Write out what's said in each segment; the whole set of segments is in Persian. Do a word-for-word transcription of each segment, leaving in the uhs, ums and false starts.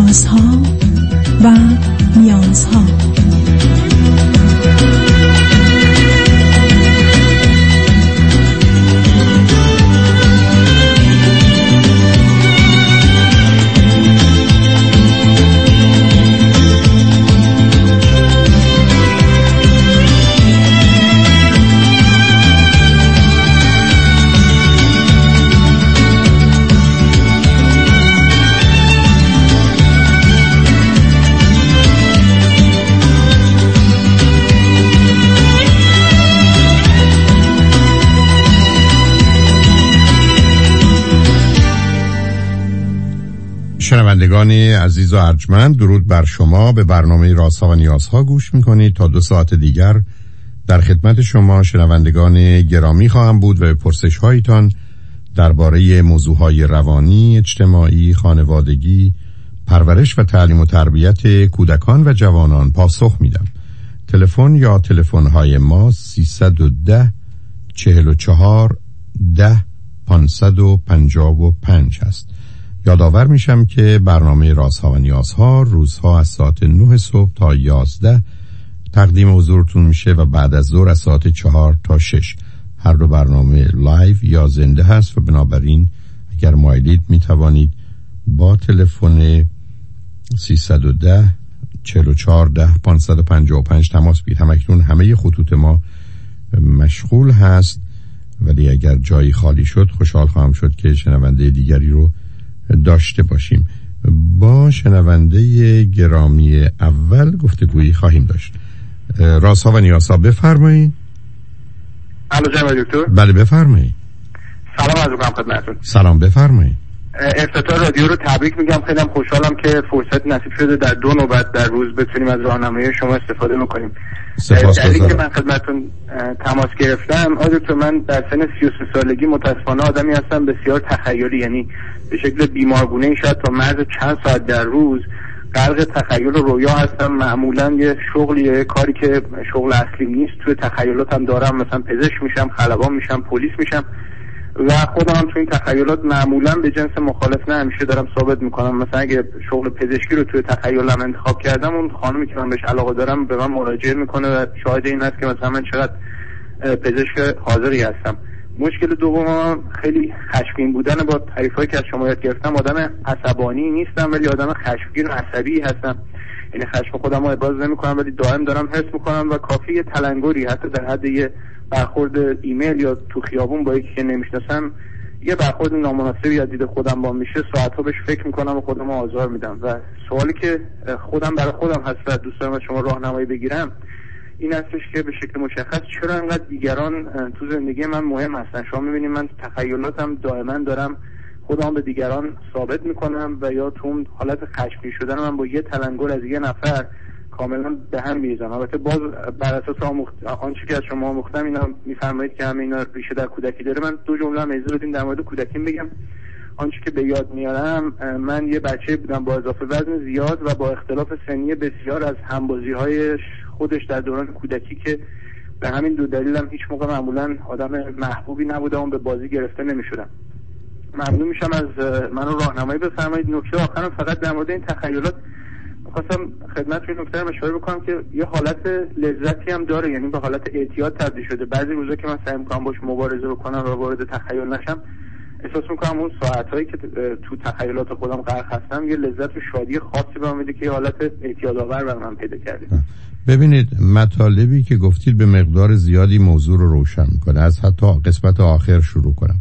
رازها و نیازها. شنوندگان عزیز و ارجمند، درود بر شما. به برنامه رازها و نیازها گوش میکنید. تا دو ساعت دیگر در خدمت شما شنوندگان گرامی خواهم بود و به پرسش هایتان درباره موضوعهای روانی، اجتماعی، خانوادگی، پرورش و تعلیم و تربیت کودکان و جوانان پاسخ میدم. تلفن یا تلفن های ما سیصد و ده چهل و چهار ده پانصد و پنجاه و پنج هست. یادآور میشم که برنامه رازها و نیازها روزها از ساعت نه صبح تا یازده تقدیم حضورتون میشه و بعد از ظهر از ساعت چهار تا شش. هر دو برنامه لایو یا زنده هست و بنابراین اگر مایلید میتوانید با تلفن سیصد و ده چهل و چهار ده پانصد و پنجاه و پنج تماس بگیرید. همکنون همه خطوط ما مشغول هست، ولی اگر جایی خالی شد خوشحال خواهم شد که شنونده دیگری رو داشته باشیم. با شنونده گرامی اول گفتگویی خواهیم داشت. رازها و نیازها، بفرمایید. الو جناب دکتر. بله بفرمایید. سلام عرض می‌کنم خدمتتون. سلام بفرمایید. افتتاح رادیو رو تبریک میگم. خیلی خوشحالم که فرصت نصیب شده در دو نوبت در روز بتونیم از راهنمایی شما استفاده بکنیم. دلیلی که من خدمتتون تماس گرفتم، آقای دکتر، من در سن سی و سه سالگی متاسفانه آدمی هستم بسیار تخیلی، یعنی به شکل بیمارگونه‌ای شاید تا مرز چند ساعت در روز غرق تخیل و رویا هستم. معمولا یه شغلی یه کاری که شغل اصلی نیست توی تخیلاتم دارم، مثلا پزشک میشم، خلبان میشم، پلیس میشم و خودم هم توی این تخیلات معمولا به جنس مخالف نه همیشه دارم ثابت میکنم. مثلا اگه شغل پزشکی رو توی تخیلم انتخاب کردم، اون خانومی که من بهش علاقه دارم به من مراجعه میکنه و شاهد این است که مثلا من چقدر پزشک حاضری هستم. مشکل دوم خیلی خشمگین بودن. با تعریفایی که از شما یاد گرفتم، آدم عصبانی نیستم ولی آدم خشمگین و عصبی هستم. یعنی خشم خودم رو ابراز نمیکنم ولی دائم دارم حس میکنم و کافی یه تلنگری حتی در حد یه برخورد ایمیل یا تو خیابون با یکی که نمیشناسم یه برخورد نامناسبی از دید خودم با میشه، ساعت‌ها بهش فکر میکنم و خودم رو آزار میدم. و سوالی که خودم برای خودم هست و دوست دارم از شما راهنمایی بگیرم این هستش که به شکل مشخص چرا انقدر دیگران تو زندگی من مهم هستن. شما میبینید من تخیلاتم دائما دارم خودم به دیگران ثابت میکنم و یا تو اون حالت خشمگین شدن من با یه تلنگر از یه نفر کاملا به هم میریزم. البته باز بر اساس آموخت آنچه که از شما آموختم اینا میفرمایید که همه اینا ریشه در کودکی داره. من دو جمله هم اجازه بدین در مورد کودکیم بگم. آنچه که به یاد میارم، من یه بچه بودم با اضافه وزن زیاد و با اختلاف سنی بسیار از همبازی‌های خودش در دوران کودکی که به همین دو دلیلم هیچ موقع معمولا آدم محبوبی نبودم و به بازی گرفته نمیشدم. ممنون میشم از منو راهنمایی بفرمایید. نکته آخرم فقط در مورد این تخیلات خواستم خدمتتون نکته رو اشاره بکنم که یه حالت لذتی هم داره، یعنی به حالت اعتیاد تبدیل شده. بعضی روزا که من سعی میکنم باش مبارزه بکنم و وارد تخیل نشم، احساس میکنم اون ساعتایی که تو تخیلات خودم غرق هستم یه لذت و شادی خاصی بهم میده که یه حالت اعتیادآور بر من پیدا کرده. ببینید، مطالبی که گفتید به مقدار زیادی موضوع رو روشن میکنه. از حتی قسمت آخر شروع کنم.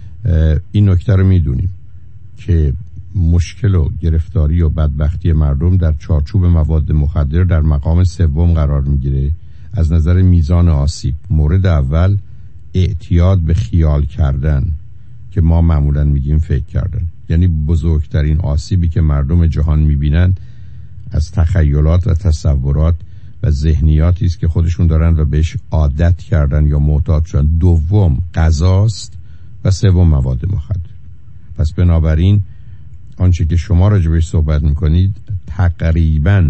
این نکته رو میدونیم که مشکل و گرفتاری و بدبختی مردم در چارچوب مواد مخدر در مقام سوم قرار میگیره از نظر میزان آسیب. مورد اول اعتیاد به خیال کردن که ما معمولا میگیم فکر کردن، یعنی بزرگترین آسیبی که مردم جهان میبینن از تخیلات و تصورات و ذهنیاتی است که خودشون دارن و بهش عادت کردن یا معتاد شدن. دوم غذاست و سوم مواد مخدر. پس بنابراین آنچه که شما راجبش صحبت میکنید تقریباً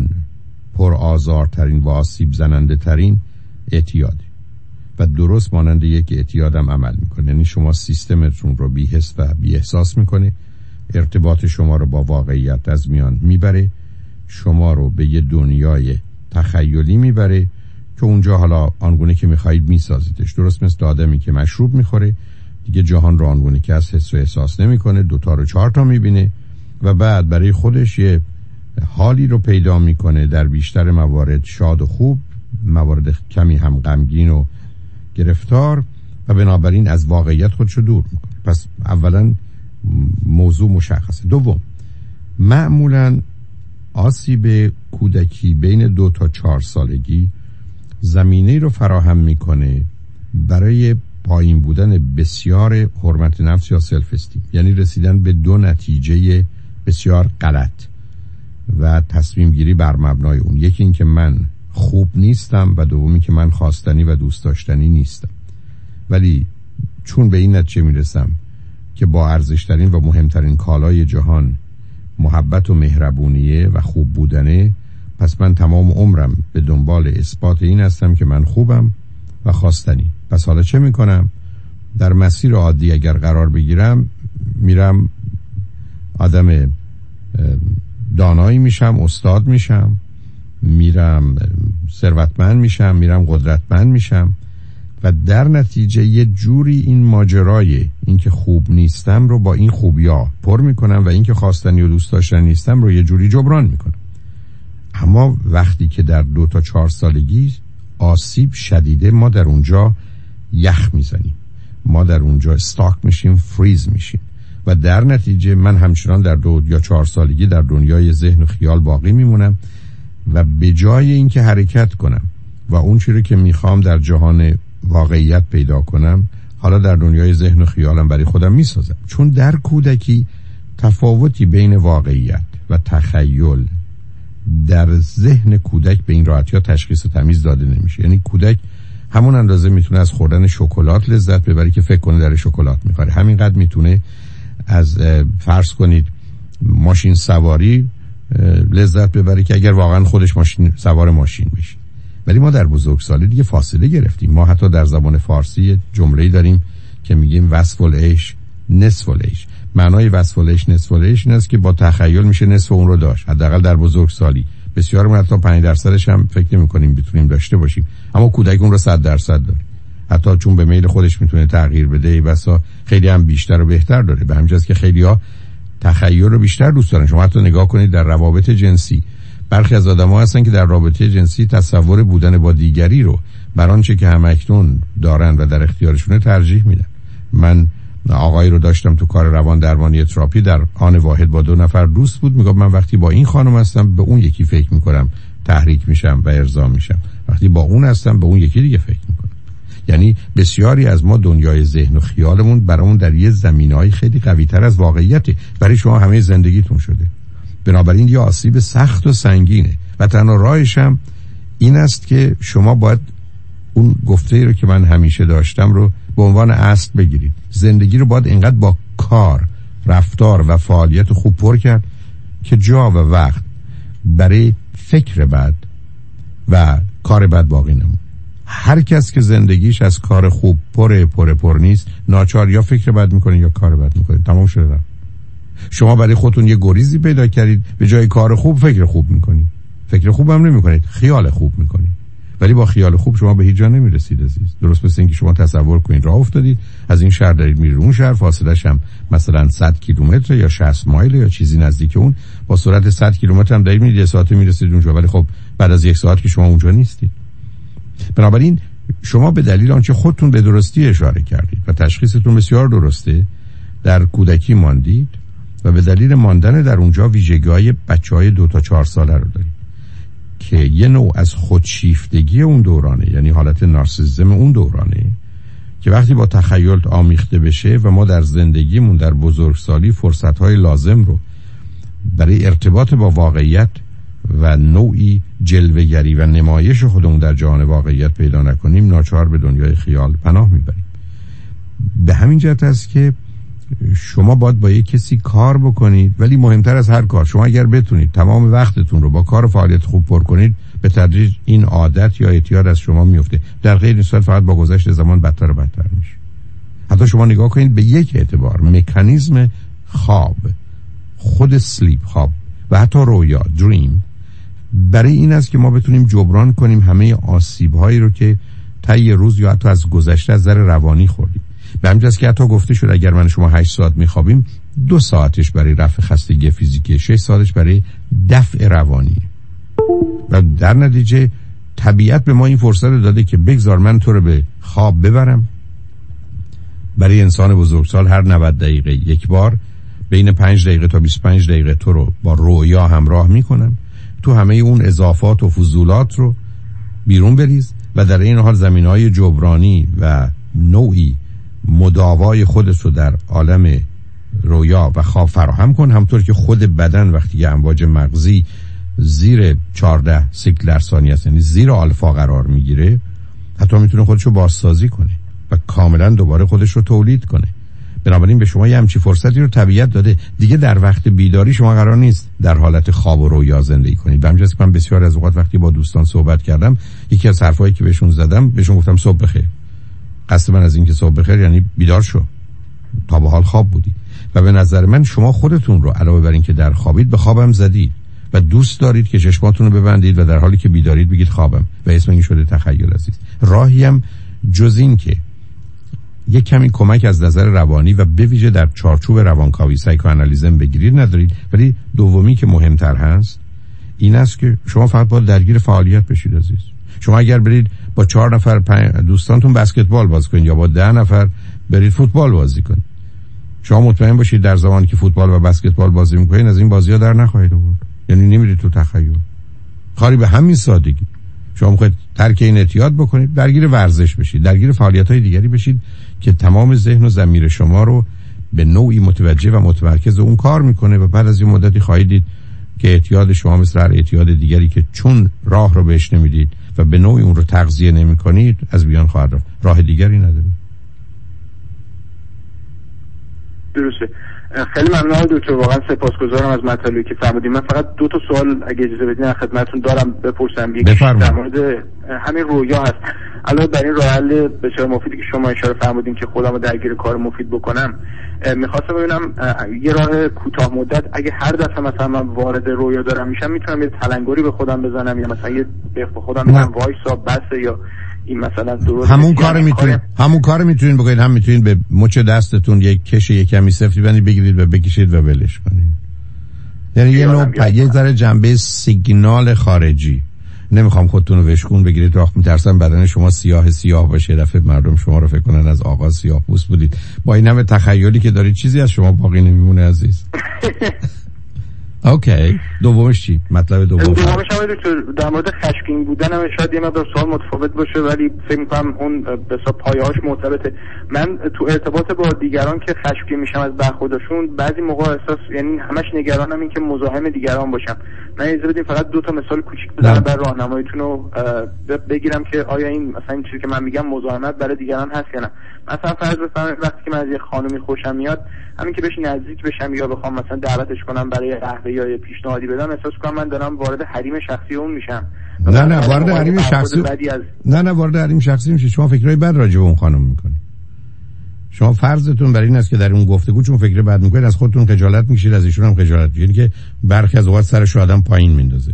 پرآزارترین و آسیب زننده ترین اعتیاده و درست مانند یک اعتیاد هم عمل میکنه. یعنی شما سیستمتون رو بی‌حس و بی احساس میکنه ارتباط شما رو با واقعیت از میان میبره، شما رو به یه دنیای تخیلی میبره که اونجا حالا آنگونه که میخواید میسازیدش. درست مثل آدمی که مشروب میخوره دیگه جهان رو آنگونه که از حس و احساس نمیکنه، دوتا رو چهار تا میبینه و بعد برای خودش یه حالی رو پیدا میکنه، در بیشتر موارد شاد و خوب، موارد کمی هم غمگین و گرفتار، و بنابراین از واقعیت خودشو دور میکنه. پس اولا موضوع مشخصه. دوم، معمولا آسیب کودکی بین دو تا چهار سالگی زمینه رو فراهم میکنه برای پایین بودن بسیار حرمت نفس یا سلف استیم، یعنی رسیدن به دو نتیجه بسیار غلط و تصمیم گیری بر مبنای اون. یکی این که من خوب نیستم و دومی که من خواستنی و دوست داشتنی نیستم. ولی چون به این نتیجه میرسم که با ارزشترین و مهمترین کالای جهان محبت و مهربونیه و خوب بودنه، پس من تمام عمرم به دنبال اثبات این هستم که من خوبم و خواستنی. پس حالا چه میکنم؟ در مسیر عادی اگر قرار بگیرم میرم آدم دانایی میشم، استاد میشم، میرم ثروتمند میشم، میرم قدرتمند میشم و در نتیجه یه جوری این ماجرای این که خوب نیستم رو با این خوبیا پر میکنم و این که خواستنی و دوست داشتنی نیستم رو یه جوری جبران میکنم. اما وقتی که در دو تا چهار سالگی آسیب شدیده، ما در اونجا یخ میزنیم، ما در اونجا استاک میشیم، فریز میشیم و در نتیجه من همچنان در دو یا چهار سالگی در دنیای ذهن و خیال باقی میمونم و به جای اینکه حرکت کنم و اون چیزی که میخوام در جهان واقعیت پیدا کنم، حالا در دنیای ذهن و خیالم برای خودم میسازم. چون در کودکی تفاوتی بین واقعیت و تخیل در ذهن کودک به این راحتی ها تشخیص و تمیز داده نمیشه. یعنی کودک همون اندازه میتونه از خوردن شکلات لذت ببره که فکر کنه در شکلات میخوره، همینقدر میتونه از فرض کنید ماشین سواری لذت ببره که اگر واقعا خودش ماشین سوار ماشین بشه. ولی ما در بزرگسالی دیگه فاصله گرفتیم. ما حتی در زبان فارسی جمله‌ای داریم که میگیم وصف العیش نصف العیش. معنای وصف العیش نصف العیش این است که با تخیل میشه نصف اون رو داشت، حداقل در بزرگسالی. بسیار ما حتی پنج درصدش هم فکر نمی‌کنیم بتونیم داشته باشیم، اما کودک اون رو صد درصد داره. حتی چون به میل خودش میتونه تغییر بده، بسا خیلی هم بیشتر و بهتر داره. به همین جاست که خیلی‌ها تخیل رو بیشتر دوست دارن. شما حتی نگاه کنید در روابط جنسی، برخی از آدم‌ها هستن که در رابطه جنسی تصور بودن با دیگری رو بر آنچه که همکنون دارن و در اختیارشونه ترجیح میدن. من آقایی رو داشتم تو کار روان درمانی تراپی، در آن واحد با دو نفر دوست بود، میگفت من وقتی با این خانم هستم به اون یکی فکر میکنم، تحریک میشم و ارضا میشم، وقتی با اون هستم به اون یکی دیگه فکر میکنم. یعنی بسیاری از ما دنیای ذهن و خیالمون برامون در یه زمینه‌ای خیلی قوی‌تر از واقعیته. برای شما همه زندگیتون شده. بنابراین یه آسیب سخت و سنگینه و تنها راهش هم این است که شما باید اون گفته‌ای رو که من همیشه داشتم رو به عنوان اصل بگیرید. زندگی رو باید اینقدر با کار، رفتار و فعالیت خوب پر کرد که جا و وقت برای فکر بد و کار بد باقی نمونه. هر کس که زندگیش از کار خوب پر پر پر نیست، ناچار یا فکر بد میکنه یا کار بد میکنه. تمام شده. شما برای خودتون یه گریزی پیدا کردید، به جای کار خوب فکر خوب میکنید. فکر خوب هم نمیکنید، خیال خوب میکنید. ولی با خیال خوب شما به هیچ جا نمیرسید عزیز. درست مثل اینکه شما تصور کنید راه افتادید، از این شهر دارید میرید اون شهر، فاصله‌اش هم مثلا صد کیلومتر یا شصت مایل یا چیزی نزدیک اون، با سرعت صد کیلومتر هم دارید میرید، یه ساعته میرسید اونجا، ولی خب بعد از یک ساعت که شما اونجا نیستید. بنابراین شما به دلیل آنچه خودتون به درستی اشاره کردید و تشخیصتون بسیار درسته، در کودکی ماندید و به دلیل ماندن در اونجا ویژگی‌های بچه‌های دو تا چهار ساله رو دارید که یه نوع از خودشیفتگی اون دورانه، یعنی حالت نارسیسیسم اون دورانه که وقتی با تخیل آمیخته بشه و ما در زندگیمون در بزرگسالی فرصت‌های لازم رو برای ارتباط با واقعیت و نوعی جلوه‌گری و نمایش خودمون در جهان واقعیت پیدا نکنیم، ناچار به دنیای خیال پناه میبریم. به همین جهت است که شما باید با یک کسی کار بکنید، ولی مهمتر از هر کار، شما اگر بتونید تمام وقتتون رو با کار و فعالیت خوب پر کنید، به تدریج این عادت یا اعتیاد از شما میفته. در غیر این صورت فقط با گذشت زمان بدتر و بدتر میشه. حتی شما نگاه کنید به یک اعتبار، مکانیزم خواب خود سلیپ، خواب و حتی رویا، دریم، برای این است که ما بتونیم جبران کنیم همه آسیب‌هایی رو که طی روز یا حتی از گذشته از نظر روانی خوردیم. به همین جاست که حتی گفته شد اگر من شما هشت ساعت میخوابیم، دو ساعتش برای رفع خستگی فیزیکی، شش ساعتش برای دفع روانی. و در نتیجه طبیعت به ما این فرصت داده که بگذار من تو رو به خواب ببرم. برای انسان بزرگسال هر نود دقیقه یک بار بین پنج دقیقه تا بیست و پنج دقیقه تو رو با رویا همراه میکنم. تو همه اون اضافات و فضولات رو بیرون بریز و در این حال زمینهای جبرانی و نوعی مداوای خودت رو در عالم رویا و خواب فراهم کن، همطور که خود بدن وقتی که امواج مغزی زیر چهارده سیکل در ثانیه است، یعنی زیر آلفا قرار میگیره، حتی میتونه خودش رو بازسازی کنه و کاملا دوباره خودش رو تولید کنه. بنابراین به شما یه همچی فرصتی رو طبیعت داده. دیگه در وقت بیداری شما قرار نیست در حالت خواب و رویا زندگی کنید. به همین جاست که من بسیار از اوقات وقتی با دوستان صحبت کردم، یکی از حرفایی که بهشون زدم، بهشون گفتم صبح بخیر. قصد من از این که صبح بخیر یعنی بیدار شو، تا به حال خواب بودی. و به نظر من شما خودتون رو علاوه بر این که در خوابید به خوابم زدید و دوست دارید که چشماتون رو ببندید و در حالی که بیدارید بگید خوابم، و اسم این شده تخیل عزیز. راهی هم جز این که یک کمی کمک از نظر روانی و به ویژه در چارچوب روانکاوی سایکوآنالیزم بگیرید ندارید. ولی دومی که مهمتر هست این است که شما فقط باید درگیر فعالیت بشید عزیز. شما اگر برید با چهار نفر دوستانتون بسکتبال بازی کنید یا با ده نفر برید فوتبال بازی کنید، شما مطمئن باشید در زمانی که فوتبال و بسکتبال بازی میکنید از این بازی‌ها در نخواهید آورد. یعنی نمیرید تو تخیل. خالی به همین سادگی شما میخواید ترک این اعتیاد بکنید، درگیر ورزش بشید، درگیر فعالیت‌های دیگری بشید که تمام ذهن و ضمیر شما رو به نوعی متوجه و متمرکز اون کار میکنه و بعد از این مدتی خواهید دید که اعتیاد شما مثل هر اعتیاد دیگری که چون راه رو بهش نمیدید و به نوعی اون رو تغذیه نمی‌کنید از بیان خواهد رفت. راه دیگری نداره. درسته. خیلی ممنون دکتر، واقعا سپاسگزارم از مطالبی که فرمودید. من فقط دو تا سوال اگه اجازه بدین خدمتتون دارم بپرسم. یکی در مورد همین رویا هست. علاوه بر این راه حل بسیار مفیدی که شما اشاره فرمودین که خودم رو درگیر کار مفید بکنم، میخواستم ببینم یه راه کوتاه مدت اگه هر دفعه مثلا من وارد رویا دارم میشم میتونم یه تلنگری به خودم بزنم یا مثلا یه به خودم بگم وایسا بس، یا این مثلا درست همون کارو میتونید همون کارو میتونید بکنید. هم میتونید به مچ دستتون یک کش یک کمی سفتی بندید بگیرید و بکشید و ولش کنید. یعنی یه نوع یه ذره جنبه سیگنال خارجی. نمیخوام خودتون رو وشکون بگیرید، راه میترسم بدن شما سیاه سیاه باشه، دفعه مردم شما رو فکر کنن از آغاز سیاه پوست بودید. با این همه تخیلی که دارید چیزی از شما باقی نمیمونه عزیز. اوکی، دومش چی؟ مطلب دومش دومش هم در مورد خشمگین بودن هم شاید یه مقدار سوال متفاوت باشه ولی فکر می‌کنم اون به حساب پایه‌هاش مرتبطه. من تو ارتباط با دیگران که خشمگین میشم از برخوردشون بعضی موقع احساس یعنی همش نگرانم این که مزاحم دیگران باشم. من اجازه بدید فقط دو تا مثال کوچیک بزنم برای راهنماییتون رو بگیرم که آیا این مثلا این چیزی که من میگم مزاحمت برای دیگران هست یا نه. مثلا فرض بفرمایید وقتی که من از یه خانمی خوشم میاد، همین که بهش نزدیک بشم یا بخوام مثلا دعوتش کنم برای قهوه یا یه پیشنهادی بدم، احساس کنم من دارم وارد حریم شخصی اون میشم. نه نه وارد حریم شخصی از... نه نه وارد حریم شخصی میشه. شما فکرای بد راجع به اون خانم میکنید. شما فرضتون بر این است که در اون گفتگو چون فکر بد میکنید از خودتون خجالت میکشید، از ایشون هم خجالت میکشید، یعنی که برخی از اوقات سرش آدم پایین میندازه.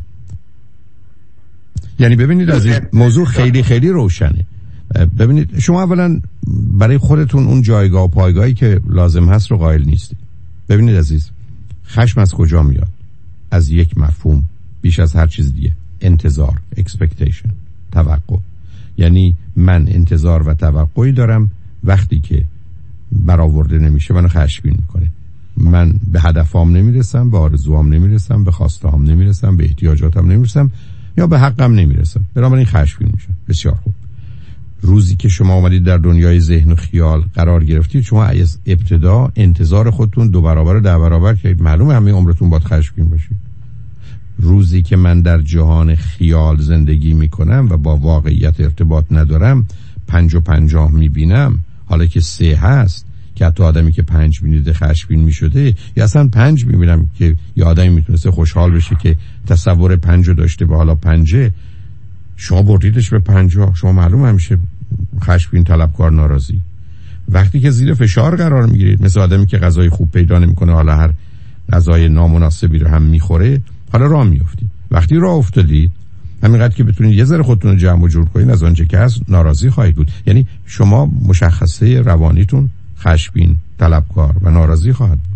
یعنی ببینید از این موضوع خیلی خیلی روشنه. ببینید شما اولا برای خودتون اون جایگاه و پایگاهی که لازم هست رو قائل نیستید. ببینید عزیز، خشم از کجا میاد؟ از یک مفهوم بیش از هر چیز دیگه، انتظار، expectation، توقع. یعنی من انتظار و توقعی دارم وقتی که برآورده نمیشه منو خشمگین میکنه. من به هدفام نمیرسم، به آرزوام نمیرسم، به خواستهام نمیرسم، به احتیاجاتم نمیرسم یا به حقم نمیرسم، بنابراین خشمگین میشم. بسیار خوب. روزی که شما اومدید در دنیای ذهن و خیال قرار گرفتید، شما از ابتدا انتظار خودتون دو برابر و ده برابر کردید. معلومه همه عمرتون باید خشمگین باشید. روزی که من در جهان خیال زندگی میکنم و با واقعیت ارتباط ندارم، پنج و پنجاه میبینم، حالا که سه هست که حتی آدمی که پنج بینیده خشمگین میشده، یا اصلا پنج میبینم که یه آدمی میتونسته خوشحال بشه که تصور پنج رو داشته به حالا پنجه، شما بردیدش به پنجاه، شما معلوم همیشه خشمگین، طلبکار، ناراضی. وقتی که زیر فشار قرار میگیرید، مثل آدمی که غذای خوب پیدا نمیکنه، حالا هر غذای نامناسبی رو هم میخوره، حالا راه میافتید. وقتی راه افتادید همینقدر که بتونید یه ذره خودتون رو جمع و جور کنید از آنچه که هست ناراضی خواهید بود. یعنی شما مشخصه روانیتون خشمگین، طلبکار و ناراضی خواهد بود.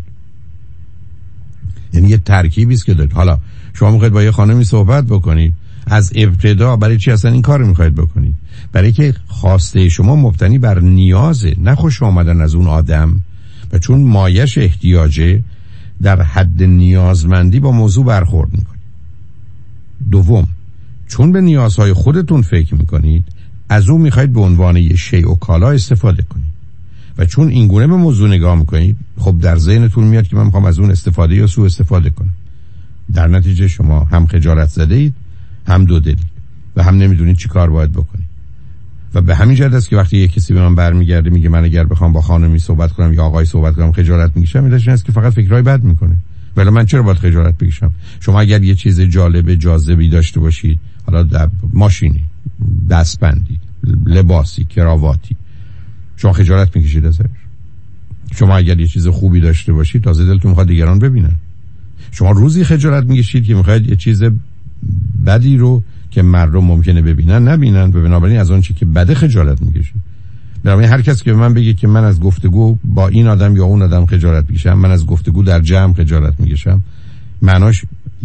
یعنی یه ترکیبی است که دارید. حالا شما میخواید با یه خانمی صحبت بکنید، از ابتدا برای چی اصلا این کار رو میخواید بکنید؟ برای که خواسته شما مبتنی بر نیازه، نه خوش آمدن از اون آدم، و چون مایش احتیاجه در حد نیازمندی با موضوع برخورد میکنید. دوم، چون به نیازهای خودتون فکر میکنید از اون میخواید به عنوان یه شیء و کالا استفاده کنید، و چون این گونه به موضوع نگاه میکنید خب در ذهنتون میاد که من میخوام از اون استفاده یا سوء استفاده کنم. در نتیجه شما هم خجالت زده اید، هم دو دلید و هم نمیدونید چی کار باید بکنید. و به همین جهت است که وقتی یک کسی به من برمیگرده میگه من اگر بخوام با خانمی صحبت کنم یا آقای صحبت کنم خجالت میکشم، این است که فقط فکرای بد میکنه. ولی من چرا باید خجالت بکشم؟ شما اگر یه چیز جالب جاذبی داشته باشید، حالا در ماشینی، دستبندی، لباسی، کراواتی، شما خجالت میکشید ازش؟ شما اگر یه چیز خوبی داشته باشید تازه دلتون میخواد دیگران ببینن. شما روزی خجالت میکشید که میخواید یه چیز بدی رو که مردم ممکنه ببینن نبینن، و بنابراین از اون چیزی که بده خجالت میکشید. بنابراین هر کسی که به من بگه که من از گفتگو با این آدم یا اون آدم خجالت میکشم، من از گفتگو در جمع خجالت میکشم، معناش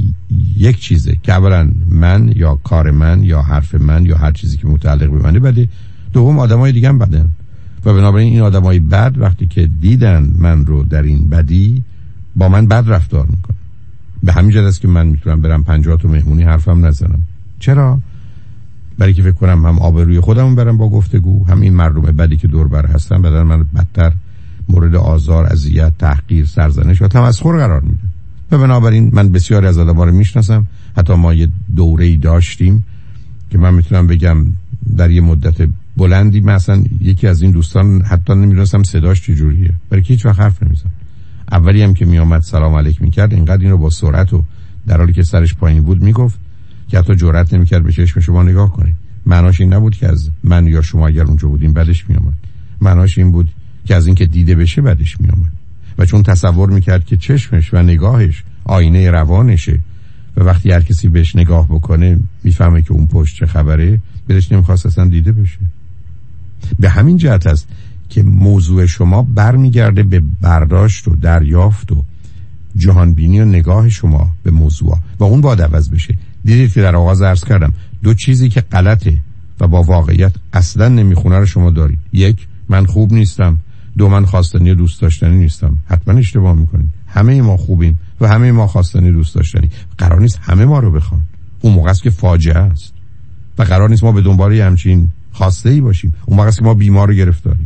یک چیزه که اولا من یا کار من یا حرف من یا هر چیزی که متعلق به منه بده. دوم، آدمای دیگه هم بدن، و بنابراین این آدمای بد وقتی که دیدن من رو در این بدی با من بد رفتار میکنن. به همین جهت است که من میتونم برم پنجاه تا مهمونی حرفم نزنم. چرا؟ برای که فکر کنم هم آبروی خودم برم با گفتگو، هم این مردم بدی که دور بر هستن بدن من بدتر مورد آزار، اذیت، تحقیر، سرزنش و تمسخر قرار میدن. و بنابراین من بسیاری از آدم‌ها رو میشناسم. حتی ما یه دوره‌ای داشتیم که من میتونم بگم در یه مدت بلندی مثلا یکی از این دوستان حتی نمیدونستم صداش چجوریه، برای که هیچ وقت حرف نمیزد. اولی هم که میامد سلام علیک میکرد اینقدر اینو با سرعت و در حالی که سرش پایین بود میگفت که حتی جرئت نمیکرد به چشم شما نگاه کنه. معناش این نبود که از من یا شما اگر اونجا بودیم بدش میامد، معناش این بود که از این که دیده بشه بدش میامد. و چون تصور میکرد که چشمش و نگاهش آینه روانشه و وقتی هر کسی بهش نگاه بکنه میفهمه که اون پشت چه خبره، دلش نمیخواست اصلا دیده بشه. به همین جهت است که موضوع شما برمیگرده به برداشت و دریافت و جهانبینی و نگاه شما به موضوع و اون باید عوض بشه. دیدید که در آغاز عرض کردم دو چیزی که غلطه و با واقعیت اصلا نمیخونه رو شما دارید. یک، من خوب نیستم. دو، من خواستنی و دوست داشتنی نیستم. حتما اشتباه میکنید. همه ما خوبیم و همه ما خواستنی دوست داشتنی. قرار نیست همه ما رو بخوان. اون موقع است که فاجعه است. و قرار نیست ما به دنبال همچین خواسته‌ای باشیم. اون موقع است که ما بیمار و گرفتاریم.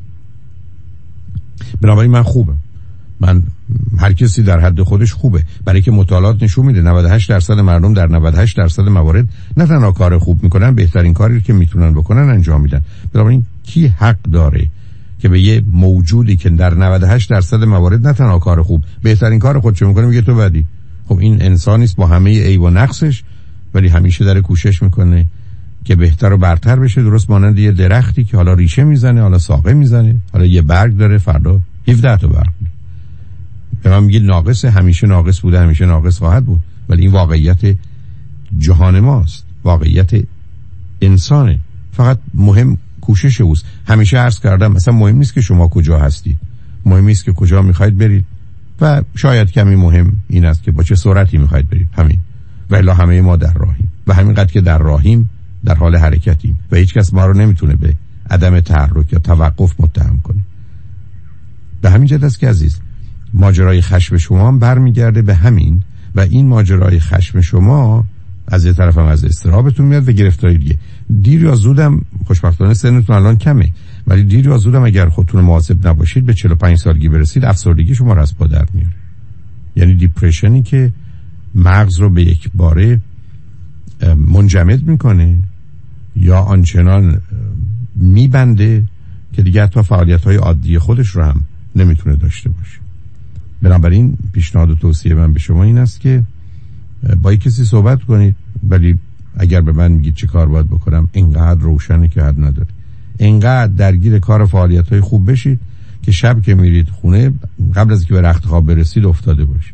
بنابراین من خوبم. من هر کسی در حد خودش خوبه، برای که مطالعات نشون میده نود و هشت درصد مردم در نود و هشت درصد موارد نه تنها کار خوب میکنن، بهترین کاری که میتونن بکنن انجام میدن. بنابراین کی حق داره که به یه موجودی که در نود و هشت درصد موارد نه تنها کار خوب، بهترین کار خودش میکنه میگه تو بدی؟ خب این انسانی است با همه عیب و نقصش، ولی همیشه داره کوشش میکنه که بهتر و برتر بشه. درست مانند یه درختی که حالا ریشه میزنه، حالا ساقه میزنه، حالا یه برگ داره، فردا هفده تا برگ. به من میگه ناقص، همیشه ناقص بوده، همیشه ناقص خواهد بود، ولی این واقعیت جهان ماست، واقعیت انسانه. فقط مهم کوشش اوست. همیشه عرض کردم مثلا مهم نیست که شما کجا هستید، مهم نیست که کجا میخواید برید و شاید کمی مهم این است که با چه سرعتی میخواید برید. همین. و الا همه ما در راهیم و همینقدر که در راهیم در حال حرکتیم و هیچ کس ما رو نمیتونه به عدم تحرک یا توقف متهم کنه. به همین جهت است که عزیز ماجرای خشم شما هم برمیگرده به همین و این ماجرای خشم شما از یه طرف هم از اضطرابتون میاد و گرفتاری دیگه. دیر یا زودم، خوشبختانه سنتون الان کمه، ولی دیر یا زودم اگر خودتون مواظب نباشید به چهل و پنج سالگی برسید افسردگی شما رو از پا در میاره. یعنی دیپرشنی که مغز رو به یک باره منجمد میکنه یا آنچنان میبنده که دیگه حتی فعالیت‌های عادی خودش رو هم نمیتونه داشته باشه. بنابراین پیشنهاد و توصیه من به شما این است که با کسی صحبت کنید، ولی اگر به من میگید چه کار باید بکنم، اینقدر روشنه که حد نداره. اینقدر درگیر کار فعالیت‌های خوب بشید که شب که میرید خونه قبل از اینکه به رخت خواب برسید افتاده باشید.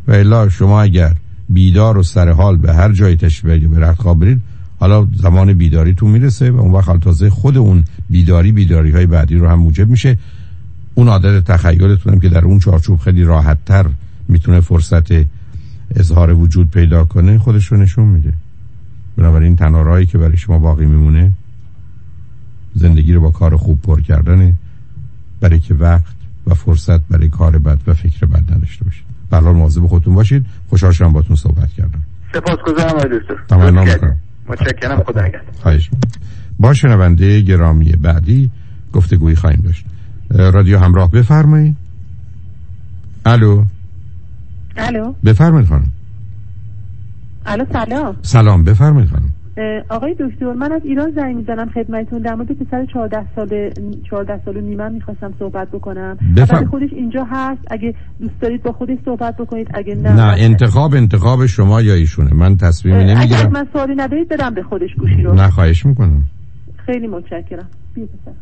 و الا شما اگر بیدار و سر حال به هر جای تشریف به رخت خواب برید، حالا زمان بیداریتون میرسه و اون وقت تازه خود اون بیداری بیداری های بعدی رو هم موجب میشه. اون عادت تخیلتونم که در اون چارچوب خیلی راحت تر میتونه فرصت اظهار وجود پیدا کنه خودش رو نشون میده. بنابراین تنها راهی که برای شما باقی میمونه زندگی رو با کار خوب پر کردنه، برای که وقت و فرصت برای کار بد و فکر بد نداشته باشید. به هر حال مواظب خودتون باشید. خوشحال شدم باهاتون صحبت کردم. سپاسگزارم آقای دکتر. تمام میکنم. متشکرم. خدا نگهدار. خواهش می‌کنم. با شنونده گرامی بعدی گفتگویی خواهیم داشت. رادیو همراه بفرمایید. الو. الو. بفرمایید خانم. الو سلام. سلام بفرمایید خانم. آقای دکتر، من از ایران زنگ میزنم خدمتتون. در مورد پسر چهارده ساله چهارده سال و نیمه میخواستم صحبت بکنم. بفرم... خودش اینجا هست، اگه دوست دارید با خودش صحبت بکنید، اگه نه نه انتخاب انتخاب شما یا ایشونه. من تصمیمی نمیگیرم. اگه من سوالی ندارید بدم به خودش گوشی رو. نه خواهش میکنم. خیلی متشکرم. بیا پسر.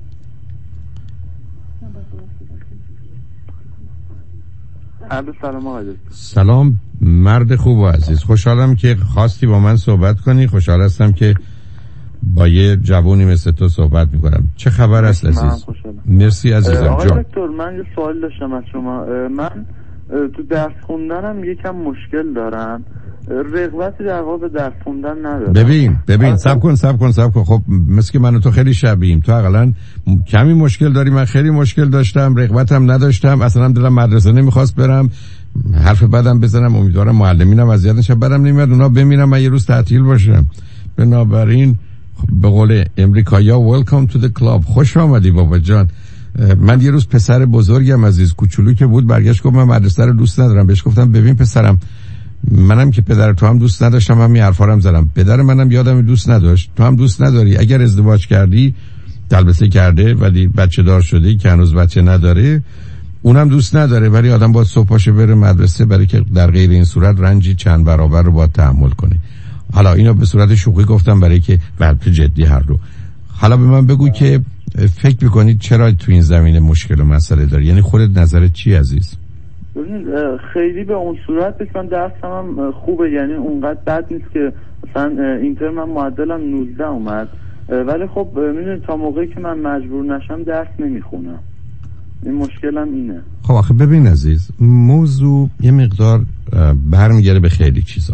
الو سلام آقای دکتر. سلام مرد خوب و عزیز، خوشحالم که خواستی با من صحبت کنی. خوشحال هستم که با یه جوونی مثل تو صحبت میکنم. چه خبر است عزیز؟ مرسی عزیزم. آقای دکتر من یه سوال داشتم از شما. من تو درس خوندنم یکم مشکل دارم، رغبتی در واقع به درس خوندن ندارم. ببین ببین صبر کن صبر کن صبر کن. خب مثل که من و تو خیلی شبیهیم. تو حداقل کمی مشکل داری، من خیلی مشکل داشتم، رغبتم نداشتم، اصلا دلم مدرسه نمیخواست برم، حرف بدم بزنم، امیدوارم معلمینم اذیت نشه، بدم نمیاد اونا بمیرم من یه روز تعطیل باشم. بنابراین به قول امریکایی‌ها welcome to the club، خوش آمدی بابا جان. من یه روز پسر بزرگم عزیز کوچولو که بود برگشت گفت من مدرسه رو دوست ندارم. بهش گفتم ببین پسرم، منم که پدر تو هم دوست نداشتم، همین حرفا رو هم زدم، پدر منم یادم دوست نداشت، تو هم دوست نداری. اگر ازدواج کردی البته کرده ولی بچه دار شدی که هنوز بچه نداره، اونم دوست نداره، ولی آدم باید صبح پاشه بره مدرسه، برای که در غیر این صورت رنجی چند برابر رو باید تحمل کنه. حالا اینو به صورت شوخی گفتم برای که البته جدی هر رو. حالا به من بگو که فکر میکنید چرا تو این زمینه مشکل و مسئله داری؟ یعنی خودت نظرت چی عزیز؟ خیلی به اون صورت بکنم درسم هم خوبه، یعنی اونقدر بد نیست که مثلا اینتر من معدلم نوزده اومد، ولی خب میدونی تا موقعی که من مجبور نشم درس نمیخونم. این مشکلم اینه. خب آخه ببین عزیز، موضوع یه مقدار برمیگره به خیلی چیزا.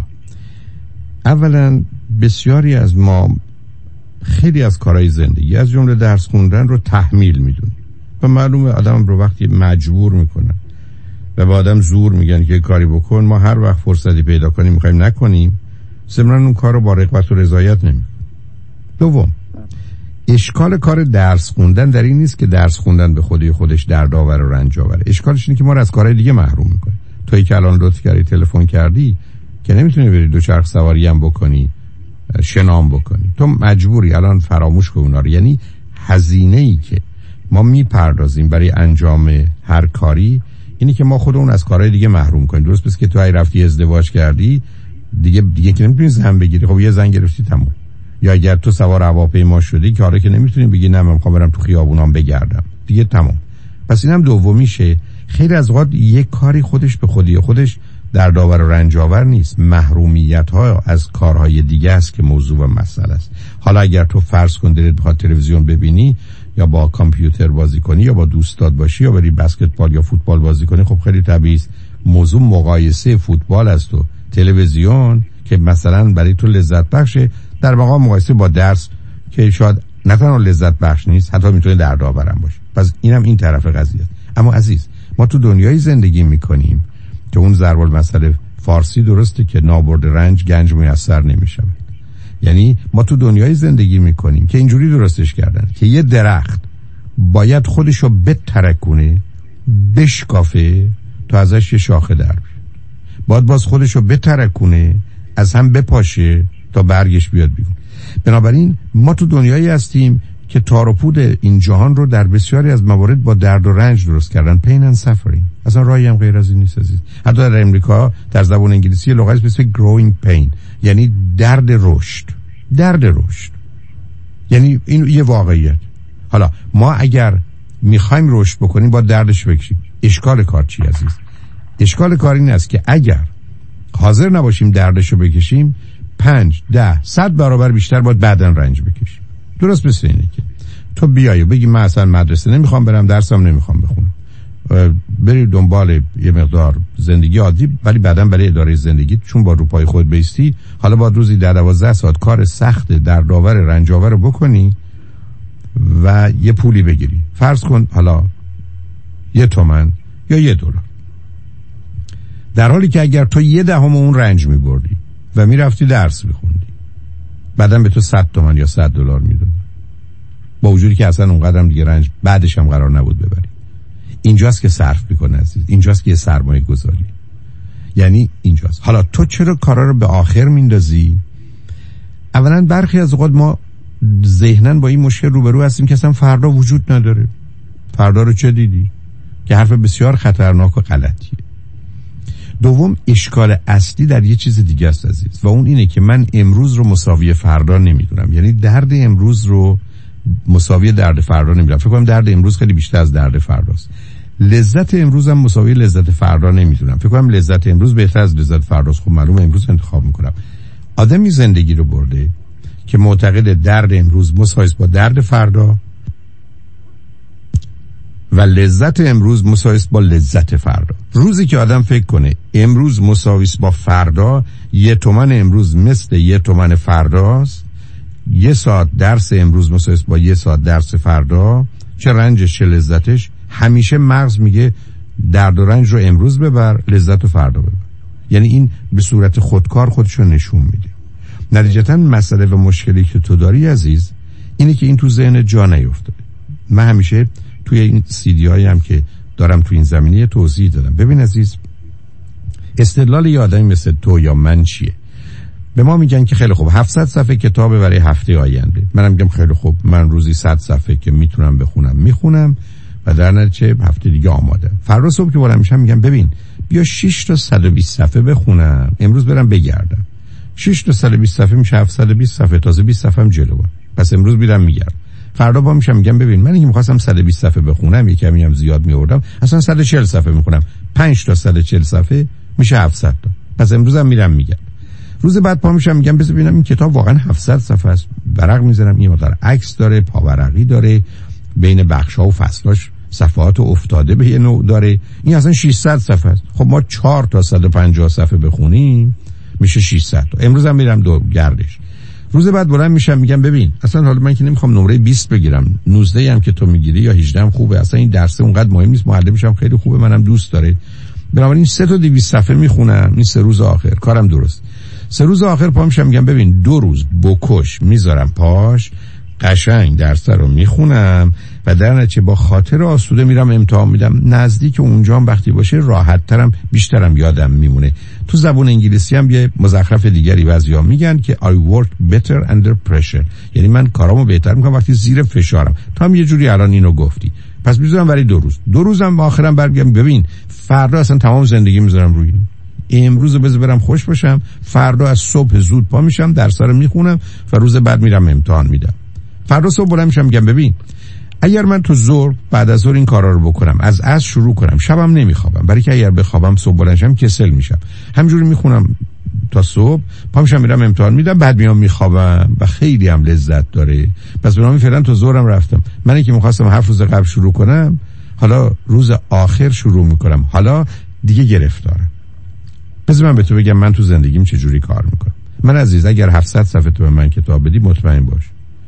اولا بسیاری از ما خیلی از کارهای زندگی از جمله درس خوندن رو تحمیل میدونیم و معلومه آدم رو وقتی مجبور میکنن و به آدم زور میگن که کاری بکن، ما هر وقت فرصتی پیدا کنیم میخوایم نکنیم، ضمن اون کار رو با رغبت و رضایت نمیکنیم. دوم، اشکال کار درس خوندن در این نیست که درس خوندن به خودی خودش دردآور و رنج آوره. اشکالش اینه که ما رو از کارهای دیگه محروم میکنه. تویی که الان لطف کردی تلفن کردی که نمیتونی بری دوچرخ سواری هم بکنی، شنام بکنی، تو مجبوری الان فراموش کن اونا رو. یعنی هزینه ای که ما میپردازیم برای انجام هر کاری اینی که ما خودمون از کارهای دیگه محروم کنیم. درست پس که تو ای رفتی ازدواج کردی دیگه دیگه که نمیتونی زن بگیری، خب یه زن گرفتی تموم. یا اگر تو سوار هواپیما شدی کاری که نمیتونی بگی نه من میخوام برم تو خیابونام بگردم، دیگه تموم. پس اینم دومیشه. خیلی از اوقات یک کاری خودش به خودی خودش دردآور و رنج آور نیست، محرومیت ها از کارهای دیگه است که موضوع و مسئله است. حالا اگر تو فرض کن دلت بخواد تلویزیون ببینی یا با کامپیوتر بازی کنی یا با دوستات باشی یا بری بسکتبال یا فوتبال بازی کنی، خب خیلی طبیعی است موضوع مقایسه فوتبال است و تلویزیون که مثلا برای تو لذت بخشه در واقع مقایسه با درس که شاید نه تنها لذت بخش نیست، حتی میتونه دردآورم باشه. پس اینم این طرف قضیه. اما عزیز، ما تو دنیای زندگی میکنیم که اون ضرب المثل فارسی درسته که نابرد رنج گنج میسر نمیشه. یعنی ما تو دنیای زندگی میکنیم که اینجوری درستش کردن که یه درخت باید خودشو بترکونه، بشکافه تا ازش یه شاخه در بیاد، باید باز خودشو بترکونه، از هم بپاشه تا برگش بیاد بیرون. بنابراین ما تو دنیایی هستیم که تار و پود این جهان رو در بسیاری از موارد با درد و رنج درست کردن. pain and suffering. اصلا راهی هم غیر از این نیست عزیز. حتی در امریکا در زبان انگلیسی لغتی به اسم growing pain، یعنی درد رشد. درد رشد یعنی این یه واقعیت. حالا ما اگر میخوایم رشد بکنیم با دردش بکشیم. اشکال کار چی عزیز؟ اشکال کار این است که اگر حاضر نباشیم دردشو بکشیم، پنج ده صد برابر بیشتر باید بعدن رنج بکشیم. درست مثل اینه که تو بیایی بگی من اصلا مدرسه نمیخوام برم، درسم نمیخوام بخونم، بری دنبال یه مقدار زندگی عادی، ولی بعدن برای اداره زندگی چون با رو پای خود بیستی، حالا باید روزی در دوازده ساعت کار سخت دردآور رنجاور رو بکنی و یه پولی بگیری. فرض کن حالا یه تومن یا یه دلار، در حالی که اگر تو یه دهم اون رنج میبردی و میرفتی درس میخوندی، بعدن به تو صد تومن یا صد دلار میداد، با وجودی که اصلا اونقدرم دیگه رنج بعدش هم قرار نبود ببری. اینجاست که صرف میکنه عزیز، اینجاست که یه سرمایه گذاری، یعنی اینجاست. حالا تو چرا کارا رو به آخر میندازی؟ اولا برخی از اوقات ما ذهنن با این مشکل روبرو هستیم که اصلا فردا وجود نداره. فردا رو چه دیدی؟ که حرف بسیار خطرناک و غلطیه. دوم، اشکال اصلی در یه چیز دیگه است عزیز، و اون اینه که من امروز رو مساوی فردا نمیدونم. یعنی درد امروز رو مساوی درد فردا نمیدونم. فکر کنم درد امروز خیلی بیشتر از درد فرداست. لذت امروز هم مساوی لذت فردا نمیدونم. فکر کنم لذت امروز بهتر از لذت فرداست. خب معلومه امروز انتخاب میکنم. آدمی زندگی رو برده که معتقد درد امروز مساوی با درد فردا و لذت امروز مساوی با لذت فردا. روزی که آدم فکر کنه امروز مساوی با فردا، یه تومن امروز مثل یه تومن فرداست، یه ساعت درس امروز مساوی با یه ساعت درس فردا، چه رنجش چه لذتش، همیشه مغز میگه درد و رنج رو امروز ببر، لذت رو فردا ببر. یعنی این به صورت خودکار خودش رو نشون میده. نتیجتا مسئله و مشکلی که تو داری عزیز اینه که این تو ذهن جا نیفتاده. من همیشه توی این سیدی هایی هم که دارم تو این زمینه توضیح دادم. ببین عزیز، استدلال یه آدمی مثل تو یا من چیه؟ به ما میگن که خیلی خوب هفتصد صفحه کتابه برای هفته آینده. منم میگم خیلی خوب، من روزی صد صفحه که میتونم بخونم میخونم و در نتیجه هفته دیگه آماده. فردا صبح که بلند میشم میگم ببین بیا شش تا صد و بیست صفحه بخونم، امروز برم بگردم. شش تا صد و بیست صفحه میشه هفتصد و بیست صفحه، تازه بیست صفحه هم جلوه. پس امروز میرم میگردم. فردا با میشم میگم ببین من اینکه می‌خواستم صد و بیست صفحه بخونم، یه کمی هم زیاد می‌آوردم، اصلا صد و چهل صفحه می‌خونم. پنج تا صد و چهل صفحه میشه هفتصد تا. پس امروزم میرم میگم. روز بعد پا میشم میگم بذار ببینم این کتاب واقعا هفتصد صفحه است. ورق میذارم، این مقدار عکس داره، پاورقی داره، بین بخش‌ها و فصلاش صفحات افتاده به یه نوع داره، این اصلا ششصد صفحه است. خب ما چهار تا صد و پنجاه صفحه بخونیم میشه ششصد تا. امروز هم میرم دو گردش. روز بعد بلند میشم میگم ببین اصلا حالا من که نمیخوام نمره بیست بگیرم، نوزده هم که تو میگیری یا هجده هم خوبه، اصلا این درس اونقدر مهم نیست، معلمش هم خیلی خوبه، منم دوست داره. بنابراین سه تا دویست صفحه میخونم این سه روز آخر، کارم درست. سه روز آخر پا میشم میگم ببین دو روز بکش میذارم پاش، قشنگ درس رو میخونم و در نتیجه با خاطر آسوده میرم امتحان میدم. نزدیک اونجا هم وقتی باشه راحت ترم، بیشترم یادم میمونه. تو زبان انگلیسی هم یه مزخرف دیگری بعضیا میگن که I work better under pressure، یعنی من کارامو بهتر میکنم وقتی زیر فشارم. تو هم یه جوری الان اینو گفتی. پس میذارم برای دو روز. دو روزم آخرام برگردم ببین فردا اصلا تمام زندگی میذارم روی این. امروز بذار برم خوش باشم، فردا از صبح زود پا میشم درس رو میخونم و روز بعد میرم امتحان میدم. فردا صبح بلند میشم میگم ببین اگر من تو ظهر بعد از ظهر این کارا رو بکنم، از عصر شروع کنم، شبم نمیخوابم، برای که اگر بخوابم صبح بلند شم کسل میشم، همینجوری میخونم تا صبح، پا میشم میرم امتحان میدم، بعد میام میخوابم و خیلی هم لذت داره. پس بنابراین فعلا تا ظهرم رفتم. من که میخواستم هفت روز قبل شروع کنم، حالا روز آخر شروع میکنم، حالا دیگه گرفتارم. پس من به تو بگم من تو زندگیم چه جوری کار میکنم. من عزیز اگر هفتصد صفحه تو به من کتاب بدی مطمئن باش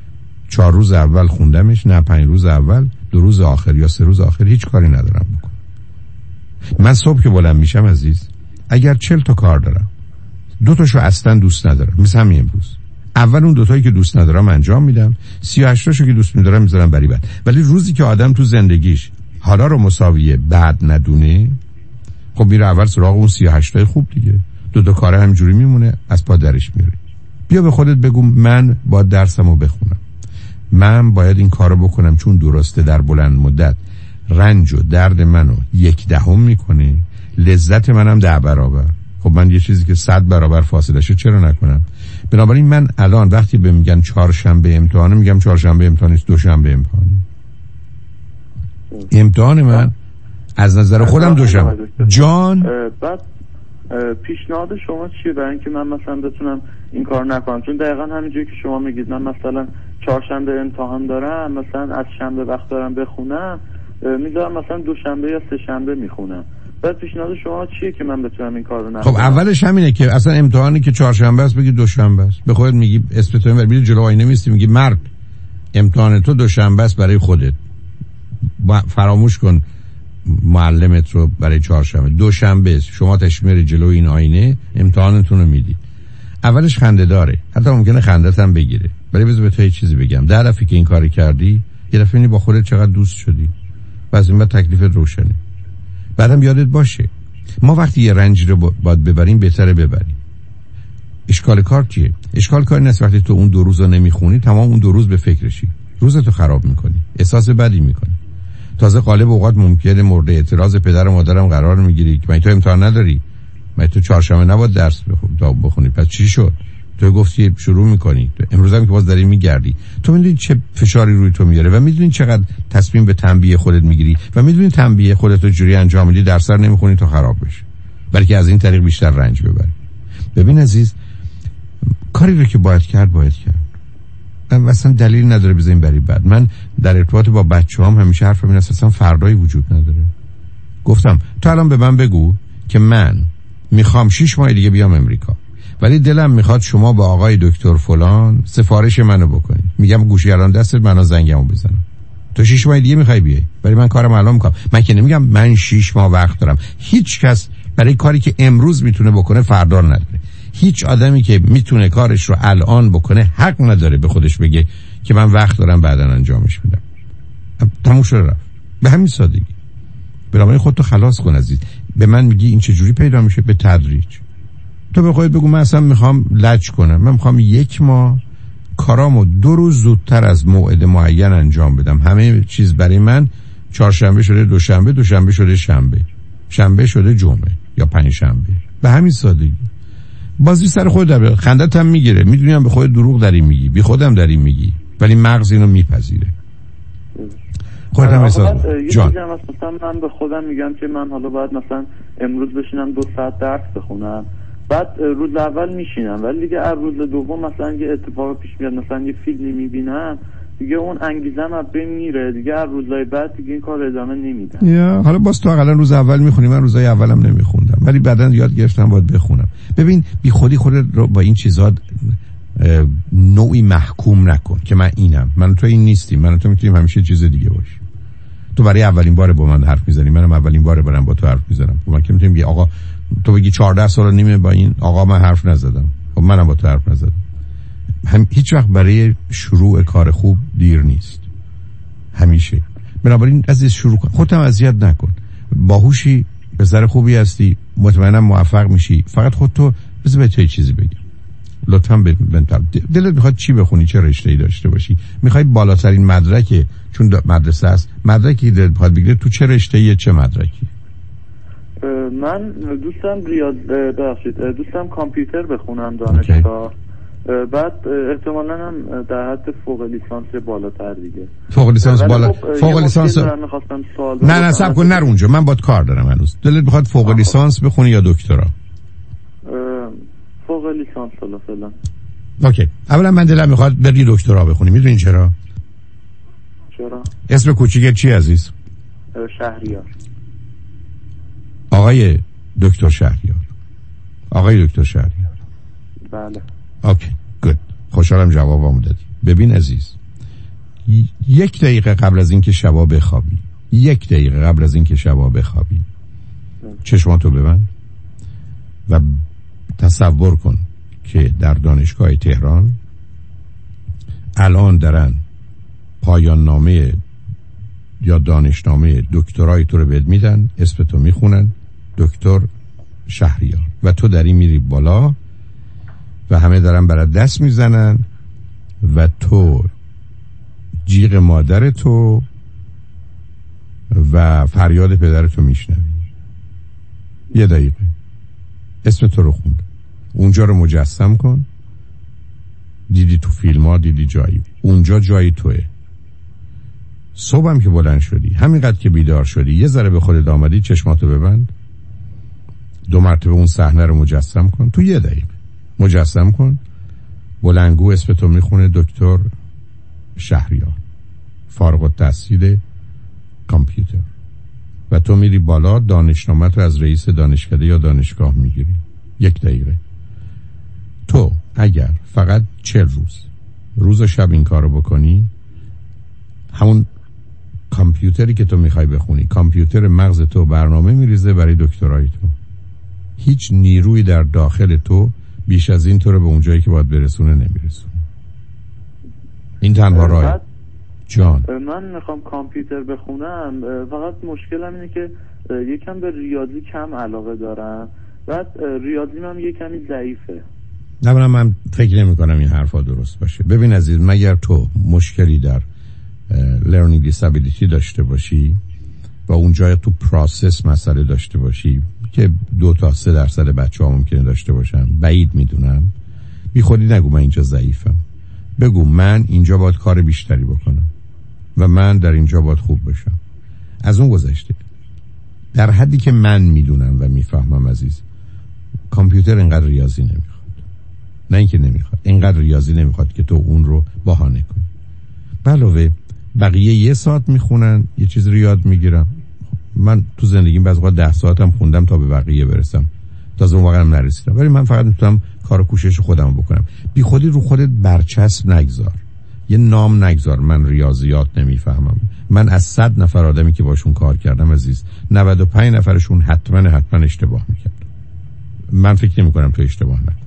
چهار روز اول خوندمش، نه پنج روز اول، دو روز آخر یا سه روز آخر هیچ کاری ندارم بکنم. من صبح که بلند میشم عزیز اگر چل تا کار دارم، دو تاشو اصلا دوست ندارم، مثل همین امروز. اول اون دوتایی که دوست ندارم انجام میدم، سی و هشت تاشو که دوست میدارم میذارم برای بعد. ولی روزی که آدم تو زندگیش حالا رو مساویه بعد ندونه، خب میره اول سراغ اون سی و هشت تای خوب دیگه، دو تا کار همینجوری میمونه، از پا درش میاره. بیا به خودت بگو من با درسمو بخونم، من باید این کارو بکنم چون درسته در بلند مدت رنج و درد منو یک دهم میکنه، لذت منم ده برابر. خب من یه چیزی که صد برابر فاصله شو چرا نکنم؟ بنابراین من الان وقتی به میگن چهارشنبه امتحانه، میگم چهارشنبه امتحان نیست، دوشنبه امتحانه. امتحان من از نظر خودم دوشنبه. جان بعد پیشنهاد شما چیه برای اینکه من مثلا بتونم این کار نکنم؟ چون دقیقا همینجوری که شما میگید من مثلا چهارشنبه امتحان دارم، مثلا از شنبه وقت دارم بخونم، میذارم مثلا دوشنبه یا سه شنبه میخونم. بعد پیشنهاد شما چیه که من بتونم این کارو نکنم؟ خب اولش همینه که اصلا امتحانی که چهارشنبه است بگی دوشنبه است. به خودت میگی اسم تو میبری جلو آینه میستی میگی مرد امتحان تو دوشنبه است برای خودت. فراموش کن معلمت رو برای چهارشنبه. دوشنبه است شما تشمیری جلو این آینه امتحانتون رو میدید. اولش خنده داره، حتی ممکنه خندت هم بگیره. ولی بذار به تو یه چیزی بگم. در دفعه که این کاری کردی یه دفعه با خودت چقدر دوست شدی. بعد این بعد تکلیفت روشنه. بعدم یادت باشه ما وقتی یه رنج رو باید ببریم بهتره ببریم. اشکال کار چیه؟ اشکال کار نیست وقتی تو اون دو روز رو نمیخونی تمام اون دو روز به فکرشی، روزتو خراب میکنی، احساس بدی میکنی. تازه غالب اوقات ممکنه مورد اعتراض پدر و مادرم قرار میگیری که من تو امتحان نداری، من تو چهارشنبه نباید درس بخونی، پس چی شد؟ تو گفتی شروع میکنی، امروز هم که باز داری میگردی. تو میدونی چه فشاری روی تو میاره و میدونی چقدر تصمیم به تنبیه خودت میگیری و میدونی تنبیه خودت رو جوری انجام میدی در سر نمیخونی تا خراب بشه، بلکه از این طریق بیشتر رنج ببری. ببین عزیز، کاری رو که باید کرد باید کرد. من اصلا دلیل نداره بزنیم بری بعد. من در ارتباط با بچه‌هام همیشه حرفم این است اصلا فردایی وجود نداره. گفتم تو الان به من بگو که من میخوام شش ماه دیگه بیام امریکا، ولی دلم میخواد شما با آقای دکتر فلان سفارش منو بکنید. میگم گوشی الان دستت، منو زنگمو بزنم. تو شش ماه دیگه میخوای بیای، ولی من کارم الان میکنم. من که نمیگم من شش ماه وقت دارم. هیچ کس برای کاری که امروز میتونه بکنه فردا نداره. هیچ آدمی که میتونه کارش رو الان بکنه حق نداره به خودش بگه که من وقت دارم بعداً انجامش میدم. تموم شد رفت. به همین سادگی. بنابراین خودتو خلاص کن عزیز. به من میگی این چه جوری پیدا میشه؟ به تدریج. تو به خودت بگو من اصلا میخوام لج کنم، من میخوام یک ماه کارامو دو روز زودتر از موعد معین انجام بدم. همه چیز برای من چهارشنبه شده دوشنبه، دوشنبه شده شنبه، شنبه شده جمعه یا پنج شنبه. به همین سادگی. بازی سر خود در خندت هم میگیره، میدونیم به خودت دروغ داری میگی، بی خودم داری میگی، ولی مغز اینو میپذیره. خودت هم حساب جان. مثلا من به خودم میگم که من حالا باید مثلا امروز بشینم دو ساعت درس بخونم، بعد روز اول میشینم، ولی دیگه از روز دوم مثلا یه اتفاق پیش میاد، مثلا یه فیلمی میبینم، دیگه اون انگیزم از بین میره، دیگه از روزهای بعد دیگه این کار ادامه نمیدم. یا حالا باز تو اقلا روز اول میخونی، من روزهای اولم نمیخوندم، ولی بعدن یاد گرفتم باید بخونم. ببین بی خودی خودت رو با این چیزا نوعی محکوم نکن که من اینم، من تو این نیستیم، من تو میتونیم همیشه چیز دیگه باشیم. تو برای اولین بار با من حرف میزنی، منم اولین بار برام با تو حرف میزنم. من که میتونم بگی آقا تو بگی چهارده سال نیمه با این آقا من حرف نزدم، خب منم با تو حرف نزدم. هم هیچ وقت برای شروع کار خوب دیر نیست، همیشه. بنابراین عزیز شروع کن، خودت هم اذیت نکن، باهوشی، پسر خوبی هستی، مطمئنم موفق میشی. فقط خودتو بذار به تو چیزی بگم، لطفاً بنتاب دلت میخواد چی بخونی، چه رشته‌ای داشته باشی، میخوای بالاترین مدرک، چون مدرسه است مدرکی دلت میخواد بگیره، تو چه رشته‌ای، چه مدرکی؟ من دوستم ریاض بخشید دوستم کامپیوتر بخونم دانشگاه، بعد احتمالاً هم در حد فوق لیسانس بالاتر دیگه. فوق لیسانس بالا، فوق لیسانس نه نه صبر کن، نرو اونجا، من باید کار دارم هنوز. دلت میخواد فوق لیسانس بخونی یا دکترا؟ فوق لیسانس حالا فعلا. اوکی، اولا من دلم میخواد بری دکترا بخونی. میدونی چرا؟ چرا؟ اسم کوچیکت چی عزیز؟ شهریار. آقای دکتر شهریار. آقای دکتر شهریار. بله. اوکی، گود. خوشحالم جوابمو دادی. ببین عزیز، یک دقیقه قبل از اینکه شبا بخوابی، یک دقیقه قبل از اینکه شبا بخوابی، چشماتو ببند و تصور کن که در دانشگاه تهران الان دارن پایان نامه یا دانشنامه دکترای تو رو بهت میدن، اسم تو میخونن دکتر شهریار، و تو داری میری بالا و همه دارن برات دست میزنن و تو جیغ مادر تو و فریاد پدر تو میشنوی. یه دقیقه اسم تو رو خوند، اونجا رو مجسم کن، دیدی تو فیلم ها، دیدی جایی، اونجا جایی توه. صبحم که بلند شدی، همینقدر که بیدار شدی، یه ذره به خودت آمدی، چشماتو ببند، دو مرتبه اون صحنه رو مجسم کن تو یه دقیقه. مجسم کن بلندگو اسم تو میخونه دکتر شهریار، فارغ التحصیل کامپیوتر، و تو میری بالا دانشنامت رو از رئیس دانشکده یا دانشگاه میگیری. یک دقیقه. تو اگر فقط چل روز روز و شب این کارو بکنی، همون کامپیوتری که تو میخوای بخونی، کامپیوتر مغز تو برنامه میریزه برای دکترای تو. هیچ نیروی در داخل تو بیش از این تو رو به اون جایی که باید برسونه نمیرسونه. این تنها راه. جان من میخوام کامپیوتر بخونم، فقط مشکلم اینه که یکم به ریاضی کم علاقه دارم، بعد ریاضیم هم یکمی ضعیفه. نه من فکر نمی کنم این حرفا درست باشه. ببین عزیز، مگر تو مشکلی در learning disability داشته باشی و اونجا تو پروسس مسئله داشته باشی که دو تا سه درصد بچه ها ممکنه داشته باشن، بعید میدونم، بی خودی نگو من اینجا ضعیفم. بگو من اینجا باید کار بیشتری بکنم و من در اینجا باید خوب بشم. از اون گذشته در حدی که من میدونم و میفهمم عزیز، کامپیوتر اینقدر ریاضی نمیخواد. نه اینکه نمیخواد، اینقدر ریاضی نمیخواد که تو اون رو بهانه کنی. علاوه بقیه یه ساعت میخونن یه چیز رو یاد میگیرم. من تو زندگیم بعضی وقتا ده ساعتم خوندم تا به بقیه برسم، تازه اون واقعا نرسیدم، ولی من فقط میتونم کار و کوشش خودم بکنم. بی خودی رو خودت برچسب نگذار، یه نام نگذار من ریاضیات نمیفهمم. من از صد نفر آدمی که باشون کار کردم عزیز، نود و پنج نفرشون حتما حتما اشتباه میکرد. من فکر نمی کنم تو اشتباه نکنی،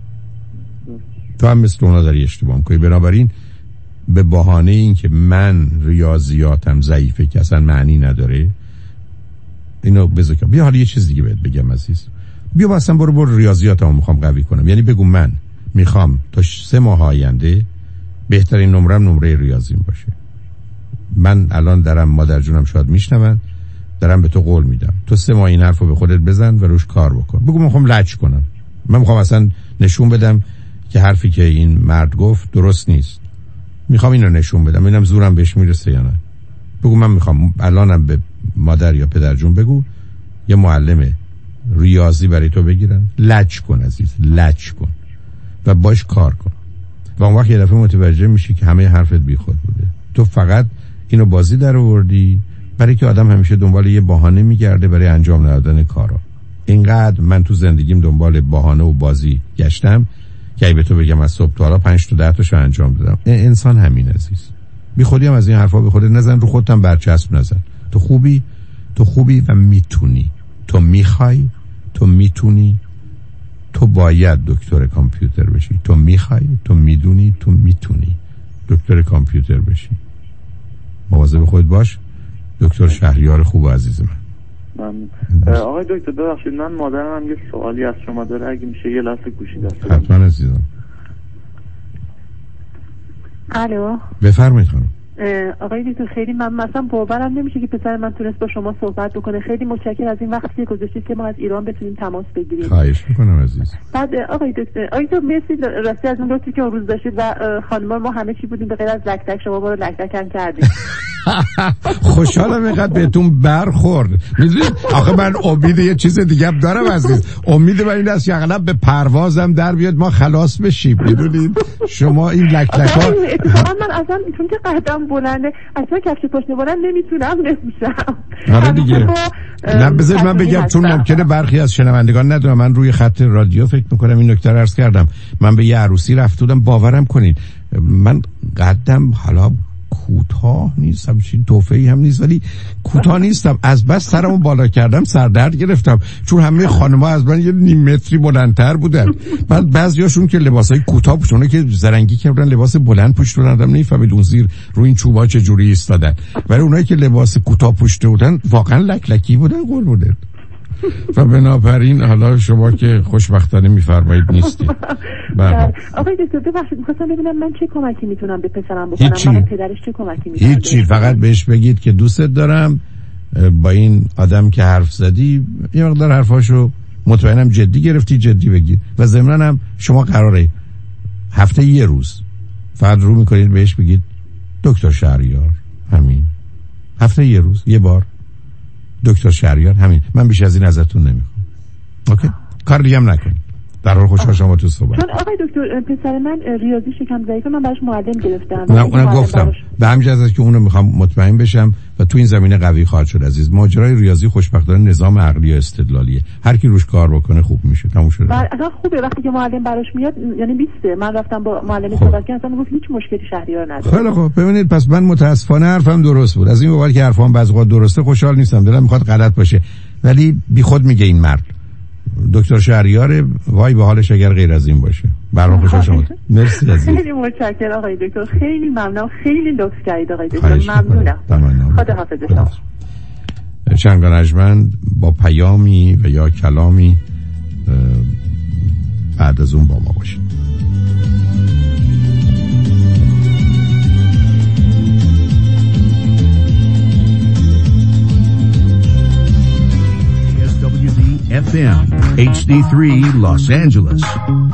تو هم مثل اونا داری اشتباه میکنی. بنابراین به بهانه این که من ریاضیاتم ضعیفه که اصلا معنی نداره، اینو بذار. بیا حالا یه چیز دیگه بهت بگم عزیز، بیا مثلا برو برو ریاضیاتمو میخوام قوی کنم. یعنی بگو من میخوام تا سه ماه آینده بهترین نمرم نمره ریاضیم باشه. من الان دارم مادر جونم شاید میشنون، دارم به تو قول میدم تو سه ماه این حرفو به خودت بزن و روش کار بکن. بگو من میخوام لج کنم، من میخوام اصلا نشون بدم که حرفی که این مرد گفت درست نیست، میخوام اینو نشون بدم، اینم زورم بهش میرسه یا نه. بگو من میخوام الانم به مادر یا پدر جون بگو یه معلم ریاضی برای تو بگیرن. لج کن عزیز، لج کن و باش کار کن و اون وقت یه دفعه متوجه میشی که همه حرفت بیخود بوده. تو فقط اینو بازی در آوردی برای که آدم همیشه دنبال یه بهانه میگرده برای انجام ندادن کارا. اینقدر من تو زندگیم دنبال بهانه و بازی گشتم که ای به تو بگم از صبح تا حالا پنج تا ده تاشو انجام دادم. انسان همین عزیز، بی خودی هم از این حرفا به خودت نزن، رو خودت هم برچسب نزن. تو خوبی، تو خوبی و میتونی، تو میخوای، تو میتونی، تو باید دکتر کامپیوتر بشی. تو میخوای، تو میدونی، تو میتونی دکتر کامپیوتر بشی. مواظب خودت باش. دکتر شهریار خوب و عزیز من. من آقای دکتر ببخشید، من مادرم هم یه سوالی از شما داره، اگه میشه یه لحظه گوشی دست بدم. حتما عزیزم. الو بفرمایید خانم. آقای دکتر خیلی من مثلا باورم نمیشه که پسر من تونست با شما صحبت بکنه. خیلی متشکرم از این وقتی که گذاشتید که ما از ایران بتونیم تماس بگیریم. خواهش میکنم عزیز. بعد آقای دکتر آقای دکتر مرسی راستی از اون لطفی که اون روز داشتید و خانم‌ها ما همه چی بودیم به غیر از لک لک، شما ما رو لک لک هم کردید. خوشحالم اینقدر بهتون برخورد. میدونید آخه من امید یه چیز دیگه هم دارم عزیز، امید من این است که اغلب به پروازم در بیاد ما خلاص بشیم. میدونید شما این لک لک ها اتفاقا من اصلا چون که قدم بلنده اصلا کفش پاشنه بلند نمیتونم نمیشم. آره دیگه. نه بذارید من بگم، چون ممکنه برخی از شنوندگان ندونم، من روی خط رادیو فکر میکنم این نکته رو عرض کردم. من به یه عروسی رفتم، باورم کنید من قدم حالا کوتاه نیستم، چی توفه‌ای هم نیست ولی کوتاه نیستم، از بس سرمو بالا کردم سردرد گرفتم چون همه خانم‌ها از من یه نیم متری بلندتر بودن. بعد بعضیاشون که لباسای کوتاه پوشونه که زرنگی کردن لباس بلند پوشیدن، آدم نمی‌فهمید اون زیر روی این چوبا چه جوری ایستادن، ولی اونایی که لباس کوتاه پوشیده بودن واقعا لک لکی بودن، قول بودن. و بنابراین حالا شما که خوشبختانه میفرمایید نیستید. آقای دکتر ببخشید می‌خواستم ببینم من چه کمکی میتونم به پسرم بکنم؟ من پدرش چه کمکی میتونم؟ هیچی، فقط بهش بگید که دوستت دارم، با این آدم که حرف زدی یه مقدار حرفاشو مطمئنم جدی گرفتی، جدی بگیر و ضمناً هم شما قراره هفته یه روز فقط رو میکنید بهش بگید دکتر شهریار، همین هفته یه روز یه بار دکتر شهریار، همین. من بیش از این ازتون نمیخوام. اوکی، کار دیگه هم نکن. در حال خوشحال شما تو صحبت. چون آقای دکتر پسر من ریاضی شکم ضعیفه، من براش معلم گرفتم. نه اونم گفتم به همین جهت که اونو میخوام مطمئن بشم و تو این زمینه قوی خواهد شد عزیز. ماجرای ریاضی خوشبختانه نظام عقلی و استدلالیه، هر کی روش کار بکنه خوب میشه، تموم شده. بعد اصلا خوبه وقتی که معلم براش میاد، یعنی بیسته. من رفتم با معلم صحبت کردم، اصلا گفت هیچ مشکلی شهریار نداره. خیلی خوب، ببینید پس من متاسفانه حرفم درست بود. از این بابت که حرفم بعضی وقت درسته خوشحال نیستم، دلم میخواد غلط باشه، ولی بیخود میگه این مرد دکتر شهریار، وای به حالش اگر غیر از این باشه. برام خوشحال شما. مرسی عزیز. خیلی متشکرم آقای دکتر، خیلی ممنونم، خیلی لطف کردید آقای دکتر، ممنونم. خدا حافظ شما. چنگانجمند با پیامی و یا کلامی بعد از اون با ما باشید. اف ام اچ دی سه Los Angeles.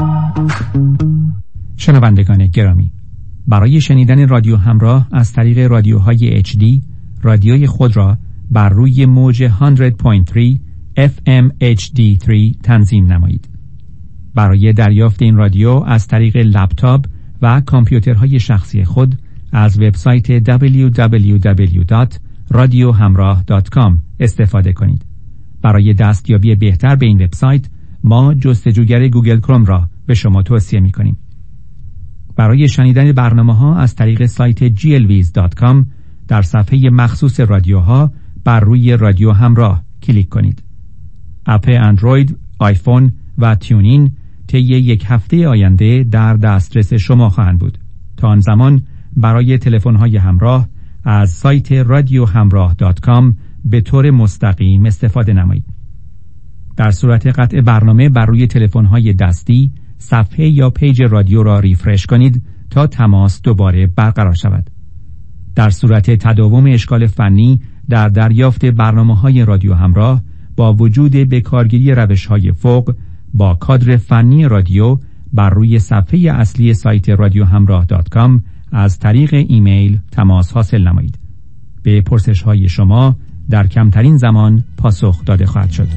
شنوندگان گرامی، برای شنیدن رادیو همراه از طریق رادیوهای اچ دی، رادیوی خود را بر روی موج صد و سه اف ام اچ دی سه تنظیم نمایید. برای دریافت این رادیو از طریق لپتاپ و کامپیوترهای شخصی خود از وبسایت دبلیو دبلیو دبلیو دات رادیو همراه دات کام استفاده کنید. برای دستیابی بهتر به این وبسایت ما جستجوگر گوگل کروم را به شما توصیه می کنیم. برای شنیدن برنامه‌ها از طریق سایت جی ال ویز دات کام در صفحه مخصوص رادیوها بر روی رادیو همراه کلیک کنید. اپ اندروید، آیفون و تیونین طی یک هفته آینده در دسترس شما خواهند بود. تا آن زمان برای تلفن‌های همراه از سایت رادیو همراه دات کام به طور مستقیم استفاده نمایید. در صورت قطع برنامه بر روی تلفن‌های دستی صفحه یا پیج رادیو را ریفرش کنید تا تماس دوباره برقرار شود. در صورت تداوم اشکال فنی در دریافت برنامه‌های رادیو همراه با وجود بکارگیری روش‌های فوق با کادر فنی رادیو بر روی صفحه اصلی سایت رادیو همراه دات کام از طریق ایمیل تماس حاصل نمایید. به پرسش‌های شما در کمترین زمان پاسخ داده خواهد شد.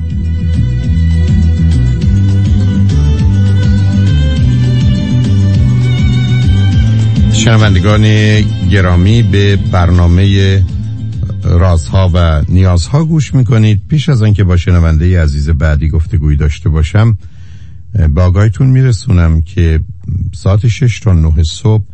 شنوندگان گرامی، به برنامه رازها و نیازها گوش میکنید. پیش از آنکه با شنونده عزیز بعدی گفتگویی داشته باشم، با آگاهیتون میرسونم که ساعت شش تا نه صبح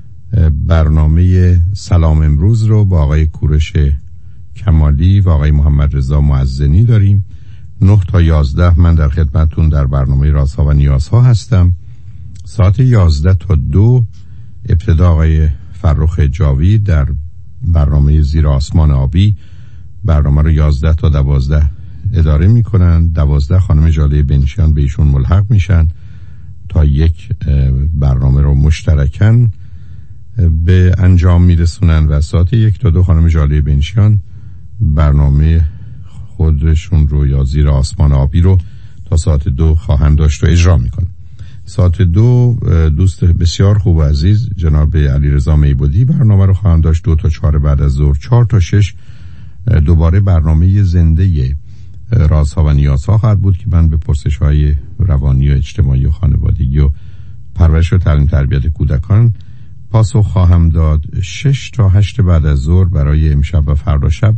برنامه سلام امروز رو با آقای کوروش کمالی و آقای محمد رضا معزنی داریم. نه تا یازده من در خدمتون در برنامه رازها و نیازها هستم. ساعت یازده تا دو ابتدا آقای فرخ جاوید در برنامه زیر آسمان آبی برنامه رو یازده تا دوازده اداره میکنن. دوازده خانم جاله بنشیان به ایشون ملحق میشن تا یک برنامه رو مشترکن به انجام میرسونن و ساعت یک تا دو خانم جاله بنشیان برنامه خودشون رو یا زیر آسمان آبی رو تا ساعت دو خواهند داشت و اجرا میکنن. ساعت دو دوست بسیار خوب و عزیز جناب علیرضا میبودی برنامه رو خواهند داشت. دو تا چهار بعد از ظهر، چهار تا شش دوباره برنامه زنده رازها و نیازها خواهد بود که من به پرسش‌های روانی و اجتماعی و خانوادگی و پرورش و تعلیم تربیت کودکان پاسخ خواهم داد. شش تا هشت بعد از ظهر برای امشب و فردا شب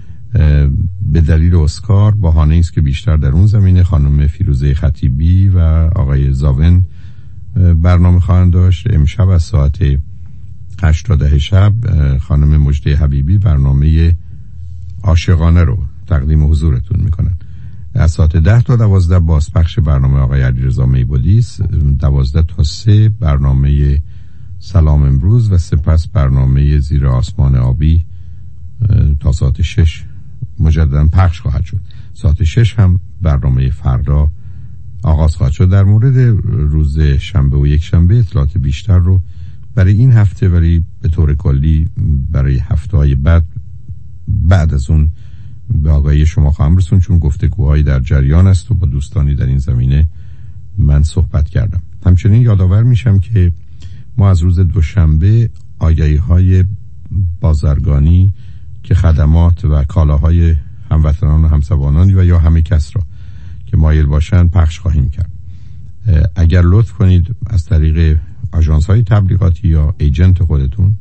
به دلیل اسکار بهانه است که بیشتر در اون زمینه خانم فیروزه خطیبی و آقای زاون برنامه خواهند داشت. امشب از ساعت هشت تا ده شب خانم مجده حبیبی برنامه عاشقانه رو تقدیم حضورتون میکنن. از ساعت ده تا دوازده بازپخش برنامه آقای علیرضا میبودی است. دوازده تا سه برنامه سلام امروز و سپس برنامه زیر آسمان آبی تا ساعت شش مجددا پخش خواهد شد. ساعت شش هم برنامه فردا آغاز خواهد شد. در مورد روز شنبه و یک شنبه اطلاعات بیشتر رو برای این هفته ولی به طور کلی برای هفته‌های بعد بعد از اون به آگاهی شما خواهم رسون، چون گفتگوهایی در جریان است و با دوستانی در این زمینه من صحبت کردم. همچنین یادآور میشم که ما از روز دوشنبه آگهی‌های بازرگانی که خدمات و کالاهای هموطنان و همزبانان و یا همه کس را که که مایل باشن پخش خواهیم کرد. اگر لطف کنید از طریق آژانس های تبلیغاتی یا ایجنت خودتون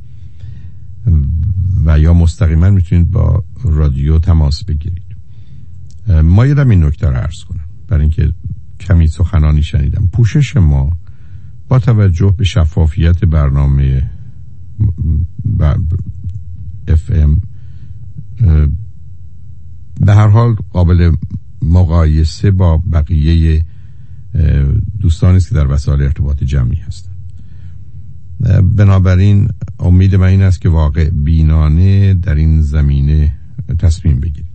و یا مستقیما میتونید با رادیو تماس بگیرید. مایلم این نکته رو عرض کنم برای اینکه کمی سخنانی شنیدم. پوشش ما با توجه به شفافیت برنامه اف ام به هر حال قابل مقایسه با بقیه دوستانی است که در وسایل ارتباط جمعی هستند. بنابراین امید من این است که واقع بینانه در این زمینه تصمیم بگیرید.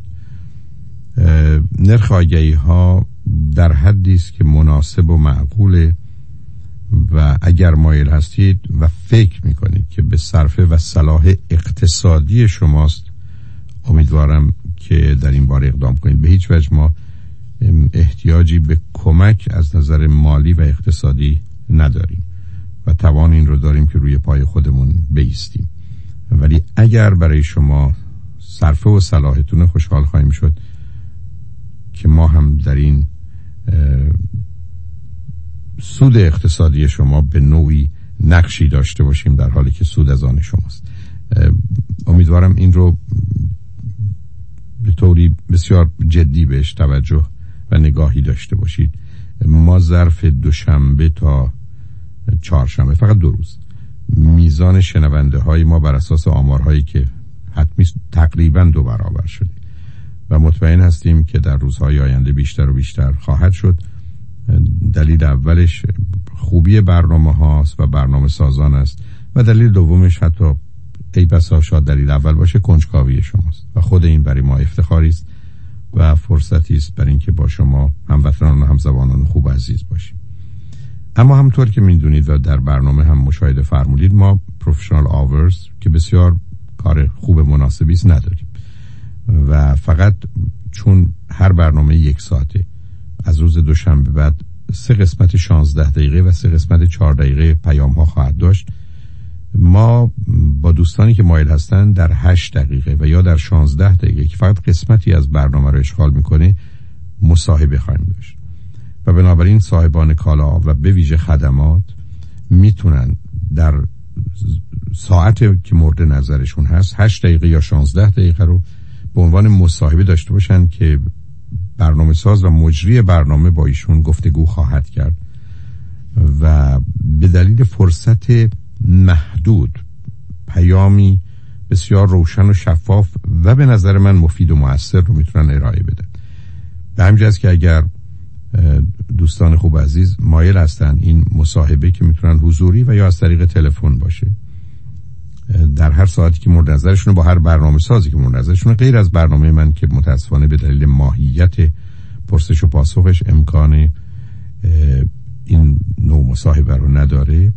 نرخ آگهی ها در حدی است که مناسب و معقوله و اگر مایل هستید و فکر میکنید که به صرفه و صلاح اقتصادی شماست، امیدوارم که در این باره اقدام کنید. به هیچ وجه ما احتیاجی به کمک از نظر مالی و اقتصادی نداریم و توان این رو داریم که روی پای خودمون بایستیم، ولی اگر برای شما صرفه و صلاحتون خوشحال خواهیم شد که ما هم در این سود اقتصادی شما به نوعی نقشی داشته باشیم در حالی که سود از آن شماست. امیدوارم این رو به طوری بسیار جدی بهش توجه و نگاهی داشته باشید. ما ظرف دوشنبه تا چهارشنبه، فقط دو روز، میزان شنونده های ما بر اساس آمارهایی که حتمی تقریبا دو برابر شده و مطمئن هستیم که در روزهای آینده بیشتر و بیشتر خواهد شد. دلیل اولش خوبی برنامه هاست و برنامه سازان است و دلیل دومش حتی ای بسا شاید دلیل اول باشه کنجکاوی شماست و خود این برای ما افتخاری است و فرصتی است برای اینکه با شما هموطنان و همزبانان خوب و عزیز باشیم. اما همطور که میدونید و در برنامه هم مشاهده فرمودید، ما پروفشنال آورز که بسیار کار خوب مناسبی است نداریم و فقط چون هر برنامه یک ساعته، از روز دوشنبه بعد سه قسمت شانزده دقیقه و سه قسمت چهار دقیقه پیام ها خواهد داشت. ما با دوستانی که مایل هستن در هشت دقیقه و یا در شانزده دقیقه که فقط قسمتی از برنامه رو اشغال میکنه مصاحبه خواهیم داشت و بنابراین صاحبان کالا و به ویژه خدمات میتونن در ساعت که مورد نظرشون هست هشت دقیقه یا شانزده دقیقه رو به عنوان مصاحبه داشته باشن که برنامه ساز و مجری برنامه با ایشون گفتگو خواهد کرد و به دلیل فرصت محدود پیامی بسیار روشن و شفاف و به نظر من مفید و مؤثر رو میتونن ارائه بدن. به همین جهت که اگر دوستان خوب عزیز مایل هستن این مصاحبه که میتونن حضوری و یا از طریق تلفن باشه در هر ساعتی که مورد نظرشونه با هر برنامه سازی که مورد نظرشونه، غیر از برنامه من که متاسفانه به دلیل ماهیت پرسش و پاسخش امکان این نوع مصاحبه رو نداره،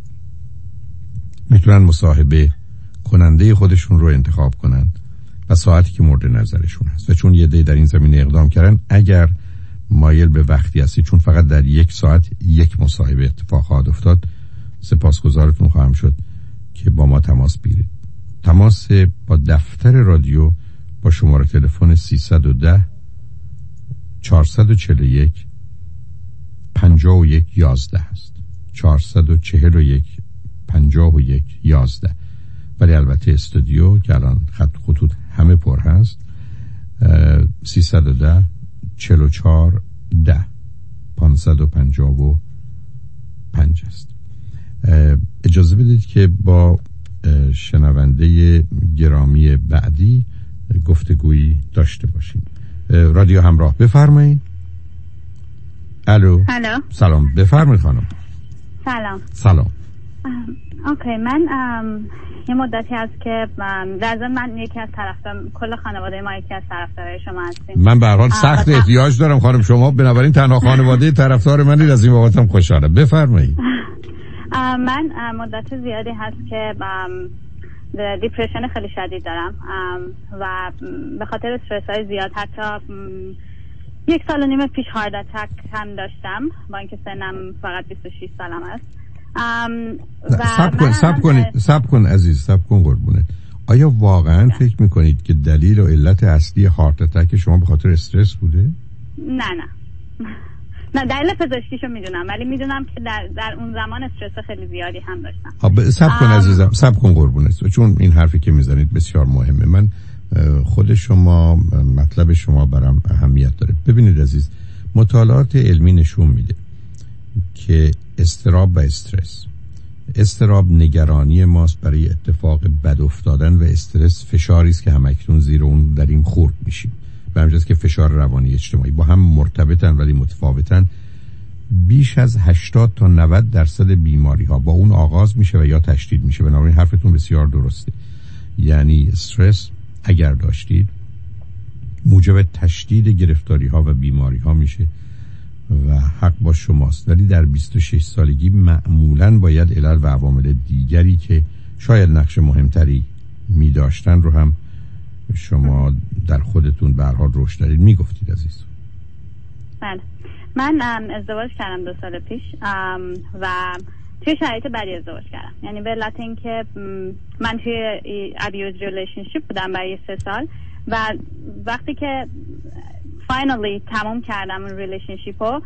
میتونن مصاحبه کننده خودشون رو انتخاب کنن و ساعتی که مورد نظرشون هست. و چون یه دی در این زمینه اقدام کردن، اگر مایل به وقتی هستی، چون فقط در یک ساعت یک مصاحبه اتفاق خواهد افتاد، سپاسگزارتون خواهم شد که با ما تماس بگیرید. تماس با دفتر رادیو با شماره تلفن سیصد و ده چهارصد و چهل و یک پنجاه و یک یازده است. چهارصد و چهل و یک پنجاه و یک یازده. ولی البته استودیو که الان خط خطوط همه پر هست، سیصد و ده چهل و چهار ده پانصد و پنجاه و پنج است. اجازه بدید که با شنونده گرامی بعدی گفتگویی داشته باشیم. رادیو همراه، بفرمایید. الو. الو. سلام، بفرمایید خانم. سلام. سلام. اوکی، من یه مدتی هست که در ضمن من یکی از طرفدار، کل خانواده ما یکی از طرفدارای شما هستیم. من به هر حال سخت احتیاج دارم خانم شما، بنابراین تنها خانواده طرفدار منید، از این بابتم خوشحالم. بفرمایید. من مدت زیادی هست که دیپرشن خیلی شدید دارم و به خاطر استرس های زیاد حتی یک سال و نیم پیش هارد اتک هم داشتم، با اینکه سنم فقط بیست و شش سالم است. سب کن سب کن سب کن عزیز، سب کن قربونت. آیا واقعا ده. فکر میکنید که دلیل و علت اصلی هارت اتک شما به خاطر استرس بوده؟ نه نه نه دلیل پزشکیشو میدونم، ولی میدونم که در در اون زمان استرس خیلی زیادی هم داشتم. خب صبر کن عزیزم، صبر کن قربونت، چون این حرفی که میزنید بسیار مهمه. من خود شما، مطلب شما برام اهمیت داره. ببینید عزیز، مطالعات علمی نشون میده که اضطراب و استرس، اضطراب نگرانی ماست برای اتفاق بد افتادن و استرس فشاری است که همکنون زیر اون داریم خورد میشیم. به همجاست که فشار روانی اجتماعی با هم مرتبطن ولی متفاوتن. بیش از هشتاد تا نود درصد بیماری ها با اون آغاز میشه و یا تشدید میشه. بنابراین حرفتون بسیار درسته. یعنی استرس اگر داشتید موجب تشدید گرفتاری ها و بیماری ها میشه و حق با شماست. ولی در بیست و شش سالگی معمولاً باید علل و عوامل دیگری که شاید نقش مهمتری می داشتن رو هم شما در خودتون به هر حال رشد دارید. می گفتید عزیز. بله، من ازدواج کردم دو سال پیش و توی شرایط بدی ازدواج کردم. یعنی به علت اینکه من توی ابیوز ریلیشنشیپ بودم برای سه سال و وقتی که فاینالی تمام کردم اون ریلیشنشیپ رو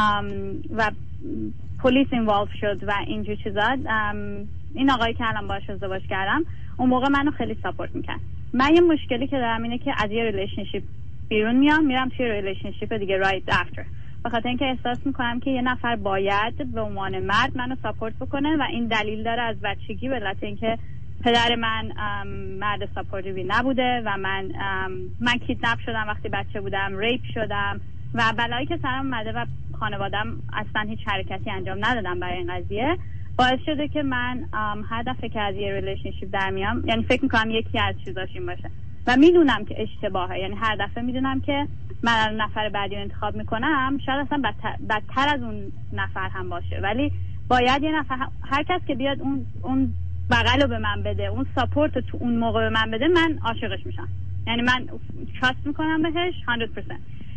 و پلیس اینوالو شد و اینجور چیزا، این آقایی که الان باهاش ازدواج کردم اون موقع منو خیلی ساپورت میکرد. من یه مشکلی که دارم اینه که از یه ریلیشنشیپ بیرون میام میرم توی ریلیشنشیپ دیگه رایت افتر، به خاطر اینکه احساس میکنم که یه نفر باید به عنوان مرد منو ساپورت بکنه و این دلیل داره از بچگی، به علت اینکه پدر من مرد ساپورتیوی نبوده و من من کیدنپ شدم وقتی بچه بودم، ریپ شدم و بلایی که سرم اومده و خانوادم اصلا هیچ حرکتی انجام ندادم برای این قضیه، باعث شده که من هر دفعه که از یه ریلیشنشیپ در میام، یعنی فکر میکنم یکی از چیزاش این باشه و میدونم که اشتباهه. یعنی هر دفعه میدونم که من نفر بعدی رو انتخاب میکنم شاید اصلا بدتر, بدتر از اون نفر هم باشه، ولی باید یه نفر، هر کس که بیاد اون اون بغل رو به من بده، اون ساپورت تو اون موقع به من بده، من عاشقش میشم. یعنی من تراست میکنم بهش صد درصد.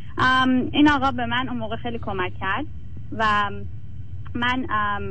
این آقا به من اون موقع خیلی کمک کرد و من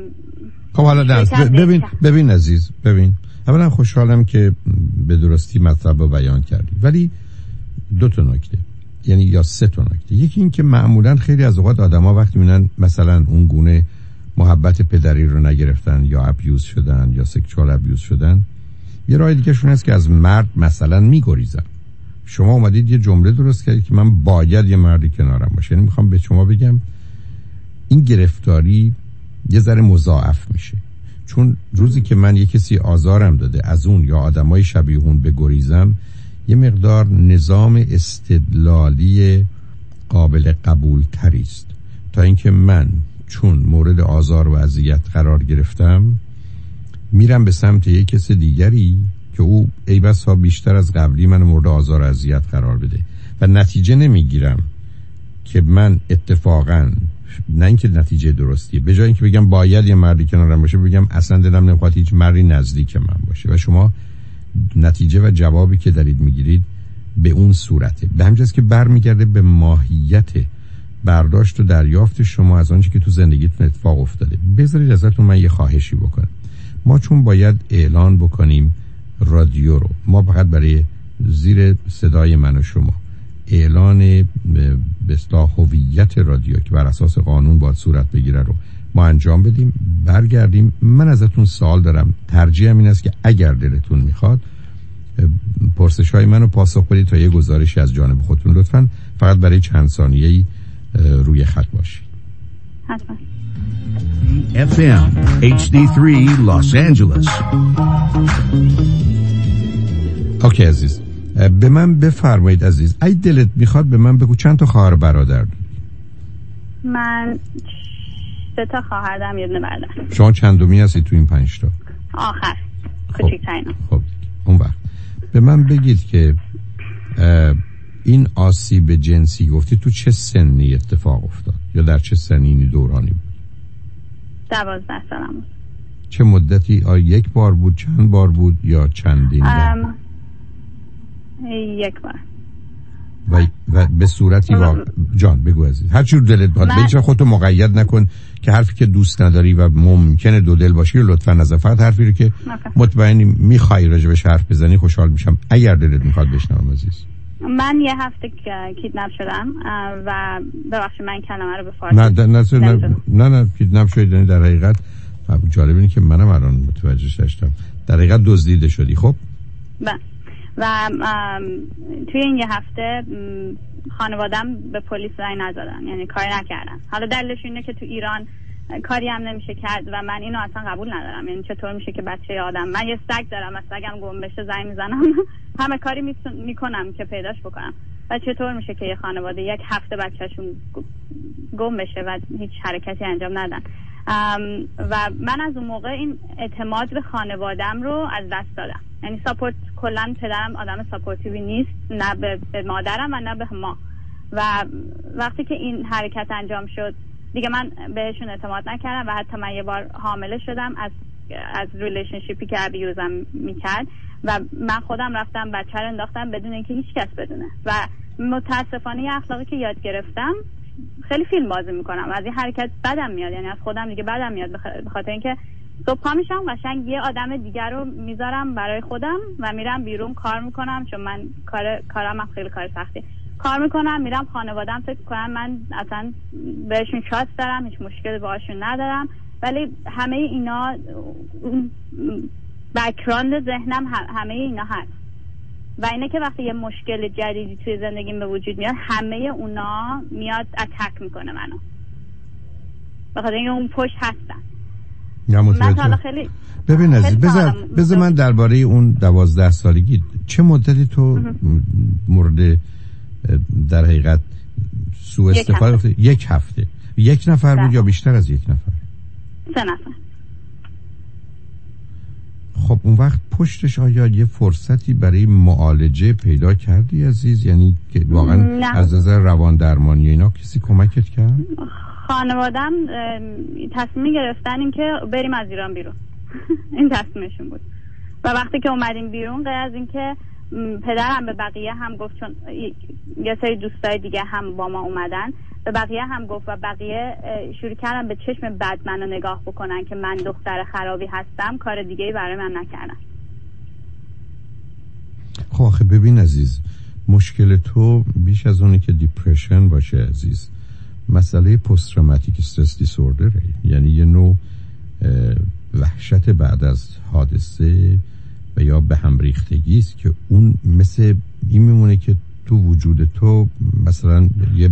خب حالا درست ببین ببین عزیز، ببین اولا خوشحالم که به درستی مطلب رو بیان کردی، ولی دو تا نکته، یعنی یا سه تا نکته. یکی این که معمولا خیلی از اوقات آدما وقتی میبینن مثلا اون گونه محبت پدری رو نگرفتن یا ابیوز شدن یا سکشوال ابیوز شدن، یه راه دیگه شون است که از مرد مثلا میگریزن. شما اومدید یه جمله درست کردید که من باید یه مردی کنارم باشه. یعنی میخوام به شما بگم این گرفتاری یه ذره مضاعف میشه، چون روزی که من یه کسی آزارم داده از اون یا آدمای شبیه اون بگریزم، یه مقدار نظام استدلالی قابل قبول تری است تا اینکه من چون مورد آزار و اذیت قرار گرفتم میرم به سمت یک کس دیگری که او ای بسا بیشتر از قبلی من مورد آزار و اذیت قرار بده و نتیجه نمیگیرم که من اتفاقا، نه اینکه نتیجه درستیه، به جای اینکه بگم باید یه مردی کنارم باشه بگم اصلا دلم نمیخواد هیچ مردی نزدیک من باشه و شما نتیجه و جوابی که دارید میگیرید به اون صورته. به همجاست که برمیگرده به ماهیت برداشت و دریافت شما از آنچه که تو زندگیتون اتفاق افتاده. بذارید ازتون من یه خواهشی بکنم. ما چون باید اعلان بکنیم رادیو رو، ما فقط برای زیر صدای من و شما اعلان به اصطلاح هویت رادیو که بر اساس قانون باید صورت بگیره رو ما انجام بدیم، برگردیم. من ازتون سوال دارم، ترجیحم این است که اگر دلتون میخواد پرسش‌های منو پاسخ بدید تا یه گزارشی از جانب خودتون، لطفاً فقط برای چند ثانیه‌ای روی خط باشید. حتما. اف ام اچ دی سه Los Angeles. اوکی عزیز، به من بفرمایید عزیز، ای دلت میخواد به من بگو چند تا خواهر برادر داری؟ من سه تا خواهر دارم، یه دونه برادر. شما چندمی هستی تو این پنج تا؟ آخر، خب. کوچیک‌ترینم. خب اون وقت به من بگید که این آسیب جنسی گفتی تو چه سنی اتفاق افتاد یا در چه سنینی دورانی بود؟ دوازده سالم بود. چه مدتی؟ آیا یک بار بود، چند بار بود یا چندین بار؟ یک بار. و, و به صورتی واقع... جان بگو عزیز، هر چی دلت بخواد. من... به هیچ خودتو مقید نکن که حرفی که دوست نداری و ممکنه دو دل باشی لطفاً نزن، فقط حرفی رو که مطمئنی میخوای راجبش حرف بزنی خوشحال میشم اگر دلت میخواد بشنوم عزیز. من یه هفته کیدنپ شدم و ببخشید من این کلمه رو به فارسی نه نه نه نه نه کیدنپ شدی. در حقیقت جالب اینه که منم الان متوجه شدم در حقیقت دزدیده شدی. خب بله و توی این یه هفته خانوادم به پلیس رای نزدن، یعنی کاری نکردن. حالا دلیلش اینه که تو ایران کاری هم نمیشه کرد و من اینو اصلا قبول ندارم. یعنی چطور میشه که بچه آدم، من یه سگ دارم، سگم گم بشه زنگ میزنم همه کاری میکنم که پیداش بکنم و چطور میشه که یه خانواده یک هفته بچهشون گم بشه و هیچ حرکتی انجام ندن. و من از اون موقع این اعتماد به خانوادم رو از دست دادم. یعنی ساپورت، کلا پدرم آدم ساپورتیوی نیست، نه به مادرم و نه به ما. و وقتی که این حرکت انجام شد دیگه من بهشون اعتماد نکردم و حتی من یه بار حامله شدم از از ریلیشنشیپی که ابیوزم میکرد و من خودم رفتم بچه رو انداختم بدون اینکه هیچ کس بدونه. و متاسفانه یه اخلاقی که یاد گرفتم خیلی فیلم بازی میکنم و از این حرکت بدم میاد، یعنی از خودم دیگه بدم میاد به خاطر اینکه صبح پا میشم قشنگ یه آدم دیگر رو میذارم برای خودم و میرم بیرون کار میکنم، چون من کار کارم خیلی کار سختی کار میکنم، میرم خانوادم فکر کنم من اصلا بهشون شات دارم، هیچ مشکلی باهاشون ندارم، ولی همه اینا بک‌گراند ذهنم همه اینا هست و اینه که وقتی یه مشکل جدیدی توی زندگیم به وجود میاد همه اونا میاد اتک میکنه منو، بخاطر اینکه اون پشت هستن. من حالا خیلی ببین عزیز بذار بذار من درباره اون دوازده سالگی چه مدتی تو مورد در حقیقت سوء استفاده یک, یک هفته یک نفر بود یا بیشتر از یک نفر؟ سه نفر. خب اون وقت پشتش آیا یه فرصتی برای معالجه پیدا کردی عزیز؟ یعنی که واقعا نه. از نظر روان درمانی اینا کسی کمکت کرد؟ خانوادم تصمیم گرفتن این که بریم از ایران بیرون این تصمیمشون بود و وقتی که اومدیم بیرون غیر از این که پدرم به بقیه هم گفت، چون یه سری دوستای دیگه هم با ما اومدن، به بقیه هم گفت و بقیه شروع کردن به چشم بد منو نگاه بکنن که من دختر خرابی هستم، کار دیگه‌ای برای من نکردن. خب آخه ببین عزیز، مشکل تو بیش از اونی که دیپرشن باشه عزیز، مسئله پست تروماتیک استرس دیسوردره، یعنی یه نوع وحشت بعد از حادثه و یا به هم ریختگی است که اون مثل این میمونه که تو وجود تو مثلا یه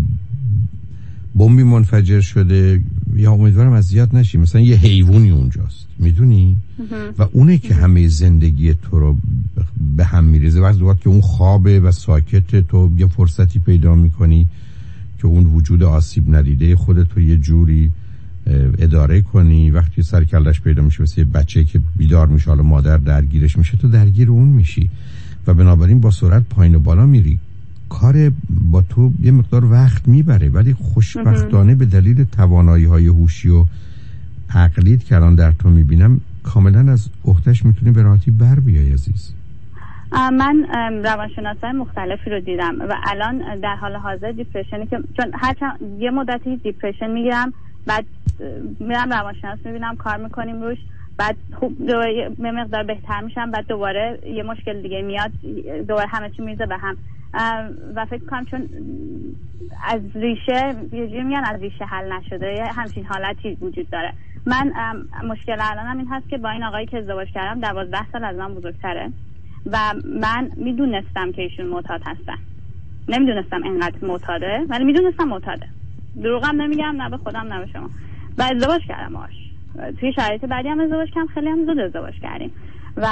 بمبی منفجر شده یا امیدوارم اذیت نشی، مثلا یه حیوانی اونجاست میدونی و اونه که همه زندگی تو رو به هم میریزه. وقتی وقت که اون خوابه و ساکت تو یه فرصتی پیدا میکنی که اون وجود آسیب ندیده خودت رو یه جوری اداره کنی، وقتی سر کلش پیدا میشه مثل یه بچه که بیدار میشه حالا مادر درگیرش میشه تو درگیر اون میشی و بنابراین با سرعت پایین و بالا میری. کار با تو یه مقدار وقت میبره ولی خوشبختانه به دلیل توانایی های هوشی و عقلیت که الان در تو میبینم کاملا از عهده‌اش میتونی به راحتی بر بیای عزیز. من روانشناسای مختلفی رو دیدم و الان در حال حاضر دیپرشنی که چون هرچند یه مدتی دیپرشن میگیرم بعد میرم روانشناس میبینم کار میکنیم روش، بعد خوب یه مقدار بهتر میشم، بعد دوباره یه مشکل دیگه میاد، دوباره همه چی میزه به هم و فکر کنم چون از ریشه یه جوری میگن از ریشه حل نشده یه همچین حالتی وجود داره. من مشکل الانم این هست که با این آقایی که ازدواج کردم دوازده سال از من بزرگتره و من میدونستم که ایشون معتاد هستن، نمیدونستم اینقدر معتاده ولی میدونستم معتاده، دروغم نمیگم نه به خودم نه به شما، و ازدواج کردم باهاش. توی شرایط بعدی هم ازدواج کردم، خیلی هم زود ازدواج کردیم و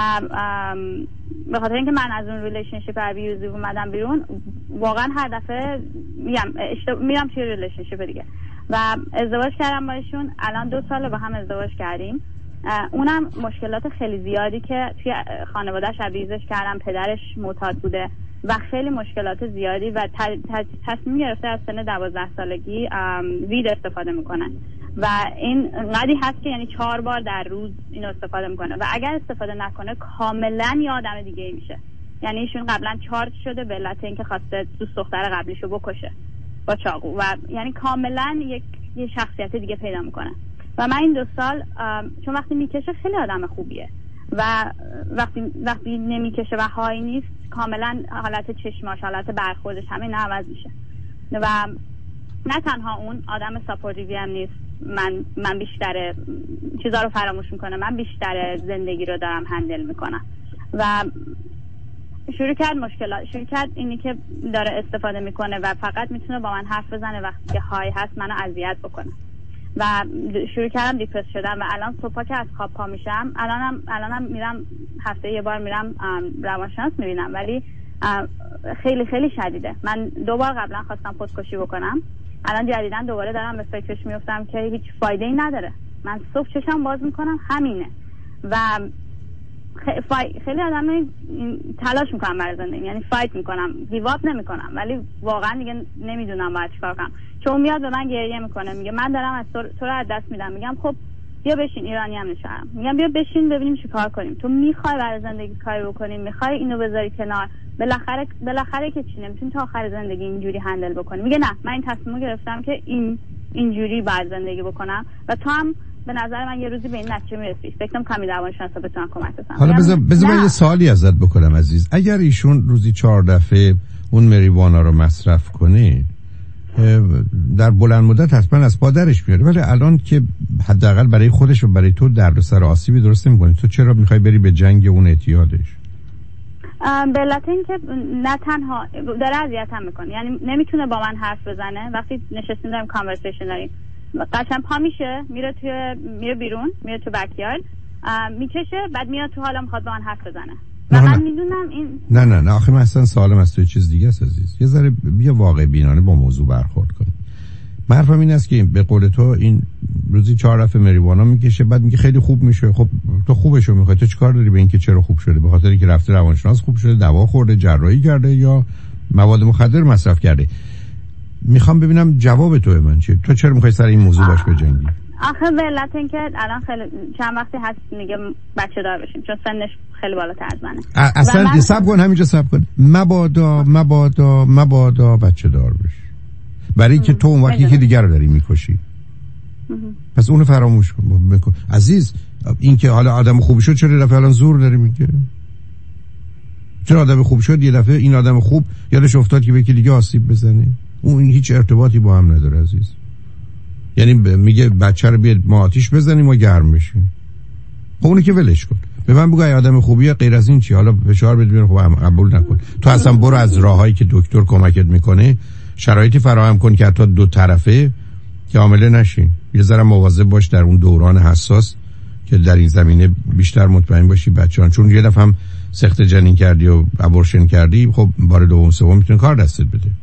به خاطر اینکه من از اون ریلیشنشیپ ابیوزی اومدم بیرون واقعا هر دفعه میگم میرم توی ریلیشنشیپ دیگه و ازدواج کردم با ایشون. الان دو ساله با هم ازدواج کردیم. اونم مشکلات خیلی زیادی که توی خانواده‌اش ابیوزش کردم، پدرش معتاد بوده و خیلی مشکلات زیادی و تصمیم گرفته از سن دوازده سالگی وید استفاده میکنن و این قدی هست که یعنی چهار بار در روز اینو استفاده میکنه و اگر استفاده نکنه کاملا یه آدم دیگه ای میشه. یعنی ایشون قبلا چارج شده به علت اینکه خواسته دوست دختر قبلیشو بکشه با چاقو و یعنی کاملا یک یه شخصیت دیگه پیدا میکنه و من این دو سال چون وقتی میکشه خیلی آدم خوبیه و وقتی وقتی نمیکشه و های نیست کاملا حالت چشماش، حالت برخوردش همین عوض میشه. و نه تنها اون آدم ساپورتیوی هم نیست، من من بیشتر چیزا رو فراموش میکنم، من بیشتر زندگی رو دارم هندل میکنم. و شروع کرد مشکلات، شروع کرد اینی که داره استفاده میکنه و فقط میتونه با من حرف بزنه وقتی که های هست منو اذیت بکنه. و شروع کردم دیپرس شدم و الان صبح که از خواب پا میشم، الانم الانم میرم هفته یه بار میرم روانشناس میبینم، ولی خیلی خیلی شدیده. من دو بار قبلا خواستم خودکشی بکنم، الان جدیداً دوباره دارم به فکرش میفتم که هیچ فایده ای نداره. من صبح چشم باز میکنم همینه و خیلی آدم تلاش میکنم برای زندگی، یعنی فایت میکنم، گیواب نمیکنم، ولی واقعا دیگه نمیدونم باید چیکار کنم. چون میاد به من گریه میکنه، میگه من دارم از تو, تو رو از دست میدم. میگم خب بیا بشین، ایرانی هم نشارم، میگم بیا بشین ببینیم چیکار کنیم. تو میخوای برای زندگی کاری بکنیم، میخوای اینو بذاری کنار، بالاخره بالاخره که چی نمیتونی تا آخر زندگی اینجوری هندل بکنی. میگه نه، من این تصمیمو گرفتم که این اینجوری باید زندگی بکنم و تو هم به نظر من یه روزی به این نتیجه میرسی. فکر کنم کمی روانشناسا بتونن کمک کنن. حالا بذار بذار من یه سوالی ازت بکنم عزیز. اگر ایشون روزی چهار دفعه اون مریوانا رو مصرف کنه، در بلند مدت حتما از پادرش میاره، ولی الان که حداقل برای خودش و برای تو دردسر آسیبی درست نمی‌کنه، تو چرا می‌خوای بری به جنگ اون اعتیادش؟ به علت اینکه نه تنها داره اذیتم میکنه، یعنی نمیتونه با من حرف بزنه. وقتی نشستیم داریم کانورسیشن داریم، قشنگ پا میشه میره توی میره بیرون، میره تو بکیارد، میکشه، بعد میاد تو، حالا میخواد با من حرف بزنه و من میدونم این نه نه نه آخه من اصلا سوالم از تو چیز دیگه است عزیز. یه ذره بیا واقع بینانه با موضوع برخورد کن. حرفم این است که به قول تو این روزی چهار دفعه مریوانا میکشه، بعد میگه خیلی خوب میشه. خب تو خوبشو میخوای، تو چیکار داری به این که چرا خوب شده؟ به خاطر اینکه رفته روانشناس خوب شده، دوا خورده، جراحی کرده، یا مواد مخدر مصرف کرده؟ میخوام ببینم جواب تو من چیه. تو چرا میخوای سر این موضوع باش بجنگی؟ آخه به علت اینکه الان خیلی چند وقتی هست میگه بچه دار بشیم، چون سنش خیلی بالاتر از منه. اصلا من... صبر کن، همینجا صبر کن. مبادا مبادا مبادا بچه دار بشی، برای اینکه تو اون وقتی که دیگر رو داری میکشی. پس اونو فراموش کن بکن عزیز. این که حالا آدم خوب شد چرا دفعه الان زور داری میگه؟ چرا آدم خوب شد یه دفعه این آدم خوب یادش افتاد که به یکی دیگه آسیب بزنه؟ اون هیچ ارتباطی با هم نداره عزیز. یعنی میگه بچه رو بیاد ما آتیش بزنیم و گرم بشیم. خب اونو که ولش کن. به من بگو آدم خوبیه، غیر از این چی؟ حالا فشار بده بیرون، خب قبول نکن. تو اصلا برو از راههایی که دکتر کمکت میکنه شرایطی فراهم کن که حتی دو طرفه که حامله نشین. یه ذره مواظب باش در اون دوران حساس که در این زمینه بیشتر مطمئن باشی بچه‌ها، چون یه دفعه هم سخت جنین کردی و ابورشن کردی، خب بار دوم سوم میتونه کار دستت بده.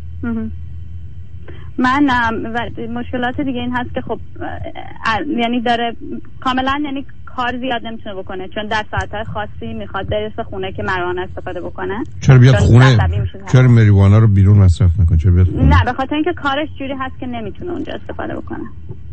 من مشکلات دیگه این هست که خب یعنی داره کاملا، یعنی کار زیاد نمیتونه بکنه، چون در ساعت‌های خاصی میخواد برسه خونه که مریوانا استفاده بکنه. چرا بیاد خونه؟ چرا مریوانا رو بیرون مصرف نکنه؟ چرا بیاد خونه؟ نه، به خاطر اینکه کارش جوری هست که نمیتونه اونجا استفاده بکنه.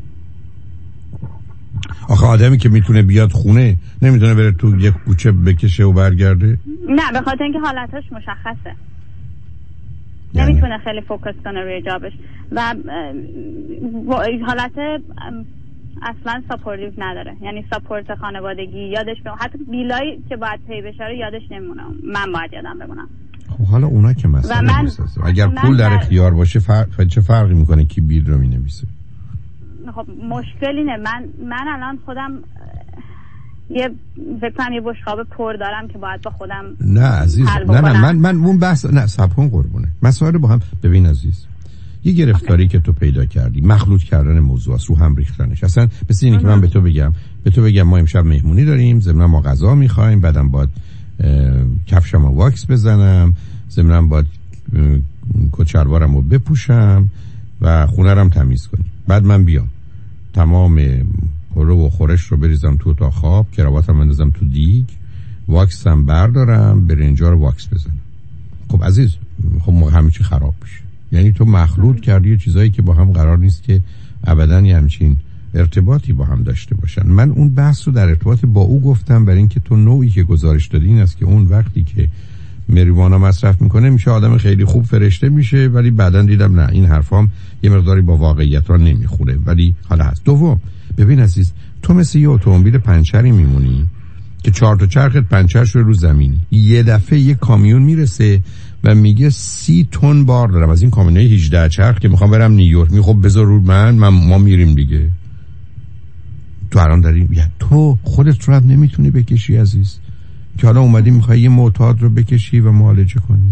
آخه آدمی که میتونه بیاد خونه نمیتونه بره تو یک کوچه بکشه و برگرده؟ نه، به خاطر اینکه حالتش مشخصه. یعنی نمیتونه خیلی فوکس کنه روی جابش و حالت اصلا ساپورتیو نداره، یعنی ساپورت خانوادگی یادش بمونه، حتی بیلایی که باید پی بشه رو یادش نمونه، من باید یادم بمونم. خب حالا اونا که مسئله من... نیست. اگر پول در اختیار باشه فرق... چه فرقی میکنه کی بیل رو مینویسه؟ خب مشکل اینه، من من الان خودم یه فکر کنم یه بشقاب پر دارم که باید با خودم نه عزیز، نه نه من من اون بحث نه صبر کن قربونه. مسائل با هم ببین عزیز. یه گرفتاری که تو پیدا کردی، مخلوط کردن موضوع است، رو هم ریختنش. اصلا مثل اینه که من به تو بگم به تو بگم ما امشب مهمونی داریم، ضمن ما غذا می‌خوایم، بعدم باید کفشمو واکس بزنم، ضمن باید کچلوارمو بپوشم و خونه رم تمیز کنیم. بعد من بیام تمام پرو و خورش رو بریزم تو اتاق خواب، کراواتم بندازم تو دیگ، واکسم بردارم، برنجا رو واکس بزنم. خب عزیز، خب همه چی خراب میشه. یعنی تو مخلوط کردی چیزایی که با هم قرار نیست که ابداً یه همچین ارتباطی با هم داشته باشن. من اون بحث رو در ارتباط با او گفتم برای اینکه تو نوعی که گزارش دادی این است که اون وقتی که مریوانا مصرف میکنه میشه آدم خیلی خوب، فرشته میشه، ولی بعداً دیدم نه، این حرفام یه مقداری با واقعیت ها نمیخوره، ولی حالا هست. دوم، ببین عزیز، تو مثل یه اتومبیل پنچری میمونی که چهار تا چرخت پنچر شده رو زمینی، یه دفعه یه کامیون میرسه و میگه سی تن بار دارم از این کامیونای هجده چرخ که میخوام برم نیویورک. میگه خب بذار رو من, من ما میریم دیگه. تو الان داریم یا تو خودت رو هم نمیتونی بکشی عزیز، که حالا اومدی میخوای یه معتاد رو بکشی و معالجه کنی.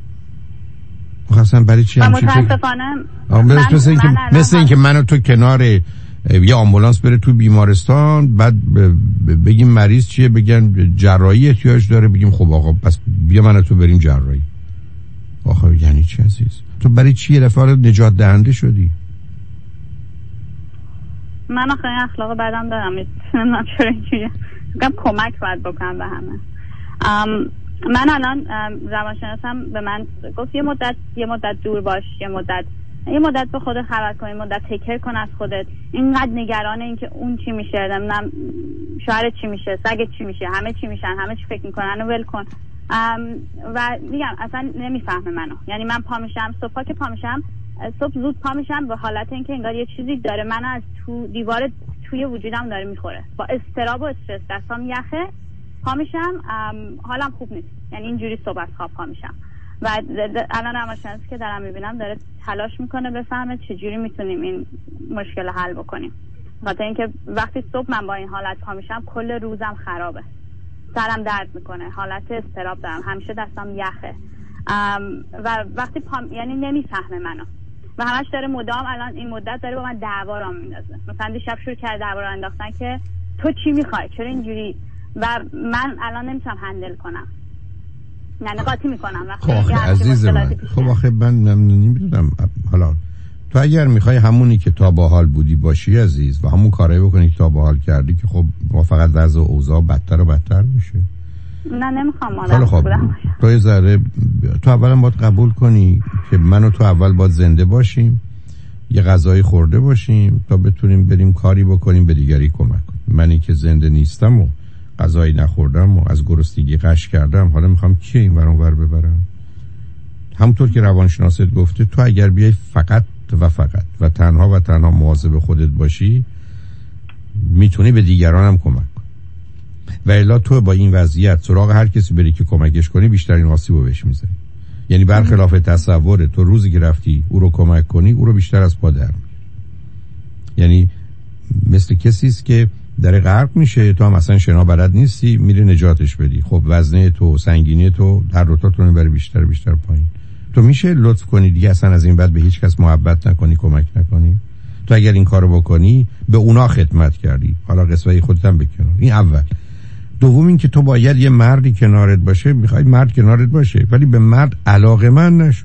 خاصن برای چی همچین متاسفانه مثل اینکه مثل اینکه منو تو کنار یه آمبولانس بره تو بیمارستان، بعد بگیم مریض چیه، بگن جراحی احتیاج داره، بگیم خب آقا پس بیا من تو بریم جراحی. آخه یعنی چی عزیز؟ تو برای چی یه دفعه نجات دهنده شدی؟ من آخه اخلاق بدم دارم، نمیدونم چرا اینجوریه. میگم کمک باید بکنم به همه. من الان روانشناسم به من گفت یه مدت یه مدت دور باش، یه مدت یه مدت به خودت خبر کن، یه مدت تکر کن از خودت. اینقدر نگران این که اون چی میشه، نمیدونم شوهرت چی میشه، سگت چی میشه، همه چی میشن، همه چی فکر میکنن و ول کن. و میگم اصلا نمیفهمه منو. یعنی من پا میشم صبح که پا میشم صبح زود پا میشم به حالت اینکه انگار یه چیزی داره منو از تو دیوار توی وجودم داره میخوره، با اضطراب و استرس، دستام یخه، پا میشم حالم خوب نیست. یعنی اینجوری صبح از خواب پا میشم و الان روانشناسی که دارم میبینم داره تلاش میکنه بفهمه چجوری میتونیم این مشکل حل بکنیم. خاطر اینکه وقتی صبح من با این حالت پا میشم کل روزم خرابه، سرم درد میکنه، حالت اضطراب دارم، همیشه دستم یخه و وقتی پا یعنی نمیفهمه منو و همش داره مدام الان این مدت داره با من دعوا را میندازه. مثلا دیشب شروع کرد دعوا را انداختن که تو چی میخوای، چرا اینجوری، و من الان نمیتونم هندل کنم، نه قاطی میکنم وقتی خب عزیز من. خب آخه من نمیدونم حالا تو اگر میخوای همونی که تا با حال بودی باشی عزیز و همون کارایی بکنی که تا با حال کردی که خب ما فقط وضع و اوضاع بدتر و بدتر میشه. نه نمیخوام آدم خب تو یه ذره تو اولا باید قبول کنی که من و تو اول باید زنده باشیم، یه غذایی خورده باشیم تا بتونیم بریم کاری بکنیم به دیگری کمک کنیم. منی که زنده نیستم و غذایی نخوردم و از گرسنگی غش کردم، حالا میخوام کی این ور اون ور ببرم؟ همونطور که روانشناست گفته تو اگر بیای فقط و فقط و تنها و تنها مواظب خودت باشی میتونی به دیگران هم کمک کنی، و الا تو با این وضعیت سراغ هر کسی بری که کمکش کنی بیشترین آسیبو بهش میزنی. یعنی برخلاف تصور تو روزی که رفتی او رو کمک کنی او رو بیشتر از پا در میاری. یعنی مثل کسی است که در غرق میشه، تو هم اصلا شنا بلد نیستی، میری نجاتش بدی. خب وزنه تو، سنگینی تو، هر دو تا تو میبره بیشتر بیشتر پایین. تو میشه لطف کنی دیگه اصلا از این بعد به هیچ کس محبت نکنی، کمک نکنی؟ تو اگر این کارو بکنی به اونا خدمت کردی، حالا قسمت خودت هم بکنار. این اول. دوم این که تو باید یه مردی کنارت باشه، میخوای مرد کنارت باشه ولی به مرد علاقه‌مند نشو.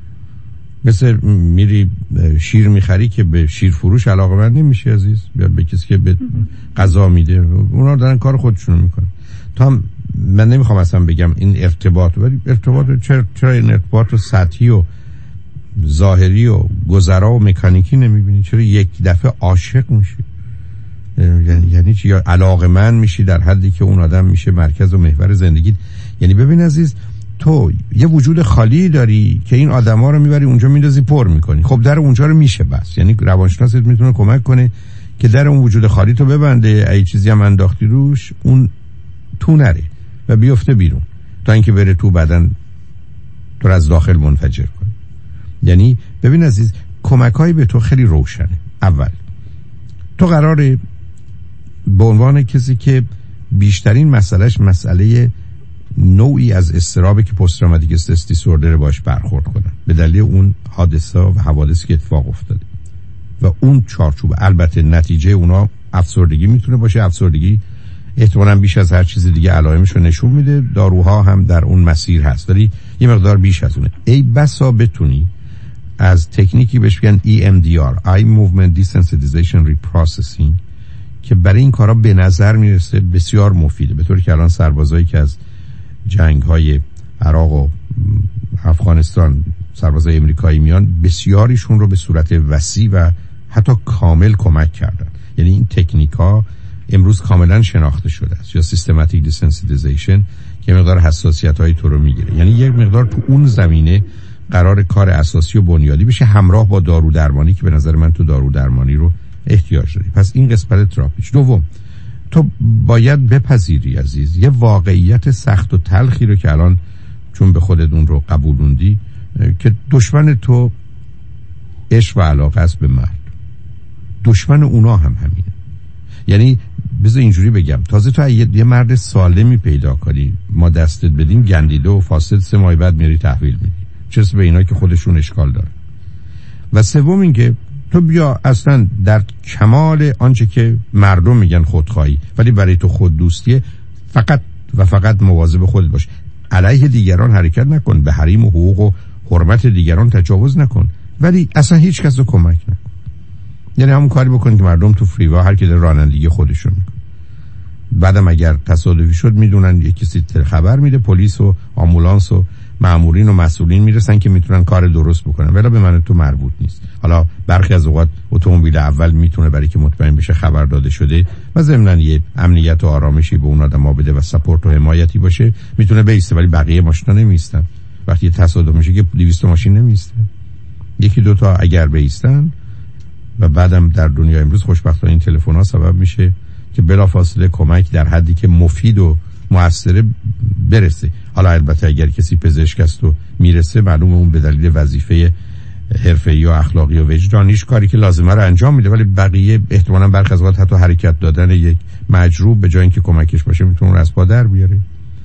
مثل میری شیر میخری که به شیر فروش علاقه‌مند نمیشی عزیز، یا به کسی که به غذا میده، اونا دارن کار خودشونو میکنن. تو هم من نمیخوام اصلا بگم این ارتباط، ولی ارتباط چرا چرا این ارتباط سطحی و ظاهری و گذرا و مکانیکی نمیبینی؟ چرا یک دفعه عاشق میشی؟ یعنی یعنی چی؟ یا علاقه‌مند میشی در حدی که اون آدم میشه مرکز و محور زندگیت. یعنی ببین عزیز، تو یه وجود خالی داری که این آدما رو میبری اونجا میندازی پر میکنی. خب در اونجا رو میشه بس، یعنی روانشناست میتونه کمک کنه که در اون وجود خالی تو ببنده، ای چیزی هم انداختی روش اون تو نره و بیفته بیرون تا اینکه بره تو بدن تو رو از داخل منفجر کنه. یعنی ببین عزیز، کمک‌های به تو خیلی روشنه. اول تو قراره به عنوان کسی که بیشترین مسئلهش مسئله نوعی از اضطرابی که پست تروماتیک استرس دیسوردر باش برخورد کنن به دلیل اون حادثه و حوادثی که اتفاق افتاده و اون چارچوب. البته نتیجه اونا افسردگی میتونه باشه، افسردگی احتمالاً بیش از هر چیز دیگه علائمش رو نشون میده، داروها هم در اون مسیر هست، ولی یه مقدار بیش از اونه. ای بسا بتونی از تکنیکی بهش میگن ای ام دی آر Eye Movement Desensitization Reprocessing که برای این کارا به نظر میرسه بسیار مفیده، به طوری که الان سربازایی که از جنگ‌های عراق و افغانستان سربازای امریکایی میان، بسیاریشون رو به صورت وسیع و حتی کامل کمک کردن. یعنی این تکنیک‌ها امروز کاملا شناخته شده است، یا سیستماتیک دیسنسیتیزیشن که مقدار حساسیت‌های تو رو میگیره. یعنی یک مقدار تو اون زمینه قرار کار اساسی و بنیادی بشه همراه با دارو درمانی که به نظر من تو دارو درمانی رو احتیاج داری. پس این قسمت تراپیش. دوم، تو باید بپذیری عزیز یه واقعیت سخت و تلخی رو که الان چون به خودت اون رو قبولوندی که دشمن تو عشق و علاقه است به مرد، دشمن اونا هم همینه. یعنی بذار اینجوری بگم، تازه تو یه مرد سالمی پیدا کنی ما دستت بدیم گندیده و فاسد، سه ماه بعد میری تحویل میدی، چرا به اینا که خودشون اشکال داره. و سوم این که تو بیا اصلا در کمال آنچه که مردم میگن خودخواهی، ولی برای تو خود دوستیه، فقط و فقط مواظب خودت باش، علیه دیگران حرکت نکن، به حریم و حقوق و حرمت دیگران تجاوز نکن، ولی اصلا هیچ کس رو کمک نکن. یعنی همون کاری بکن که مردم تو فریوا هر کی در رانندگی خودشون میکن. بعدم اگر تصادفی شد میدونن یکی کسی خبر میده، پلیس و آمبولانس و مامورین و مسئولین میرسن که میتونن کار درست بکنن، ولی به من تو مربوط نیست. حالا برخی از اوقات اتومبیل اول میتونه برای که مطمئن بشه خبر داده شده و ضمن یه امنیت و آرامشی به اون آدما بده و سپورت و حمایتی باشه، میتونه بیسته، ولی بقیه ماشینا نمیستن. وقتی تصادف میشه که دویست ماشین نمیستن، یکی دو تا اگر بیستن. و بعدم در دنیا امروز خوشبختانه این تلفن‌ها سبب میشه که بلافاصله کمک در حدی که مفید و موثر برسه. حالا البته اگر کسی پزشک است و میرسه، معلومه اون به دلیل وظیفه حرفه‌ای یا اخلاقی و وجدانیش کاری که لازمه رو انجام میده، ولی بقیه احتمالاً برخی از اوقات حتی حرکت دادن یک مجروح به جای اینکه کمکش باشه میتونه اون رو از پا در بیاره.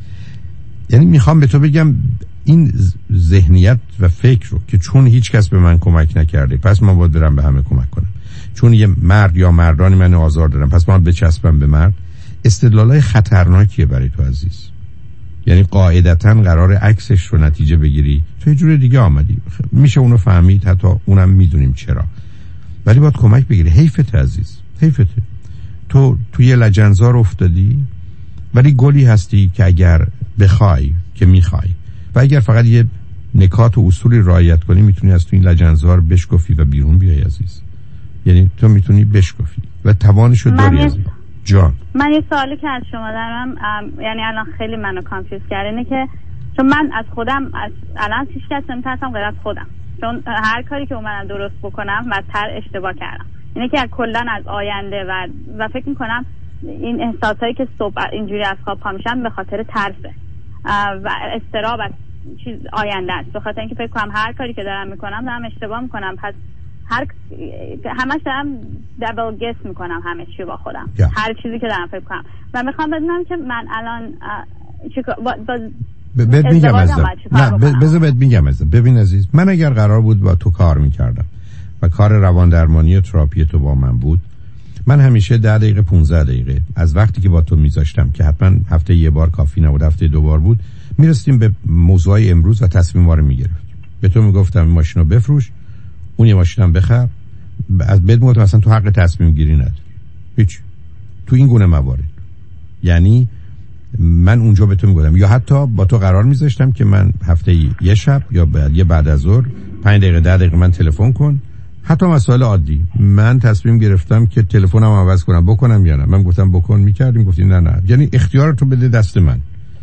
یعنی میخوام به تو بگم این ذهنیت و فکر رو که چون هیچ کس به من کمک نکرده پس من باید برم به همه کمک کنم، چون یه مرد یا مردانی من آزار دارن پس من بچسبم به مرد، استدلالای خطرناکیه برای تو عزیز. یعنی قاعدتاً قرار عکسش رو نتیجه بگیری، تو یه جور دیگه آمدی، میشه اونو فهمید، حتی اونم میدونیم چرا، ولی باید کمک بگیری. حیفت عزیز، حیفت. تو توی لجنزار افتادی، ولی گلی هستی که اگر بخوای که میخوای و اگر فقط یه نکات و اصولی رعایت کنی میتونی از تو این لجنزار بشکفی و بیرون بیای عزیز. یعنی تو میتونی بشکفی و توانشو داری عزیز. جان من یه سوالی که از شما دارم، یعنی الان خیلی منو کانفیوز کرده، اینه که چون من از خودم از الان هیچ کس نمیترسم غیر از خودم، چون هر کاری که اومدم درست بکنم و تر اشتباه کردم. اینه که کلا از آینده و و فکر میکنم این احساسایی که صبح اینجوری از خواب پا میشم به خاطر ترسه و اضطراب از چیز آینده است، به خاطر اینکه فکر کنم هر کاری که دارم میکنم دارم اشتباه میکنم، پس هر همش دارم دبل گس میکنم همه چی با خودم yeah. هر چیزی که دارم فکر کنم و میخوام بدونم که من الان چیکار با, با بهت میگم عزیزم. نه بذار بهت میگم عزیزم. ببین عزیز، من اگر قرار بود با تو کار میکردم و کار روان درمانی و تراپی تو با من بود، من همیشه ده دقیقه پونزده دقیقه از وقتی که با تو میذاشتم که حتما هفته یه بار کافی نبود، هفته دو بار بود، میرسیم به موضوعی امروز و تصمیم رو میگرفتیم. به تو میگفتم این ماشین رو بفروش، اون یه ماشینم بخر، از بد موقع مثلا تو حق تصمیم گیری نداری هیچ تو این گونه موارد. یعنی من اونجا به تو میگفتم، یا حتی با تو قرار میذاشتم که من هفته یه شب یا بعد یه بعد از ظهر پنج دقیقه ده دقیقه من تلفن کن، حتی مسائل عادی. من تصمیم گرفتم که تلفنم عوض کنم، بکنم یا نه. من گفتم بکن، میکردیم، گفتی نه نه. یعنی اختیار تو بده دست من.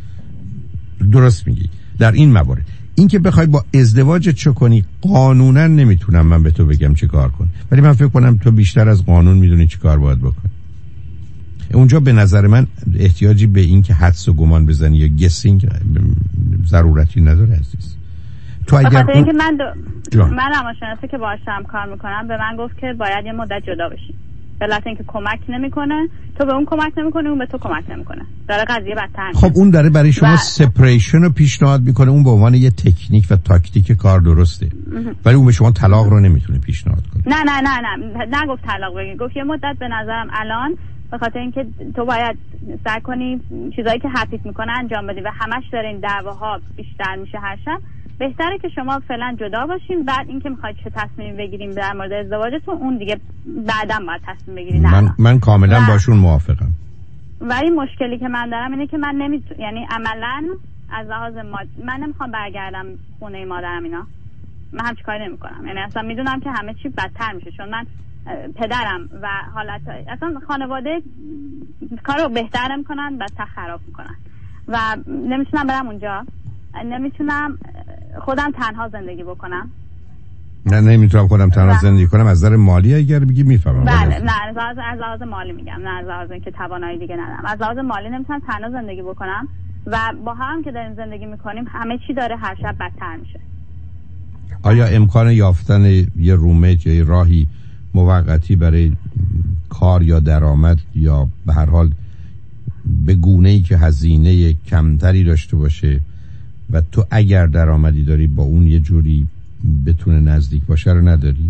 درست میگی در این موارد. این که بخوای با ازدواج چه کنی، قانونا نمیتونم من به تو بگم چه کار کن، ولی من فکر کنم تو بیشتر از قانون میدونی چه کار باید بکن. اونجا به نظر من احتیاجی به این که حدس و گمان بزنی یا گسینگ ضرورتی نداره عزیز. تو اگر بخاطر اینکه من دو... من روانشناسی که باهاشم کار میکنم به من گفت که باید یه مدت جدا بشی، به علت اینکه کمک نمیکنه، تو به اون کمک نمیکنه، اون به تو کمک نمیکنه، داره قضیه بدتر میشه. خب اون داره برای شما و... سپریشن رو پیشنهاد میکنه، اون به عنوان یه تکنیک و تاکتیک کار درسته، ولی اون به شما طلاق رو نمیتونه پیشنهاد کنه. نه نه نه نه نگفت طلاق بگیر، گفت یه مدت به نظرم الان به خاطر اینکه تو باید سعی کنی چیزایی که هپیت میکنه انجام بدی و همش داره این دعواها بیشتر میشه هر شب، بهتره که شما فعلا جدا باشین، بعد اینکه میخواید چه تصمیمی بگیریم در مورد ازدواجتون اون دیگه بعداً باید تصمیم بگیرین. من من کاملا و... باشون موافقم. ولی مشکلی که من دارم اینه که من نمیتونم، یعنی عملاً از لحاظ ماد... من نمیخوام برگردم خونه مادرم اینا، من همچین کاری نمیکنم، یعنی اصلا میدونم که همه چی بدتر میشه، چون من پدرم و حالت اصلا خانواده کارو بهتر نمیکنن، بدتر خراب میکنن و نمیتونم برم اونجا، نمیتونم خودم تنها زندگی بکنم نه نمیتونم خودم تنها زندگی کنم. از نظر مالی اگر بگی میفهمم. بله نه از لحاظ از لحاظ مالی میگم، نه از لحاظ اینکه توانایی دیگه ندارم. از لحاظ مالی نمیتونم تنها زندگی بکنم و با هم که داریم زندگی میکنیم همه چی داره هر شب بدتر میشه. آیا امکان یافتن یه رومت یا یه راهی موقتی برای کار یا درآمد یا به هر حال به گونه‌ای که هزینه کمتری داشته باشه و تو اگر درآمدی داری با اون یه جوری بتونه نزدیک باشه رو نداری؟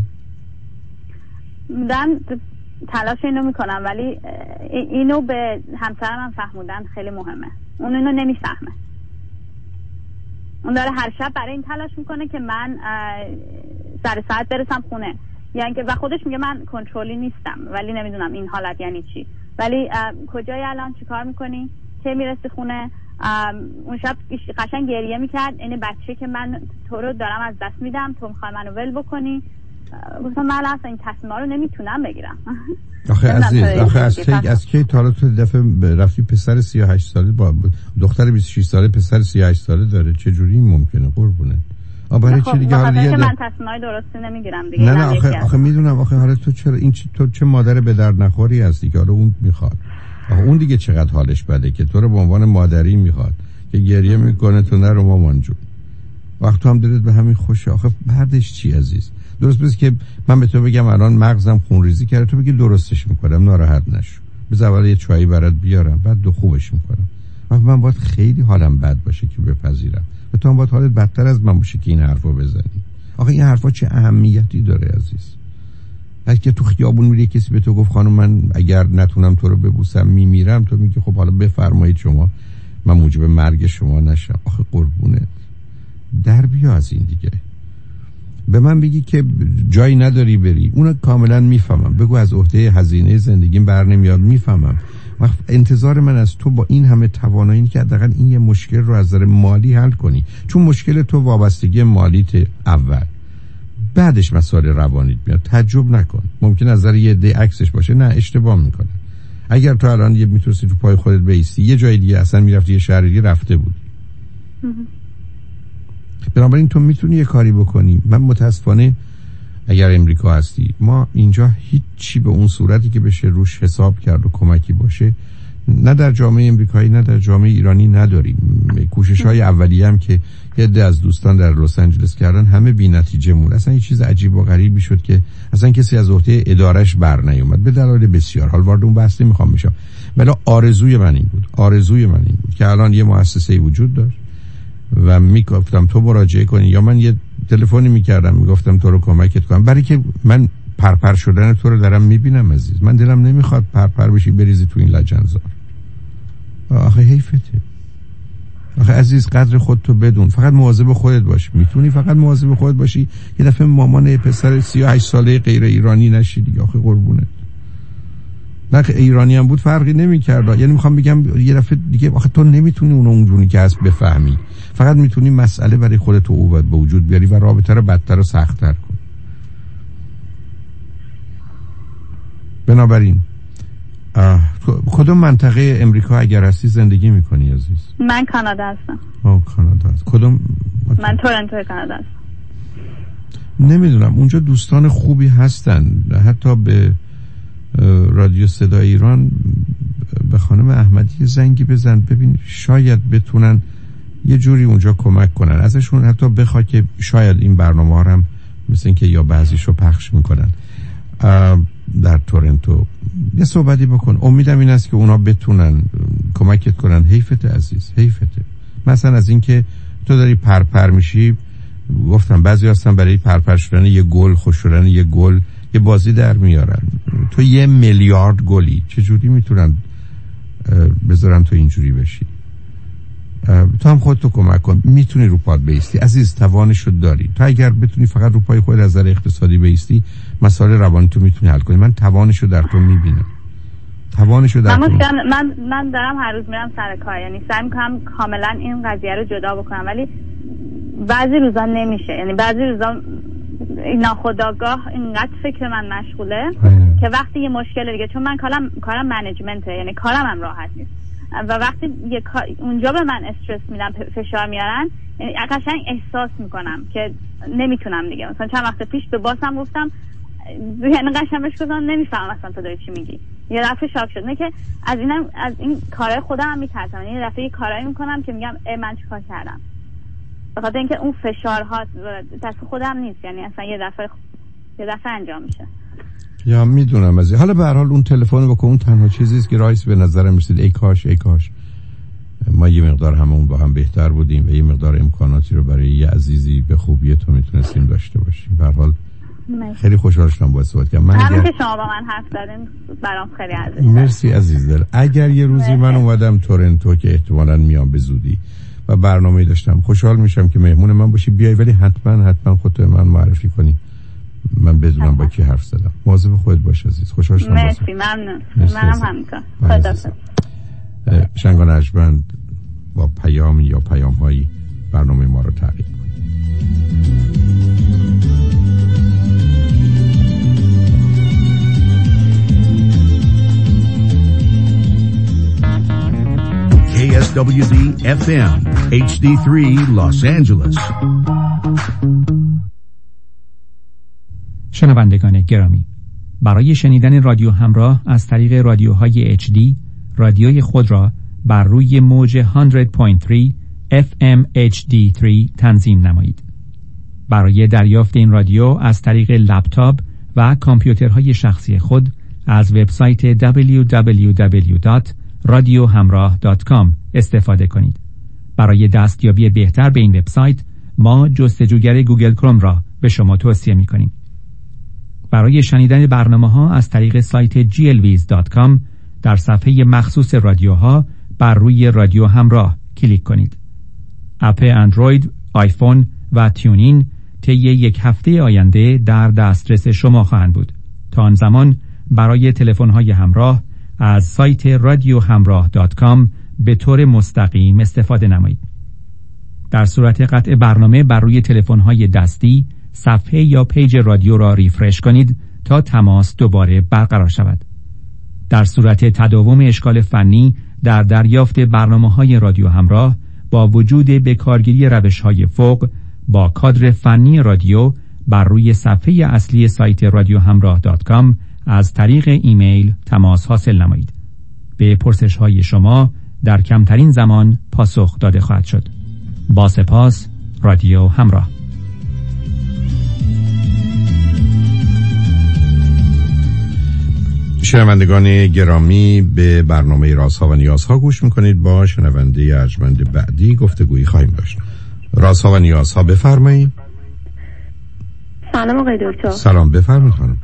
من تلاش اینو میکنم ولی اینو به همسرم هم فهموندن خیلی مهمه. اون اینو نمیفهمه. اون داره هر شب برای این تلاش میکنه که من سر ساعت برسم خونه، یعنی که و خودش میگه من کنترلی نیستم، ولی نمیدونم این حالت یعنی چی. ولی کجایی الان چیکار میکنی؟ کی میرسی خونه؟ اون شب قشنگ گریه میکرد این بچه که من تو رو دارم از دست میدم، تو میخوای منو ول بکنی. گفتم من اصلا این تصمیما رو نمیتونم بگیرم. آخه عزیز، آخه از کی از کی تا تو دفعه رفتی پسر سی و هشت ساله با دختر بیست و شش ساله پسر سی و هشت ساله داره؟ چه جوری ممکنه قربونه؟ آ برای چی دیگه حالا دیگه من تصمیمای درستی نمیگیرم دیگه. نه نه آخه آخه میدونم آخه حالا تو چرا این تو چه مادر به درد نخوری هستی که حالا اون میخواد. آخه اون دیگه چقدر حالش بده که تو رو به عنوان مادری میخواد که گریه میکنه تو نرو مامان جون. وقت تو هم دلت به همین خوشه. آخه بعدش چی عزیز؟ درست بس که من به تو بگم الان مغزم خونریزی کرده، تو بگی درستش میکنم ناراحت نشو، بذار اول یه چایی برات بیارم بعد دو خوبش میکنم. وقت من باید خیلی حالم بد باشه که بپذیرم و تو هم باید حالت بدتر از من باشه که این حرفو بزنی. آخه این حرفا چه اهمیتی داره عزیز؟ اگه تو خیابون میری کسی به تو گفت خانم من اگر نتونم تو رو ببوسم میمیرم، تو میگی خب حالا بفرمایید شما، من موجب مرگ شما نشم. آخه قربونت در بیا از این دیگه. به من بگی که جایی نداری بری، اونو کاملا میفهمم. بگو از عهده هزینه زندگیم بر نمیاد، میفهمم. وقت انتظار من از تو با این همه توانایی اینه که حداقل این یه مشکل رو از نظر مالی حل کنی، چون مشکل تو وابستگی مالیت اول، بعدش مسائل روانیت میاد. تعجب نکن ممکن از نظر یه ده عکسش باشه، نه اشتباه میکنه. اگر تو الان یه میتونستی تو پای خودت بایستی یه جای دیگه اصلا میرفتی یه شهری رفته بود. بنابراین تو میتونی یه کاری بکنی. من متاسفانه اگر امریکا هستی ما اینجا هیچی به اون صورتی که بشه روش حساب کرد و کمکی باشه نه در جامعه امریکایی نه در جامعه ایرانی نداریم. کوشش‌های اولیه هم که یه عده از دوستان در لس آنجلس کردن همه بی نتیجه موند. اصلا یه چیز عجیب و غریبی شد که اصلا کسی از عهده ادارش بر نیومد به دلایل بسیار. حال وارد اون بحث نمیخوام بشم، ولی آرزوی من این بود آرزوی من این بود که الان یه مؤسسه‌ای وجود داشت و میگفتم تو مراجعه کنی، یا من یه تلفنی میکردم میگفتم تو رو کمکت کنم، برای که من پرپر شدن تو رو دارم میبینم عزیز. من دلم نمیخواد پرپر بشی بریزی تو این لجنزار. آخه حیفته. آخه عزیز قدر خودتو بدون، فقط مواظب خودت باش. میتونی فقط مواظب خودت باشی یه دفعه مامان پسر سی و هشت ساله غیر ایرانی نشی دیگه. آخه قربونت نه ایرانی هم بود فرقی نمی‌کرد. یعنی میخوام بگم یه دفعه دیگه آخه تو نمیتونی اونو اونجوری که هست بفهمی، فقط میتونی مسئله برای خودت او به وجود بیاری و رابطه رو بدتر و سخت‌تر کنی. بنابراین کدوم منطقه امریکا اگر هستی زندگی میکنی عزیز؟ من کانادا هستم. آه کانادا هست. کدوم؟ من تورنتو کانادا هستم. نمیدونم اونجا دوستان خوبی هستن. حتی به رادیو صدای ایران به خانم احمدی زنگی بزن ببین شاید بتونن یه جوری اونجا کمک کنن ازشون، حتی بخواد که شاید این برنامه ها هم مثل این که یا بعضیشو پخش میکنن در تورنتو. یه صحبتی بکن. امیدم این است که اونا بتونن کمکت کنن. حیفت عزیز حیفته. مثلا از این که تو داری پرپر میشی، گفتم بعضی هستن برای پرپر شدن یه گل، خوش شدن یه گل یه بازی در میارن. تو یه میلیارد گلی چجوری میتونن بذارن تو اینجوری بشی؟ تو هم خودتو کمک کن. میتونی رو پات بیستی عزیز، توانشو داری. تو اگر بتونی فقط رو پای خودت از نظر اقتصادی بیستی مسائل روانی تو میتونی حل کنی. من توانشو در تو میبینم. توانشو در من تو من من دارم هر روز میرم سر کار، یعنی سعی میکنم کاملا این قضیه رو جدا بکنم، ولی بعضی روزا نمیشه. یعنی بعضی روزا ناخودآگاه اینقدر فکر من مشغوله آه. که وقتی یه مشکل دیگه، چون من کارم کارم منیجمنته، یعنی کارم هم راحت نیست و وقتی یه کار اونجا به من استرس میدن، فشار میارن، یعنی قشنگ احساس میکنم که نمیتونم دیگه. مثلا چند وقت پیش به باسم گفتم، یعنی قشنگ بهش گفتم نمیفهمم اصلا تو داری چی میگی. یه دفعه شاک شد. نه که از اینم از این کارهای خودم هم میترسم. یه دفعه یه کارایی میکنم که میگم ای من چیکار کردم، به خاطر اینکه اون فشارها دست خودم نیست، یعنی اصلا یه دفعه یه دفعه انجام میشه. یا میدونم از این. حالا به هر حال اون تلفن بکن، اون تنها چیزی است که رایس به نظرم رسید ای کاش ای کاش ما یه مقدار هممون با هم بهتر بودیم و یه مقدار امکاناتی رو برای یه عزیزی به خوبی تو میتونستیم داشته باشیم. به هر حال خیلی خوشحال شدم با صحبت کردم. من همین اگر... که شما با من حرف زدین برام خیلی عزیزه. مرسی عزیز دل. اگر یه روزی مرسی. من اومدم تورنتو که احتمالاً میام به زودی و برنامه‌ای داشتم، خوشحال میشم که مهمون من باشی، بیای، ولی حتما حتما خودت من معرفی کنی، من بدونم با کی حرف زدم. مواظب خودت باش عزیز. خوشحال شدم. مرسی ممنون. منم همینطور. خداحافظ. شنگان ارجمند با پیام یا پیام‌هایی برنامه ما رو تعقیب کنید. کی اس دبلیو دی اف ام اچ دی سه Los Angeles. شنوندگان گرامی، برای شنیدن رادیو همراه از طریق رادیوهای اچ دی، رادیوی خود را بر روی موج صد و سه اف ام اچ دی سه تنظیم نمایید. برای دریافت این رادیو از طریق لپتاپ و کامپیوترهای شخصی خود از وبسایت دبلیو دبلیو دبلیو دات رادیو همراه دات کام استفاده کنید. برای دستیابی بهتر به این وبسایت ما جستجوگر گوگل کروم را به شما توصیه می‌کنیم. برای شنیدن برنامه‌ها از طریق سایت جی ال ویز دات کام در صفحه مخصوص رادیوها بر روی رادیو همراه کلیک کنید. اپ اندروید، آیفون و تیونین طی یک هفته آینده در دسترس شما خواهند بود. تا آن زمان برای تلفن‌های همراه از سایت رادیو همراه دات کام به طور مستقیم استفاده نمایید. در صورت قطع برنامه بر روی تلفن‌های دستی صفحه یا پیج رادیو را ریفرش کنید تا تماس دوباره برقرار شود. در صورت تداوم اشکال فنی در دریافت برنامه‌های رادیو همراه با وجود بکارگیری روش‌های فوق با کادر فنی رادیو بر روی صفحه اصلی سایت رادیو همراه دات کام از طریق ایمیل تماس حاصل نمایید. به پرسش‌های شما در کمترین زمان پاسخ داده خواهد شد. با سپاس. رادیو همراه. شنوندگان گرامی، به برنامه رازها و نیازها گوش میکنید. با شنونده ارجمند بعدی گفتگویی خواهیم داشت. رازها و نیازها، بفرمایید. سلام آقای دکتر. سلام، بفرمایید خانم.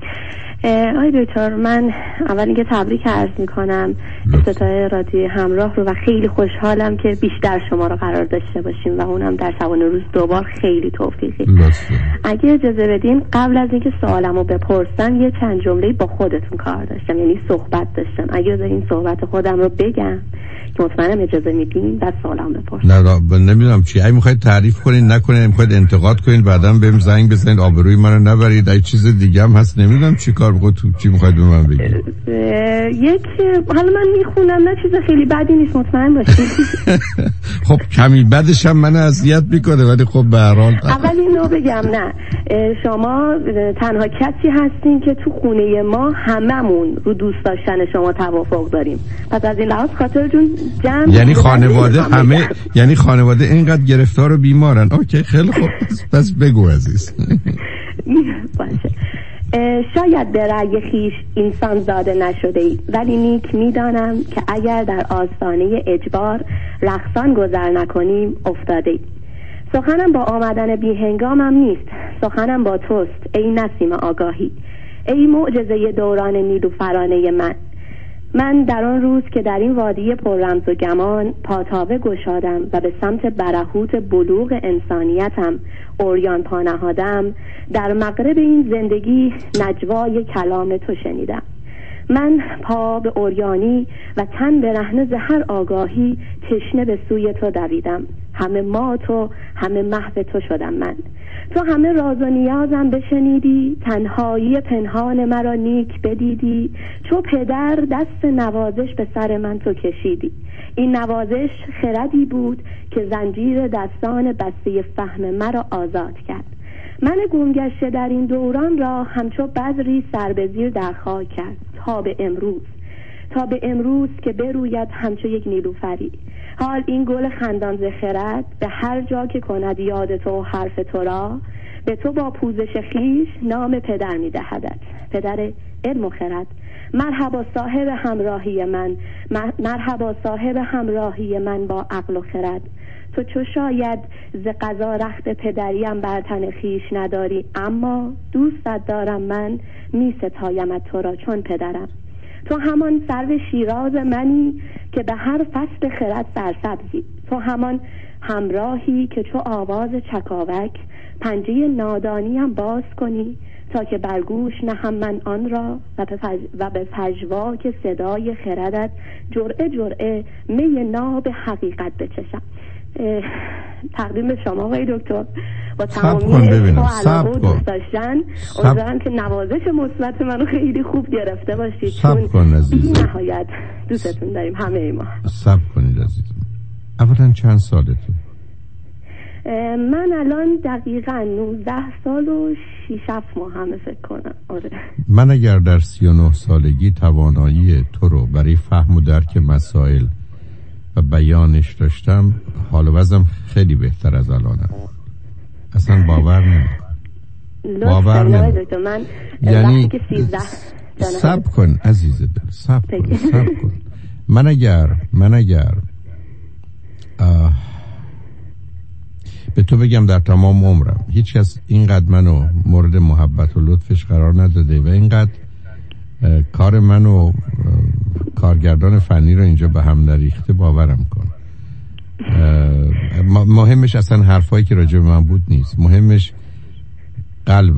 آقای دکتر، من اول اینکه تبریک عرض میکنم افتتاح رادیو همراه رو و خیلی خوشحالم که بیشتر شما رو قرار داشته باشیم و اونم در شبانه روز دوبار. خیلی توفیقی. لطفا. اگه اجازه بدین قبل از اینکه سوالمو بپرسم یه چند جمله با خودتون کار داشتم، یعنی صحبت داشتم. اگه این صحبت خودم رو بگم که مطمئنم اجازه میدین بعد سوالم بپرسم. نه نمیدونم چی، اگه میخواید تعریف کنین نکنین، میخواید انتقاد کنین بعداً بهم زنگ بزنید آبروی منو نبرید. اگه چیز دیگه هم هست نمیدونم چی کار بگو تو چی میخواید به من بگید. یک حالا من میخونم، نه چیز خیلی بدی نیست مطمئن باشید. خب کمی بدش هم منو اذیت میکنه ولی خب به هر حال اول اینو بگم، نه شما تنها کسی هستین که تو خونه ما هممون رو دوست داشتن شما توافق داریم. پس از این لحاظ خاطرتون جمع. یعنی خانواده همه، یعنی خانواده اینقدر گرفتار و بیمارن. اوکی خیلی خوب، پس بگو عزیز. باشه. شاید به رأی خیش انسان زاده نشده ای، ولی نیک میدانم که اگر در آستانه اجبار رقصان گذر نکنیم افتاده ای. سخنم با آمدن بی هنگامم نیست، سخنم با توست ای نسیم آگاهی، ای معجزه دوران نیل و فرانه من. من در آن روز که در این وادی پر رمز و گمان پاتاوه گشادم و به سمت برهوت بلوغ انسانیتم اوریان پا نهادم، در مغرب این زندگی نجوای کلام تو شنیدم. من پا به اوریانی و تن به رهن ز هر آگاهی تشنه به سوی تو دویدم. همه ما تو، همه محو تو شدم من. تو همه راز و نیازم بشنیدی، تنهایی پنهان مرا نیک بدیدی. چو پدر دست نوازش به سر من تو کشیدی. این نوازش خردی بود که زنجیر دستان بسته فهم مرا آزاد کرد. من گمگشته در این دوران را همچو بذری سر به زیر در خاک کرد تا به امروز، تا به امروز که بروید همچو یک نیلوفری. حال این گل خندان ز خرد به هر جا که کند یاد تو و حرف تو را، به تو با پوزش خیش نام پدر می دهدت، پدر علم و خرد. مرحبا صاحب همراهی من، مرحبا صاحب همراهی من با عقل و خرد. تو چو شاید ز قضا رخت پدریم بر تن خیش نداری، اما دوستت دارم من، می ستایمت تو را چون پدرم. تو همان سرو شیراز منی که به هر فصل خرد سرسبزی، تو همان همراهی که چو آواز چکاوک پنجه نادانیم باز کنی، تا که برگوش نهم من آن را و به, فج... و به پژواک صدای خردت جرعه جرعه می ناب حقیقت بچشم. تقدیم به شما آقای دکتر با تمامی عشق و علاقه و دوست داشتن، امیدوارم که نوازش مثبت منو خیلی خوب گرفته باشید، چون بی نهایت دوستتون داریم همه ما. صبر کنید عزیزم. اولا چند سالتون؟ من الان دقیقاً نوزده سال و شش هفت ماه همه فکر کنم. آره. من اگر در سی و نه سالگی توانایی تو رو برای فهم و درک مسائل و بیانش داشتم، حال و وضعم خیلی بهتر از الانم. اصلا باور نمی‌کنم. باور نمی‌کنم. من یعنی صبر کن عزیز دل، صبر کن، صبر کن. من اگر من اگر به تو بگم در تمام عمرم هیچ کس اینقدر منو مورد محبت و لطفش قرار نداده و اینقدر کار منو کارگردان فنی رو اینجا به هم نریخته، باورم کن. مهمش اصلا حرفایی که راجع به من بود نیست، مهمش قلب،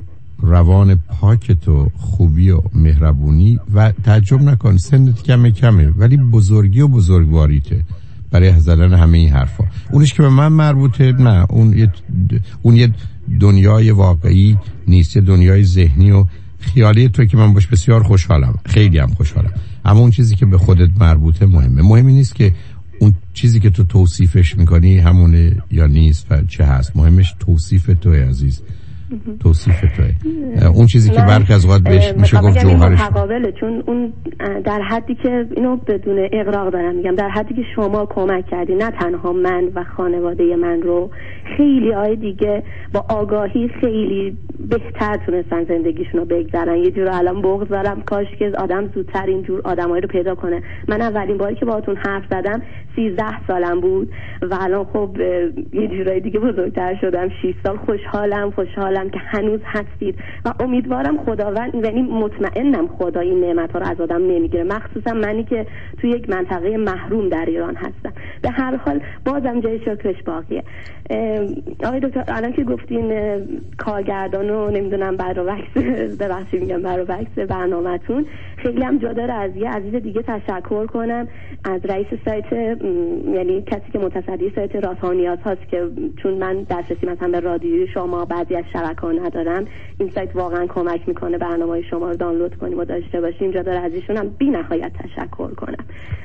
روان پاک تو، خوبی و مهربونی و تعجب نکن سنت کمه کمه ولی بزرگی و بزرگواریته برای زدن همه این حرفا. اونش که به من مربوطه نه، اون یه اون یه دنیای واقعی نیست، یه دنیای ذهنی و خیالی تو که من باش بسیار خوشحالم، خیلی هم خوشحالم، اما اون چیزی که به خودت مربوطه مهمه. مهمی نیست که اون چیزی که تو توصیفش میکنی همونه یا نیست و چه هست، مهمش توصیف توی عزیز، توصیف توی اون چیزی که برخی از اوقات بهش میشه گفت جوهرش متقابله، چون اون در حدی که اینو بدون اغراق دارم میگم، در حدی که شما کمک کردی نه تنها من و خانواده من رو، خیلی های دیگه با آگاهی خیلی بهتر تونستن زندگیشون رو بگذرن. یه جور الان بغض دارم کاش که آدم زودتر اینجور آدمایی رو پیدا کنه. من اولین باری که باهاتون حرف زدم سیزده سالم بود و الان خب یه جورای دیگه بزرگتر شدم، شش سال. خوشحالم خوشحالم که هنوز هستید و امیدوارم خداوند، یعنی مطمئنم خدا این نعمت ها رو از آدم نمیگیره، مخصوصا منی که توی یک منطقه محروم در ایران هستم. به هر حال بازم جای شکرش باقیه. آقای دکتر الان که گفتین کارگردان و نمیدونم برعکس، ببخشید میگم برعکس برنامه‌تون، خیلی هم جا داره از یه عزیز دیگه تشکر کنم، از رئیس سایت، یعنی کسی که متصدی سایت راس‌ها و نیاز هاست، که چون من دسترسی مثلا به رادیوی شما بعضی از شبکه‌ها ندارم، این سایت واقعا کمک میکنه برنامه‌های شما رو دانلود کنیم و داشته باشیم. جا داره از ایشون هم بی‌نهایت تشکر کنم.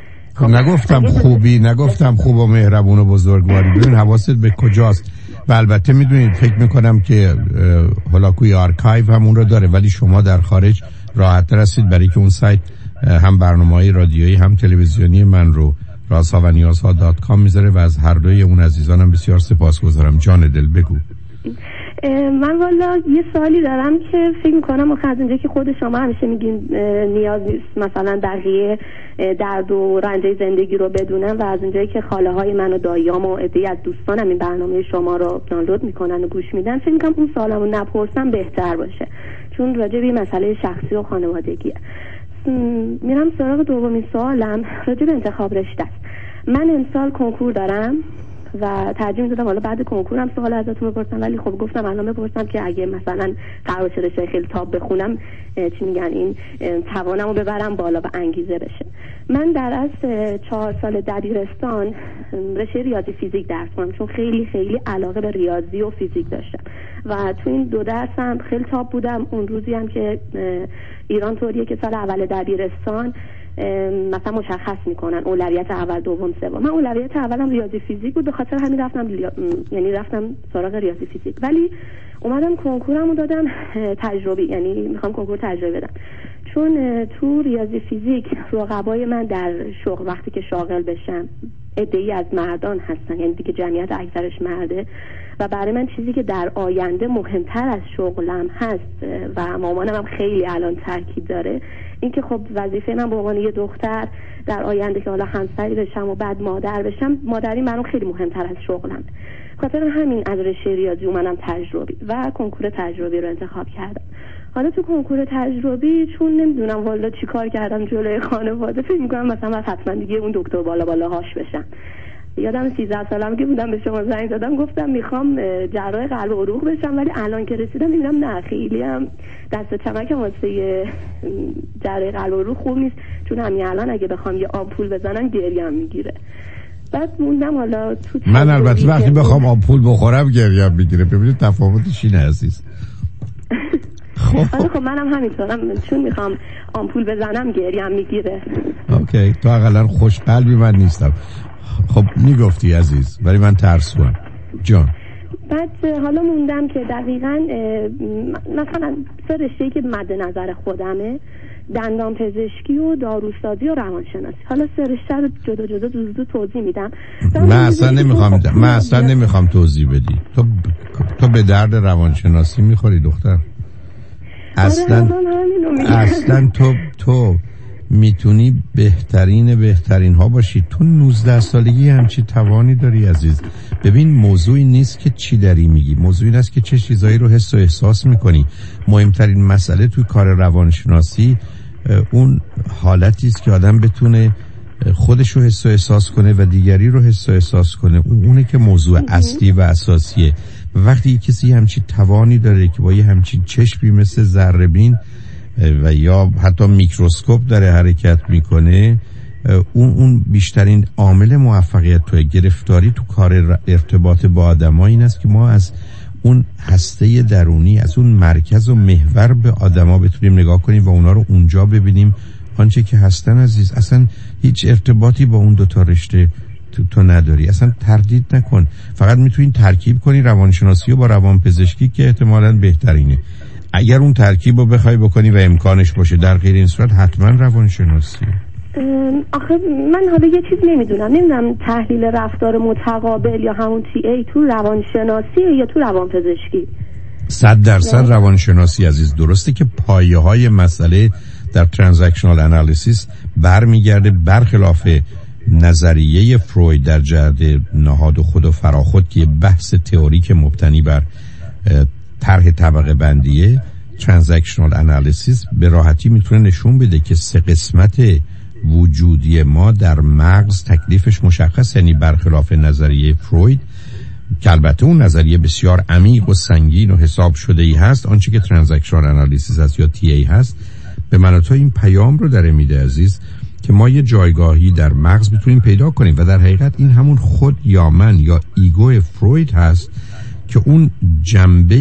نگفتم خوبی، نگفتم خوب و مهربون و بزرگواری، ببین حواست به کجاست. و البته میدونید فکر میکنم که هولاکوی آرکایو همون رو داره، ولی شما در خارج راحت‌تر هستید برای که اون سایت هم برنامه‌های رادیویی هم تلویزیونی من رو رازها و نیازها دات کام میذاره و از هر دوی اون عزیزانم بسیار سپاسگزارم. جان دل بگو. من والا یه سوالی دارم که فکر میکنم آخه از اونجایی که خود شما همیشه میگین نیاز نیست مثلا بقیه درد و رنج زندگی رو بدونم، و از اونجایی که خاله های من و داییام و عده‌ای از دوستانم این برنامه شما رو دانلود میکنن و گوش میدن، فکر میکنم اون سوالمو نپرسم بهتر باشه، چون راجع به مسئله شخصی و خانوادگیه. میرم سراغ دومین سوالم، راجع به انتخاب رشته است. من امسال کنکور دارم و ترجیح می‌دادم حالا بعد کنکورم سوال ازتون بپرسم، ولی خب گفتم الان بپرسم که اگه مثلا قرار شده رشته خیلی تاب بخونم چی میگن این توانمو ببرم بالا و انگیزه بشه. من در از چهار سال دبیرستان رشته ریاضی فیزیک درس خوندم، چون خیلی خیلی علاقه به ریاضی و فیزیک داشتم و تو این دو درسم خیلی تاب بودم. اون روزی هم که ایران طوریه که سال اول دبیرستان مثلا مشخص میکنن اولویت اول دوم سوم. من اولویت اولم ریاضی فیزیک بود، به خاطر همین رفتم لیا... یعنی رفتم سراغ ریاضی فیزیک. ولی اومدم کنکورمو دادم تجربی، یعنی میخوام کنکور تجربی بدم، چون تو ریاضی فیزیک رقبای من در شغل وقتی که شاغل بشم عده‌ای از مردان هستن، یعنی دیگه جمعیت اکثرش مرده و برای من چیزی که در آینده مهمتر از شغلم هست و مامانم هم خیلی الان تاکید داره این که خب وظیفه من به عنوان یه دختر در آینده که حالا همسری بشم و بعد مادر بشم، مادری برام خیلی مهمتر از شغلم. خاطر همین از رشته ریاضی اومدم تجربی و کنکور تجربی رو انتخاب کردم. حالا تو کنکور تجربی چون نمیدونم والا چی کار کردم جلوی خانواده، فکر میکنم مثلا حتما دیگه اون دکتر بالا بالا هاش بشم. یادم سیزده سالم که بودم به شما زنگ زدم گفتم میخوام جراح قلب و عروق بشم، ولی الان که رسیدم میبینم نه، خیلی هم دست چمکم واسه جراح قلب و عروق خوب نیست، چون همین الان اگه بخوام یه آمپول بزنم گریم میگیره. بعد موندم حالا تو من البته وقتی بخوام آمپول بخورم گریم میگیره. ببینید تفاوتش اینه عزیز. خب خب منم همینطورم، چون میخوام آمپول بزنم گریم میگیره. اوکی، تو اقلا خوش قلبی من نیستم. خب میگفتی عزیز، ولی من ترسوام جان. بعد حالا موندم که دقیقاً مثلا سه رشته‌ای که مد نظر خودمه، دندان پزشکی و داروسازی و روانشناسی. حالا سه رشته رو جدا جدا دو دو توضیح میدم. من اصلا نمیخوام من اصلا نمیخوام توضیح بدی. تو تو به درد روانشناسی میخوری دختر. اصلا اصلا تو تو میتونی بهترین بهترین ها باشی. تو نوزده سالگی همچی توانی داری عزیز. ببین موضوعی نیست که چی داری میگی، موضوعی این است که چه چیزایی رو حس و احساس میکنی. مهمترین مسئله توی کار روانشناسی اون حالتی است که آدم بتونه خودش رو حس و احساس کنه و دیگری رو حس و احساس کنه. اونه که موضوع اصلی و اساسیه. وقتی کسی همچی توانی داره که با یه همچین چشمی مثل ذره‌بین و یا حتی میکروسکوپ داره حرکت میکنه، اون اون بیشترین عامل موفقیت توی گرفتاری تو کار ارتباط با آدم‌ها این است که ما از اون هسته درونی، از اون مرکز و محور به آدم‌ها بتونیم نگاه کنیم و اونا رو اونجا ببینیم آنچه که هستن. عزیز اصلا هیچ ارتباطی با اون دو تا رشته تو, تو نداری. اصلا تردید نکن. فقط میتونین ترکیب کنی روانشناسی و با روانپزشکی که احتمالاً بهترینه. اگر اون ترکیب رو بخوای بکنی و امکانش باشه، در غیر این صورت حتما روانشناسی. آخه من حالا یه چیز نمیدونم نمیدونم تحلیل رفتار متقابل یا همون تی ای تو روانشناسی یا تو روانپزشکی. صد درصد روانشناسی عزیز. درسته که پایه های مسئله در ترانزکشنال انالیسیس برمیگرده برخلاف نظریه فروید در جهت نهاد خود و فراخود که بحث تئوریک مبتنی بر طرح طبقه بندیه. ترانزکشنال انالیسیس به راحتی میتونه نشون بده که سه قسمت وجودی ما در مغز تکلیفش مشخص، یعنی برخلاف نظریه فروید که البته اون نظریه بسیار عمیق و سنگین و حساب شده ای هست، آنچه که ترانزکشنال انالیسیس هست یا تی ای هست به من و تو این پیام رو داره میده عزیز که ما یه جایگاهی در مغز میتونیم پیدا کنیم و در حقیقت این همون خود یا من یا ایگو فروید هست که اون جنبه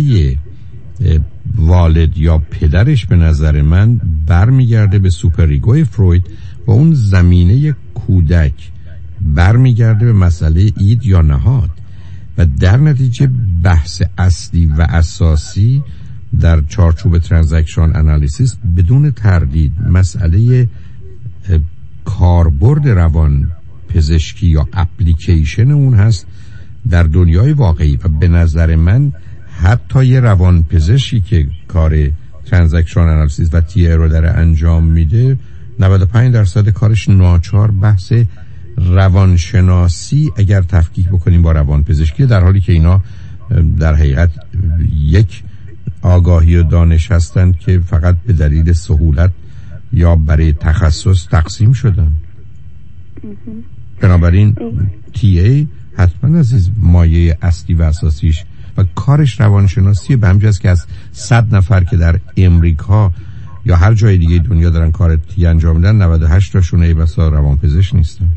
والد یا پدرش به نظر من برمیگرده به سوپر ایگوی فروید و اون زمینه کودک برمیگرده به مسئله اید یا نهاد و در نتیجه بحث اصلی و اساسی در چارچوب ترانزکشن انالیسیس بدون تردید مسئله کاربرد روان پزشکی یا اپلیکیشن اون هست در دنیای واقعی. و به نظر من حتی یه روان پزشکی که کار ترانزکشن انالیسیس و تی ای رو داره انجام میده، نود و پنج درصد کارش ناچار بحث روانشناسی اگر تفکیک بکنیم با روان پزشکی، در حالی که اینا در حقیقت یک آگاهی و دانش هستند که فقط به دلیل سهولت یا برای تخصص تقسیم شدن. بنابراین تی ای حتما عزیز مایه اصلی و اساسیش و کارش روانشناسی، به همجاست که از صد نفر که در امریکا یا هر جای دیگه دنیا دارن کار تی انجام میدن، نود و هشت تاشون ای بسا روانپزشک نیستن.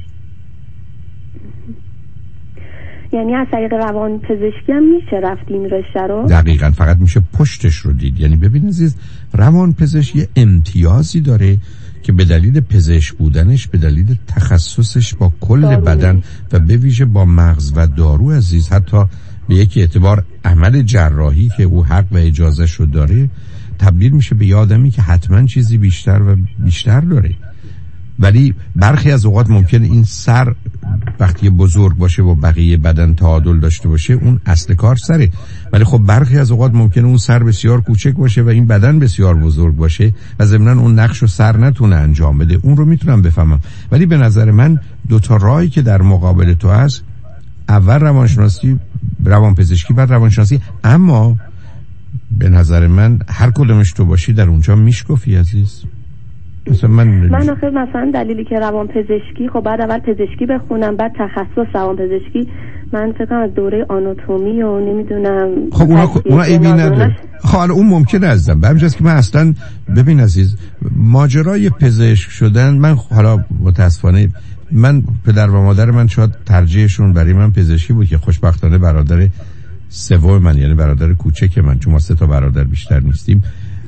یعنی از طریق روان پزشکی هم میشه رفت این رشته رو؟ دقیقاً، فقط میشه پشتش رو دید. یعنی ببین عزیز، روان پزشکی امتیازی داره که به دلیل پزشک بودنش، به دلیل تخصصش با کل دارو. بدن و به ویژه با مغز و دارو عزیز، حتی به یک اعتبار عمل جراحی که او حق و اجازه شو داره، تبدیل میشه به آدمی که حتما چیزی بیشتر و بیشتر داره. ولی برخی از اوقات ممکنه این سر وقتی بزرگ باشه و بقیه بدن تعادل داشته باشه، اون اصل کار سره. ولی خب برخی از اوقات ممکنه اون سر بسیار کوچک باشه و این بدن بسیار بزرگ باشه و ضمناً اون نقش و سر نتونه انجام بده. اون رو میتونم بفهمم. ولی به نظر من دو تا راهی که در مقابل تو هست، اول روانشناسی، روانپزشکی، بعد روانشناسی. اما به نظر من هر کدومش تو باشی در اونجا میشکفی عزیز. مثلا من من آخه مثلا دلیلی که روان پزشکی، خب بعد اول پزشکی بخونم بعد تخصص روان پزشکی، من فکر کنم از دوره آناتومی و نمیدونم خب اونا اونا ایبی نداره. خب حالا اون ممکنه ازم به همجاست که من اصلا ببین عزیز، ماجرای پزشک شدن، من حالا متاسفانه من پدر و مادر من شاید ترجیحشون برای من پزشکی بود که خوشبختانه برادر سوم من، یعنی برادر کوچک من، چون ما سه تا برادر بیشتر نیستیم،